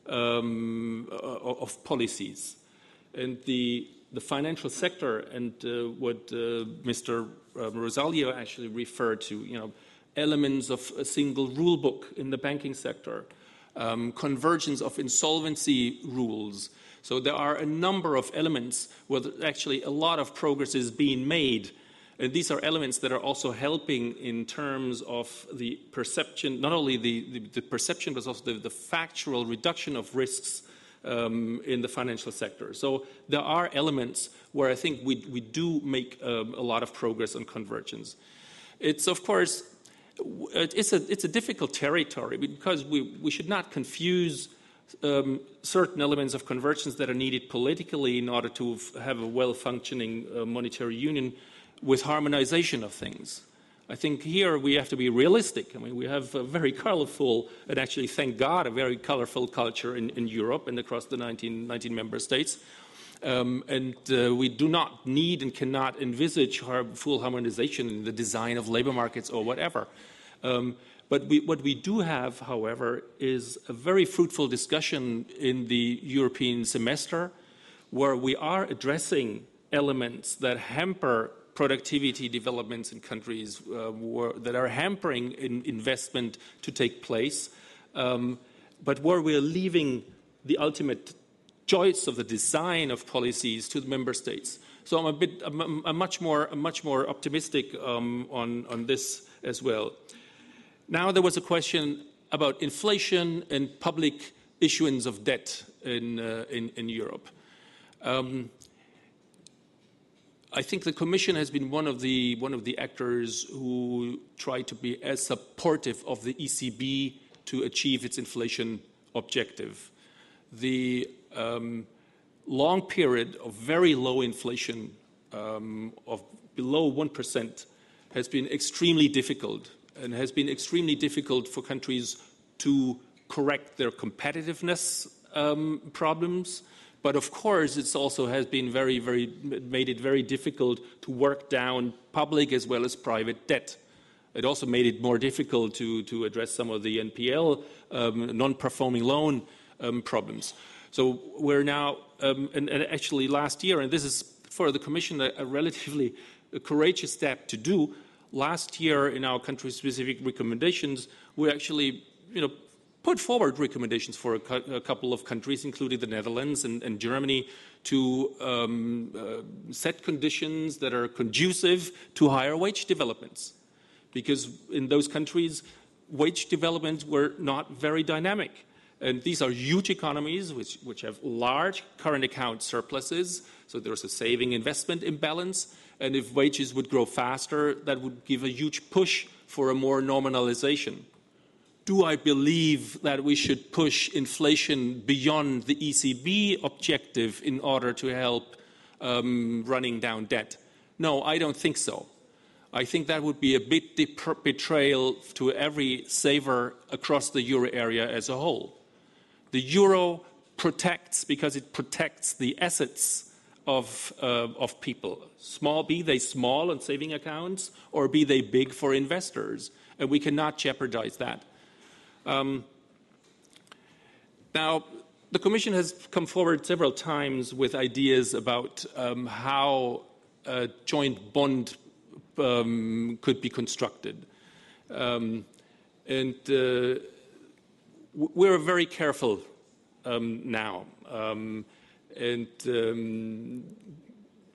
of policies, and the financial sector and what Mr. Rosario actually referred to, elements of a single rule book in the banking sector, convergence of insolvency rules. So there are a number of elements where actually a lot of progress is being made. And these are elements that are also helping in terms of the perception, not only the perception, but also the factual reduction of risks in the financial sector. So there are elements where I think we do make a lot of progress on convergence. It's, of course, it's a difficult territory because we should not confuse certain elements of convergence that are needed politically in order to have a well-functioning monetary union with harmonization of things. I think here we have to be realistic. I mean, we have a very colorful, and actually, thank God, a very colorful culture in Europe and across the 19 member states. And we do not need and cannot envisage full harmonization in the design of labor markets or whatever. But what we do have, however, is a very fruitful discussion in the European semester where we are addressing elements that hamper productivity developments in countries that are hampering investment to take place, but where we are leaving the ultimate choice of the design of policies to the member states. So I'm much more optimistic on this as well. Now there was a question about inflation and public issuance of debt in Europe. I think the Commission has been one of the actors who try to be as supportive of the ECB to achieve its inflation objective. The long period of very low inflation of below 1% has been extremely difficult, and has been extremely difficult for countries to correct their competitiveness problems. But of course, it also has been made it very difficult to work down public as well as private debt. It also made it more difficult to address some of the NPL, non-performing loan problems. So we're now, and actually last year, and this is for the Commission a relatively courageous step to do. Last year, in our country-specific recommendations, we actually, put forward recommendations for a couple of countries, including the Netherlands and Germany, to set conditions that are conducive to higher wage developments. Because in those countries, wage developments were not very dynamic. And these are huge economies which have large current account surpluses. So there's a saving investment imbalance. And if wages would grow faster, that would give a huge push for a more normalization. Do I believe that we should push inflation beyond the ECB objective in order to help running down debt? No, I don't think so. I think that would be a bit betrayal to every saver across the euro area as a whole. The euro protects because it protects the assets of people. Be they small on saving accounts, or be they big for investors, and we cannot jeopardize that. Now, the Commission has come forward several times with ideas about how a joint bond could be constructed. We're very careful now.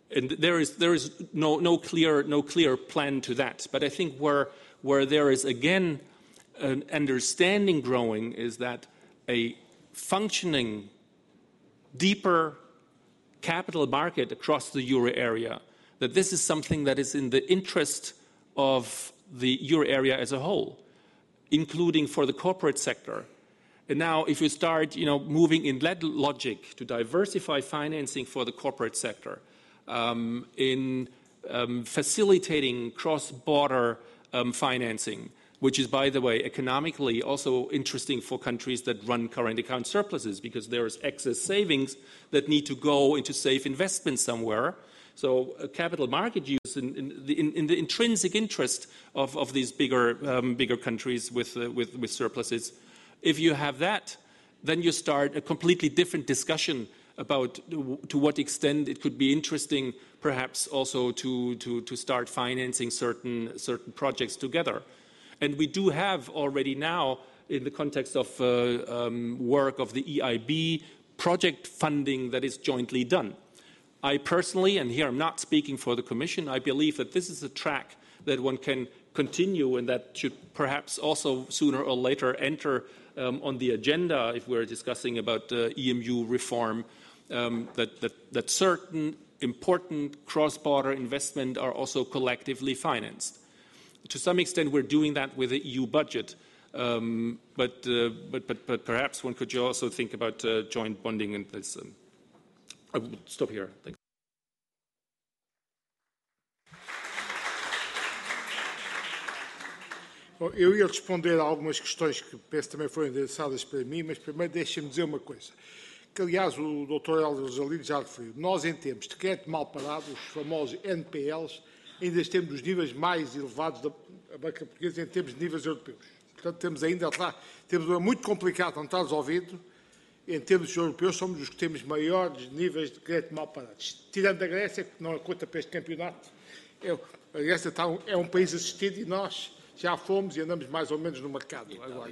And there is no clear plan to that. But I think where there is again an understanding growing is that a functioning, deeper capital market across the euro area, that this is something that is in the interest of the euro area as a whole, including for the corporate sector. And now if you start moving in that logic to diversify financing for the corporate sector, in facilitating cross-border financing, which is, by the way, economically also interesting for countries that run current account surpluses, because there is excess savings that need to go into safe investments somewhere. So capital market use in the intrinsic interest of these bigger countries with surpluses. If you have that, then you start a completely different discussion about to what extent it could be interesting, perhaps also to start financing certain projects together. And we do have already now, in the context of work of the EIB, project funding that is jointly done. I personally, and here I'm not speaking for the Commission, I believe that this is a track that one can continue and that should perhaps also sooner or later enter on the agenda if we're discussing about EMU reform, that certain important cross-border investment are also collectively financed. To some extent, we're doing that with the EU budget, but perhaps one could also think about joint bonding and this. I will stop here. Thanks. Bom, eu ia responder a algumas questões que penso também foram endereçadas para mim, mas primeiro deixem-me dizer uma coisa, que aliás o Dr. Hélder Rosalino já referiu. Nós, em termos de crédito mal parado, os famosos NPLs, ainda temos os níveis mais elevados da banca portuguesa em termos de níveis europeus. Portanto, temos ainda lá, temos um muito complicado, não está resolvido. Em termos europeus, somos os que temos maiores níveis de crédito mal parados. Tirando a Grécia, que não é conta para este campeonato, a Grécia é um país assistido e nós já fomos e andamos mais ou menos no mercado. Agora,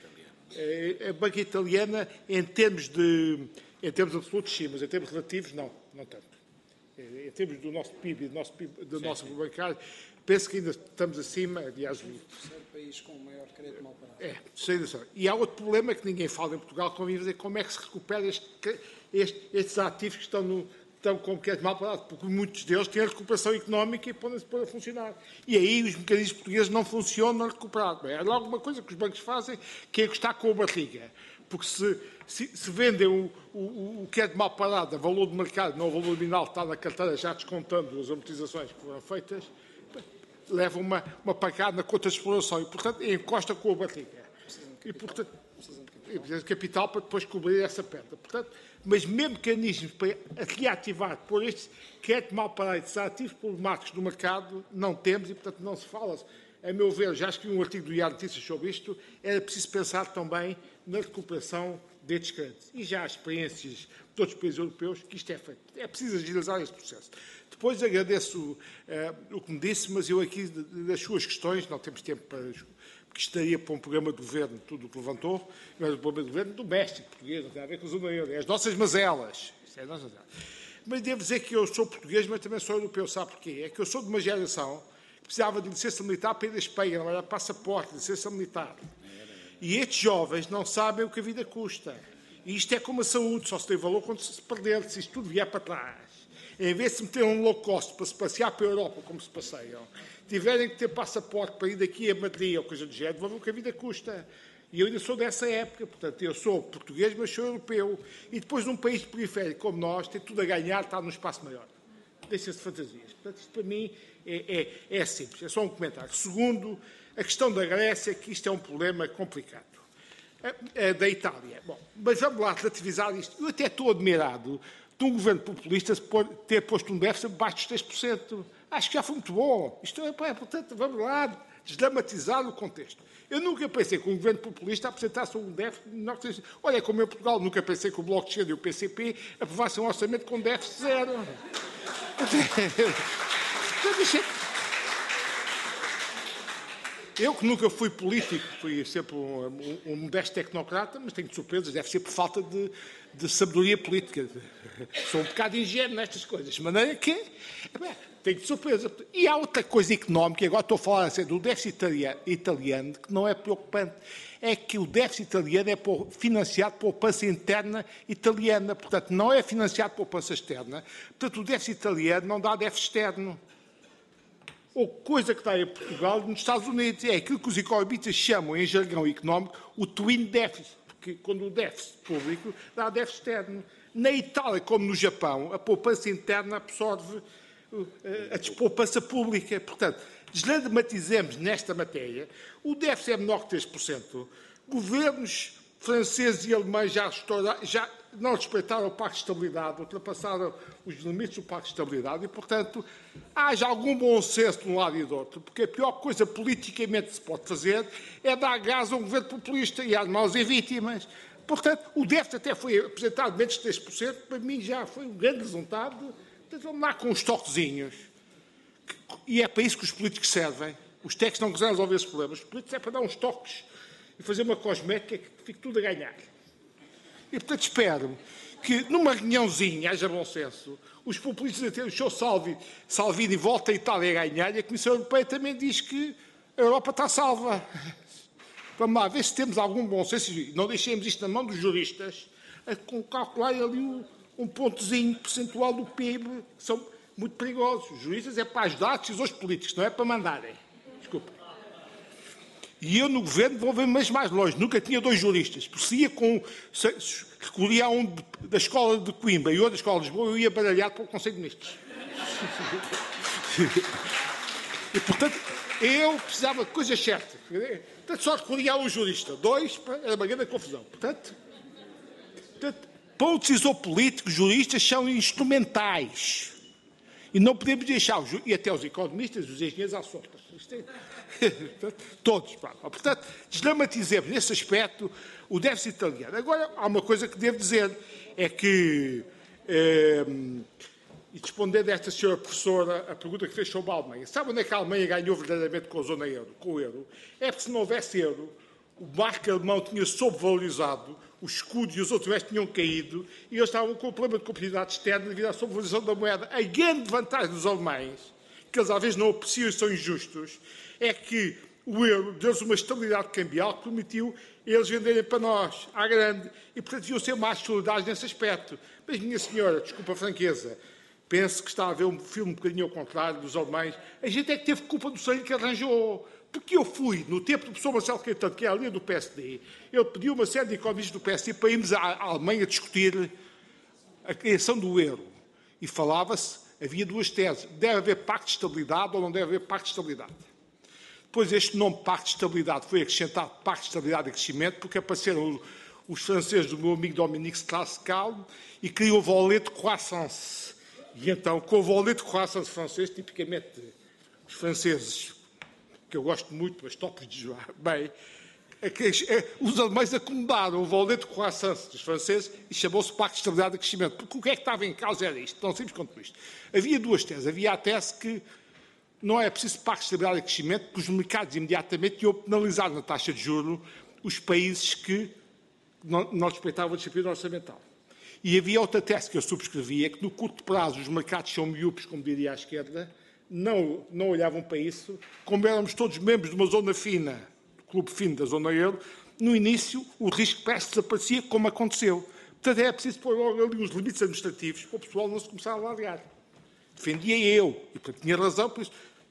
a banca italiana, em termos absolutos, sim, mas em termos relativos, não tanto. Em termos do nosso PIB e do nosso bancário, penso que ainda estamos acima, aliás... O terceiro país com o maior crédito mal parado. Sem noção. E há outro problema que ninguém fala em Portugal, como é que se recupera estes ativos que estão com crédito mal parado, porque muitos deles têm a recuperação económica e podem-se pôr a funcionar. E aí os mecanismos portugueses não funcionam a recuperar. É logo uma coisa que os bancos fazem, que é gostar com a barriga. Porque se vendem o crédito mal parado a valor do mercado, não o valor nominal, está na carteira já descontando as amortizações que foram feitas, leva uma pancada na conta de exploração e, portanto, encosta com a barriga. E, portanto, precisa de capital para depois cobrir essa perda. Portanto, mas mesmo mecanismos para reativar por este crédito mal parado de ativos problemáticos do mercado, não temos e, portanto, não se fala. A meu ver, já escrevi um artigo do Diário de Notícias sobre isto, era preciso pensar também na recuperação destes créditos. E já há experiências de outros países europeus que isto é feito. É preciso agilizar este processo. Depois agradeço o que me disse, mas eu aqui, das suas questões, não temos tempo para... que estaria para um programa de governo, tudo o que levantou, mas um programa de governo doméstico, português, não tem a ver com a zona euro, é as nossas mazelas. Isso é as nossas mazelas. Mas devo dizer que eu sou português, mas também sou europeu, sabe porquê? É que eu sou de uma geração que precisava de licença militar para ir à Espanha, não era passaporte, licença militar. E estes jovens não sabem o que a vida custa. E isto é como a saúde, só se tem valor quando se perder, se isto tudo vier para trás. Em vez de se meter um low cost para se passear para a Europa, como se passeiam, tiverem que ter passaporte para ir daqui a Madrid ou coisa do género, vão ver o que a vida custa. E eu ainda sou dessa época, portanto, eu sou português, mas sou europeu. E depois, num país periférico como nós, tem tudo a ganhar, está num espaço maior. Deixa-se de fantasias. Portanto, isto para mim é simples, é só um comentário. Segundo, a questão da Grécia, que isto é um problema complicado. Da Itália. Bom, mas vamos lá relativizar isto. Eu até estou admirado de um governo populista ter posto um déficit abaixo dos 3%. Acho que já foi muito bom. Isto portanto, vamos lá desdramatizar o contexto. Eu nunca pensei que um governo populista apresentasse um déficit menor que 3%. Olha, como em Portugal, nunca pensei que o Bloco de Esquerda e o PCP aprovassem um orçamento com déficit zero. Eu que nunca fui político, fui sempre um modesto tecnocrata, mas tenho surpresas, deve ser por falta de sabedoria política. Sou um bocado ingênuo nestas coisas, de maneira que tenho surpresa. E há outra coisa económica, agora estou a falar assim, do déficit italiano, que não é preocupante, é que o déficit italiano é financiado por poupança interna italiana, portanto não é financiado por poupança externa, portanto o déficit italiano não dá déficit externo. Ou coisa que está em Portugal nos Estados Unidos. É aquilo que os economistas chamam, em jargão económico, o twin deficit, porque quando o déficit público dá déficit externo. Na Itália, como no Japão, a poupança interna absorve a despoupança pública. Portanto, desdramatizemos nesta matéria, o déficit é menor que 3%. Governos franceses e alemães já não respeitaram o Pacto de Estabilidade, ultrapassaram os limites do Pacto de Estabilidade e, portanto, haja algum bom senso de um lado e do outro, porque a pior coisa politicamente que se pode fazer é dar gás a um governo populista e às mãos e vítimas. Portanto, o déficit até foi apresentado menos de 3%, para mim já foi um grande resultado. Portanto, vamos lá com uns toquezinhos. E é para isso que os políticos servem. Os técnicos não quiserem resolver esses problemas. Os políticos é para dar uns toques e fazer uma cosmética que fique tudo a ganhar. E, portanto, espero que, numa reuniãozinha, haja bom senso, os populistas a ter o seu Salvini volta a Itália a ganhar e a Comissão Europeia também diz que a Europa está salva. Vamos lá ver se temos algum bom senso. Não deixemos isto na mão dos juristas a calcular ali um pontozinho percentual do PIB, que são muito perigosos. Os juristas é para ajudar decisores políticos, não é para mandarem. Desculpa. E eu no governo vou ver mais longe. Nunca tinha 2 juristas. Porque se recolhia um da escola de Coimbra e outro da escola de Lisboa, eu ia baralhado para o Conselho de Ministros. E, portanto, eu precisava de coisas certas. Portanto, só recolhia um jurista. 2, era uma grande confusão. Portanto, para o decisor político, juristas são instrumentais. E não podemos deixar, e até os economistas, os engenheiros à solta. Todos. Portanto, desdramatizemos nesse aspecto o déficit italiano. Agora, há uma coisa que devo dizer, é que, e respondendo a esta senhora professora, a pergunta que fez sobre a Alemanha, sabe onde é que a Alemanha ganhou verdadeiramente com a zona euro, com o euro? É porque se não houvesse euro, o marco alemão tinha sobrevalorizado, os escudos e os outros restos tinham caído e eles estavam com o problema de competitividade externa devido à sobrevalorização da moeda. A grande vantagem dos alemães, que eles às vezes não apreciam e são injustos, é que o euro deu-lhes uma estabilidade cambial que permitiu eles venderem para nós, à grande, e portanto deviam ser mais solidários nesse aspecto. Mas, minha senhora, desculpa a franqueza, penso que está a ver um filme um bocadinho ao contrário dos alemães. A gente é que teve culpa do sangue que arranjou. Porque eu fui, no tempo do professor Marcelo Caetano, que é a linha do PSD, ele pediu uma série de economistas do PSD para irmos à Alemanha discutir a criação do euro. E falava-se, havia 2 teses. Deve haver pacto de estabilidade ou não deve haver pacto de estabilidade. Depois este nome pacto de estabilidade foi acrescentado pacto de estabilidade e crescimento, porque apareceram os franceses do meu amigo Dominique Strauss-Kahn e criou o volet de croissance. E então, com o volet de croissance francês, tipicamente os franceses, que eu gosto muito, mas topo de jogar bem, os alemães acomodaram o volet de croissance dos franceses e chamou-se Pacto de Estabilidade e Crescimento. Porque o que é que estava em causa era isto, tão simples quanto isto. Havia 2 teses. Havia a tese que não é preciso Pacto de Estabilidade e Crescimento, porque os mercados imediatamente iam penalizar na taxa de juros os países que não respeitavam a disciplina orçamental. E havia outra tese que eu subscrevia, que no curto prazo os mercados são miúpes, como diria a esquerda, não olhavam para isso. Como éramos todos membros de uma zona fina, do clube fino da zona euro, no início o risco parece desaparecia, como aconteceu. Portanto, é preciso pôr logo ali os limites administrativos para o pessoal não se começar a largar. Defendia eu, e portanto tinha razão, por isso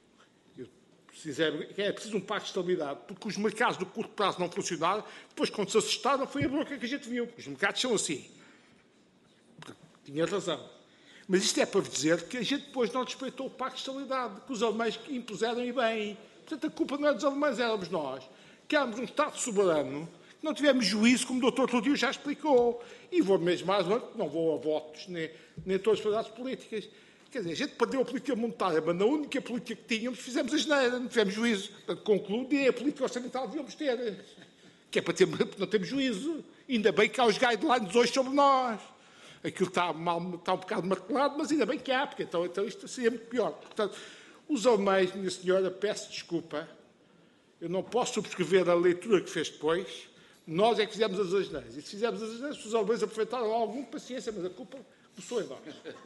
é preciso um pacto de estabilidade, porque os mercados do curto prazo não funcionaram, depois quando se assustaram foi a bronca que a gente viu. Os mercados são assim. Portanto, tinha razão. Mas isto é para dizer que a gente depois não respeitou o pacto de estabilidade, que os alemães impuseram e bem. Portanto, a culpa não é dos alemães, éramos nós. Que éramos um Estado soberano, que não tivemos juízo, como o Dr. Clodio já explicou. E vou mesmo mais longe, não vou a votos, nem todas as verdades políticas. Quer dizer, a gente perdeu a política monetária, mas na única política que tínhamos, fizemos a geneira, não tivemos juízo. Portanto, concluo, nem a política orçamental devíamos ter. Que é para ter, não temos juízo. Ainda bem que há os guidelines hoje sobre nós. Aquilo está um bocado martelado, mas ainda bem que há, porque então isto seria muito pior. Portanto, os alemães, minha senhora, peço desculpa, eu não posso subscrever a leitura que fez depois. Nós é que fizemos as asneiras. E se fizemos as asneiras, os alemães aproveitaram alguma paciência, mas a culpa começou em nós.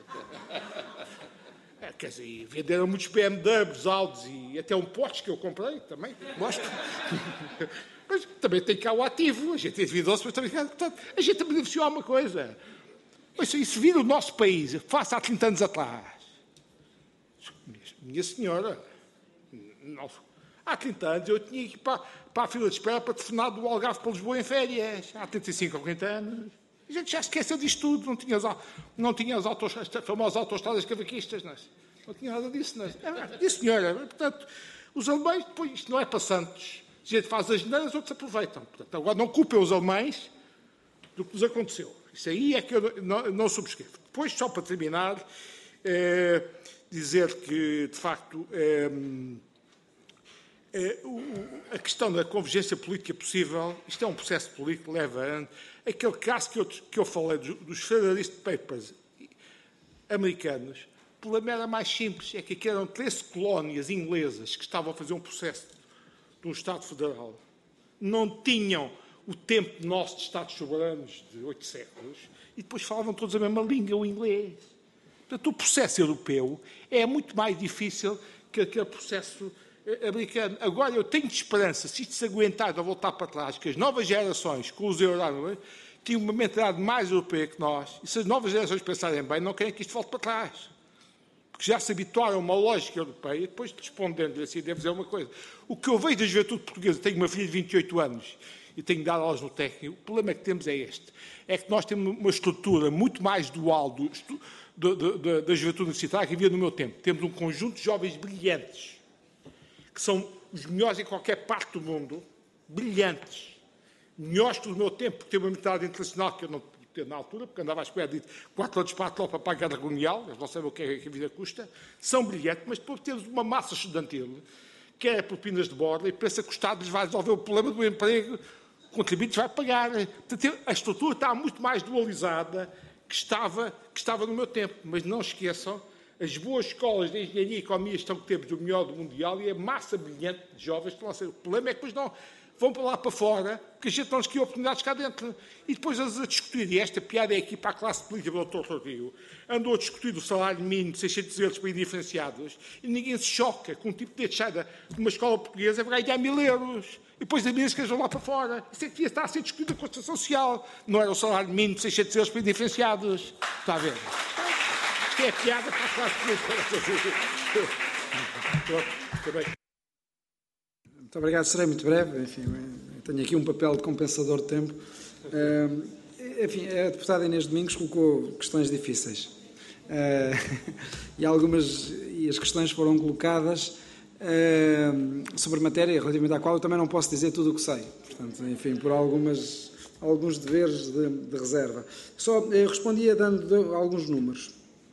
Quer dizer, venderam muitos BMWs, Audis e até um Porsche que eu comprei também. Gosto. Mas também tem cá o ativo. A gente endividou-se, mas também... Portanto, a gente beneficiou a uma coisa. Mas se vir o nosso país, face há 30 anos atrás, minha senhora, não, há 30 anos eu tinha que ir para a fila de espera para telefonar do Algarve para Lisboa em férias. Há 35 ou 40 anos. A gente já esqueceu disto tudo. Não tinha as famosas autoestradas cavaquistas. Não tinha nada disso. E, senhora, portanto, os alemães, depois, isto não é para santos. A gente faz as geneiras, outros aproveitam. Portanto, agora não culpem os alemães do que nos aconteceu. Isso aí é que eu não subscrevo. Depois, só para terminar, dizer que, de facto, a questão da convergência política possível, isto é um processo político que leva anos. Aquele caso que eu falei dos Federalist Papers americanos, o problema era mais simples, é que aqui eram 13 colónias inglesas que estavam a fazer um processo de um Estado federal. Não tinham o tempo nosso de Estados soberanos de 8 séculos e depois falavam todos a mesma língua, o inglês. Portanto, o processo europeu é muito mais difícil que aquele processo americano. Agora, eu tenho esperança, se isto se aguentar de voltar para trás, que as novas gerações, com os europeus, tinham uma mentalidade mais europeia que nós, e se as novas gerações pensarem bem, não querem que isto volte para trás. Porque já se habituaram a uma lógica europeia, e depois respondendo-lhe assim, devo dizer uma coisa. O que eu vejo da juventude portuguesa, tenho uma filha de 28 anos, e tenho dado aulas no técnico, o problema que temos é este. É que nós temos uma estrutura muito mais dual da juventude universitária que havia no meu tempo. Temos um conjunto de jovens brilhantes, que são os melhores em qualquer parte do mundo, brilhantes, melhores que do meu tempo, porque têm uma mentalidade internacional que eu não tinha na altura, porque andava à espera de 4 anos para a tropa para a guerra colonial, eles não sabem o que é que a vida custa, são brilhantes, mas depois temos uma massa estudantil, que é propinas de borda, e pensa que o Estado lhes vai resolver o problema do emprego, o contribuinte vai pagar. Portanto, a estrutura está muito mais dualizada que estava no meu tempo, mas não esqueçam, as boas escolas de engenharia e economia estão que temos do melhor do mundial e a massa brilhante de jovens que estão a ser. O problema é que depois não vão para lá para fora, porque a gente não nos cria oportunidades cá dentro. E depois a discutir, e esta piada é aqui para a classe política do Dr. Rodrigo, andou a discutir o salário mínimo de 600 euros para indiferenciados e ninguém se choca com um tipo de deixada de uma escola portuguesa vai ganhar 1.000 euros. E depois as meninas que vão lá para fora. Isso é que está a ser discutido na Constituição Social. Não era o salário mínimo de 600 euros para indiferenciados. Está a ver? Isto é piada para a classe política. Muito obrigado, serei muito breve. Enfim, tenho aqui um papel de compensador de tempo. Enfim, a deputada Inês Domingos colocou questões difíceis. E as questões foram colocadas sobre matéria relativamente à qual eu também não posso dizer tudo o que sei. Portanto, enfim, por alguns deveres de reserva. Só respondia dando alguns números.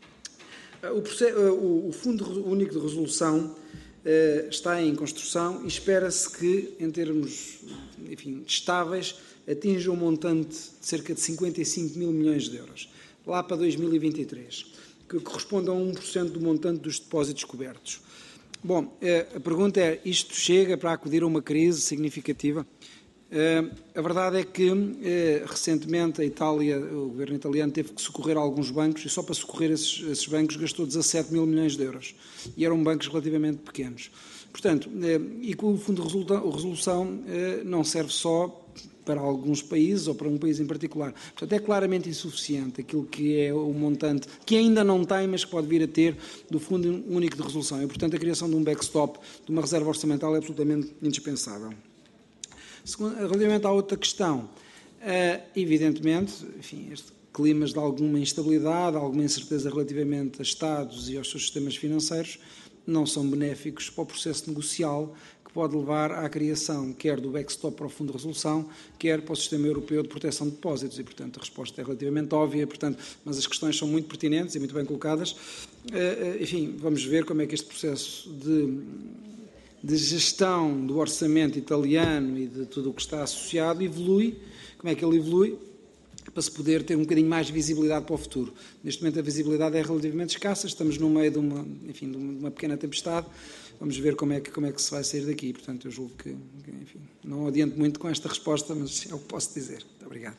O Fundo Único de Resolução está em construção e espera-se que, em termos, enfim, estáveis, atinja um montante de cerca de 55 mil milhões de euros, lá para 2023, que corresponde a 1% do montante dos depósitos cobertos. Bom, a pergunta é, isto chega para acudir a uma crise significativa? A verdade é que, recentemente, o governo italiano teve que socorrer alguns bancos e só para socorrer esses bancos gastou 17 mil milhões de euros. E eram bancos relativamente pequenos. Portanto, e com o Fundo de Resolução não serve só para alguns países ou para um país em particular. Portanto, é claramente insuficiente aquilo que é o montante, que ainda não tem, mas que pode vir a ter, do Fundo Único de Resolução. E, portanto, a criação de um backstop, de uma reserva orçamental, é absolutamente indispensável. Relativamente à outra questão, evidentemente, enfim, este climas de alguma instabilidade, alguma incerteza relativamente a Estados e aos seus sistemas financeiros, não são benéficos para o processo negocial que pode levar à criação quer do backstop para o Fundo de Resolução, quer para o Sistema Europeu de Proteção de Depósitos. E, portanto, a resposta é relativamente óbvia, portanto, mas as questões são muito pertinentes e muito bem colocadas. Enfim, vamos ver como é que este processo de gestão do orçamento italiano e de tudo o que está associado evolui, como é que ele evolui, para se poder ter um bocadinho mais de visibilidade para o futuro. Neste momento a visibilidade é relativamente escassa, estamos no meio de uma pequena tempestade, vamos ver como é que se vai sair daqui. Portanto, eu julgo que enfim, não adianto muito com esta resposta, mas é o que posso dizer. Muito obrigado.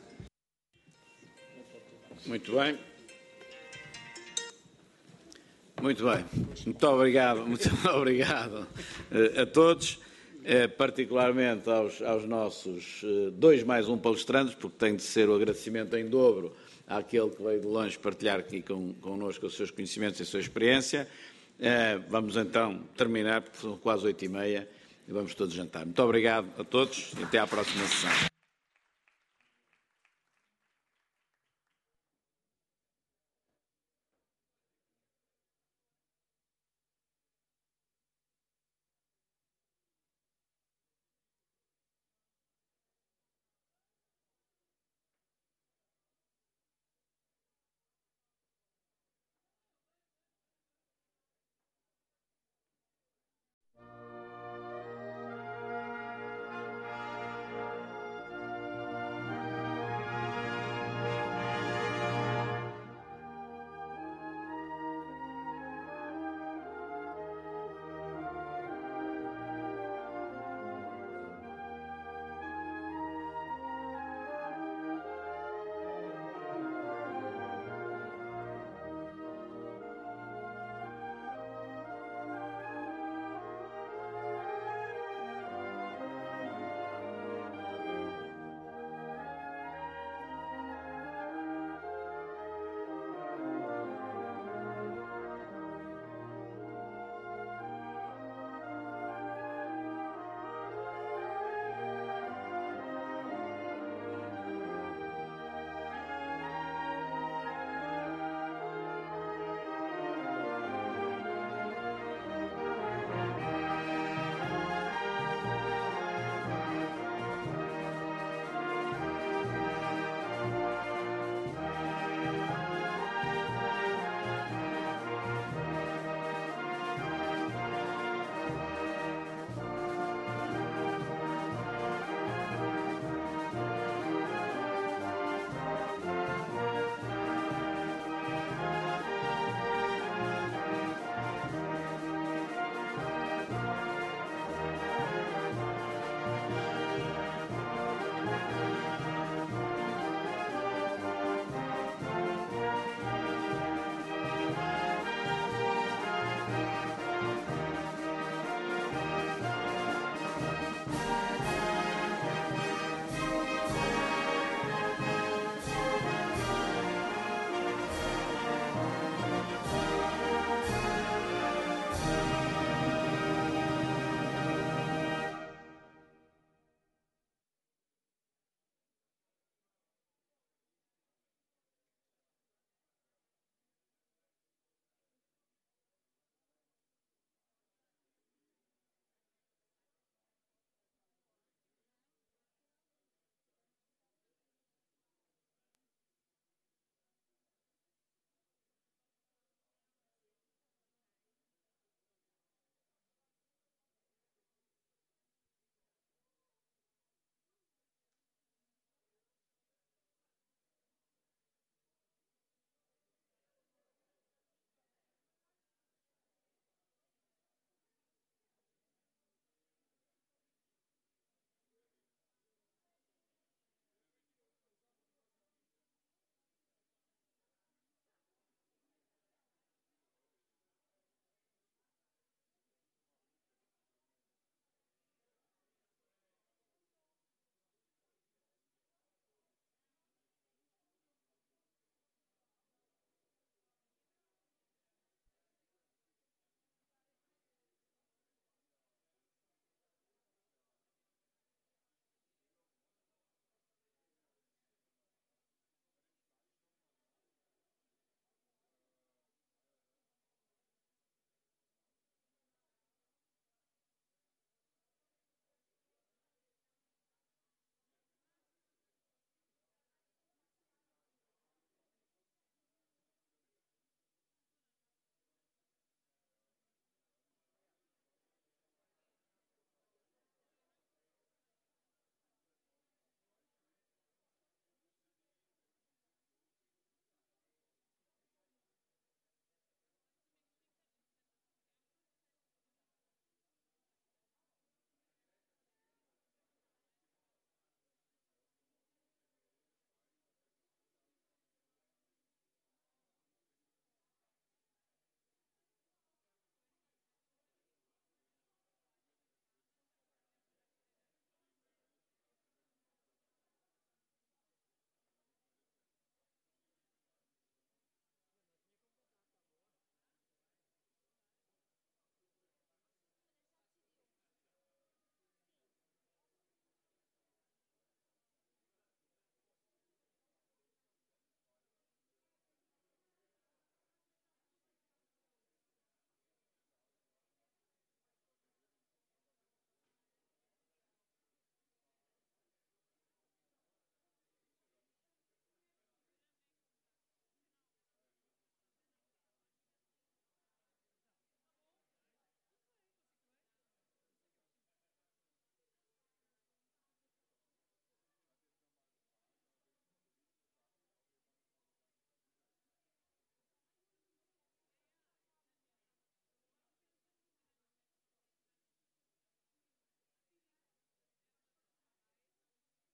Muito bem. Muito bem. Muito obrigado a todos, particularmente aos nossos 2 mais 1 palestrantes, porque tem de ser o agradecimento em dobro àquele que veio de longe partilhar aqui connosco os seus conhecimentos e a sua experiência. Vamos então terminar, porque são quase 8h30 e vamos todos jantar. Muito obrigado a todos e até à próxima sessão.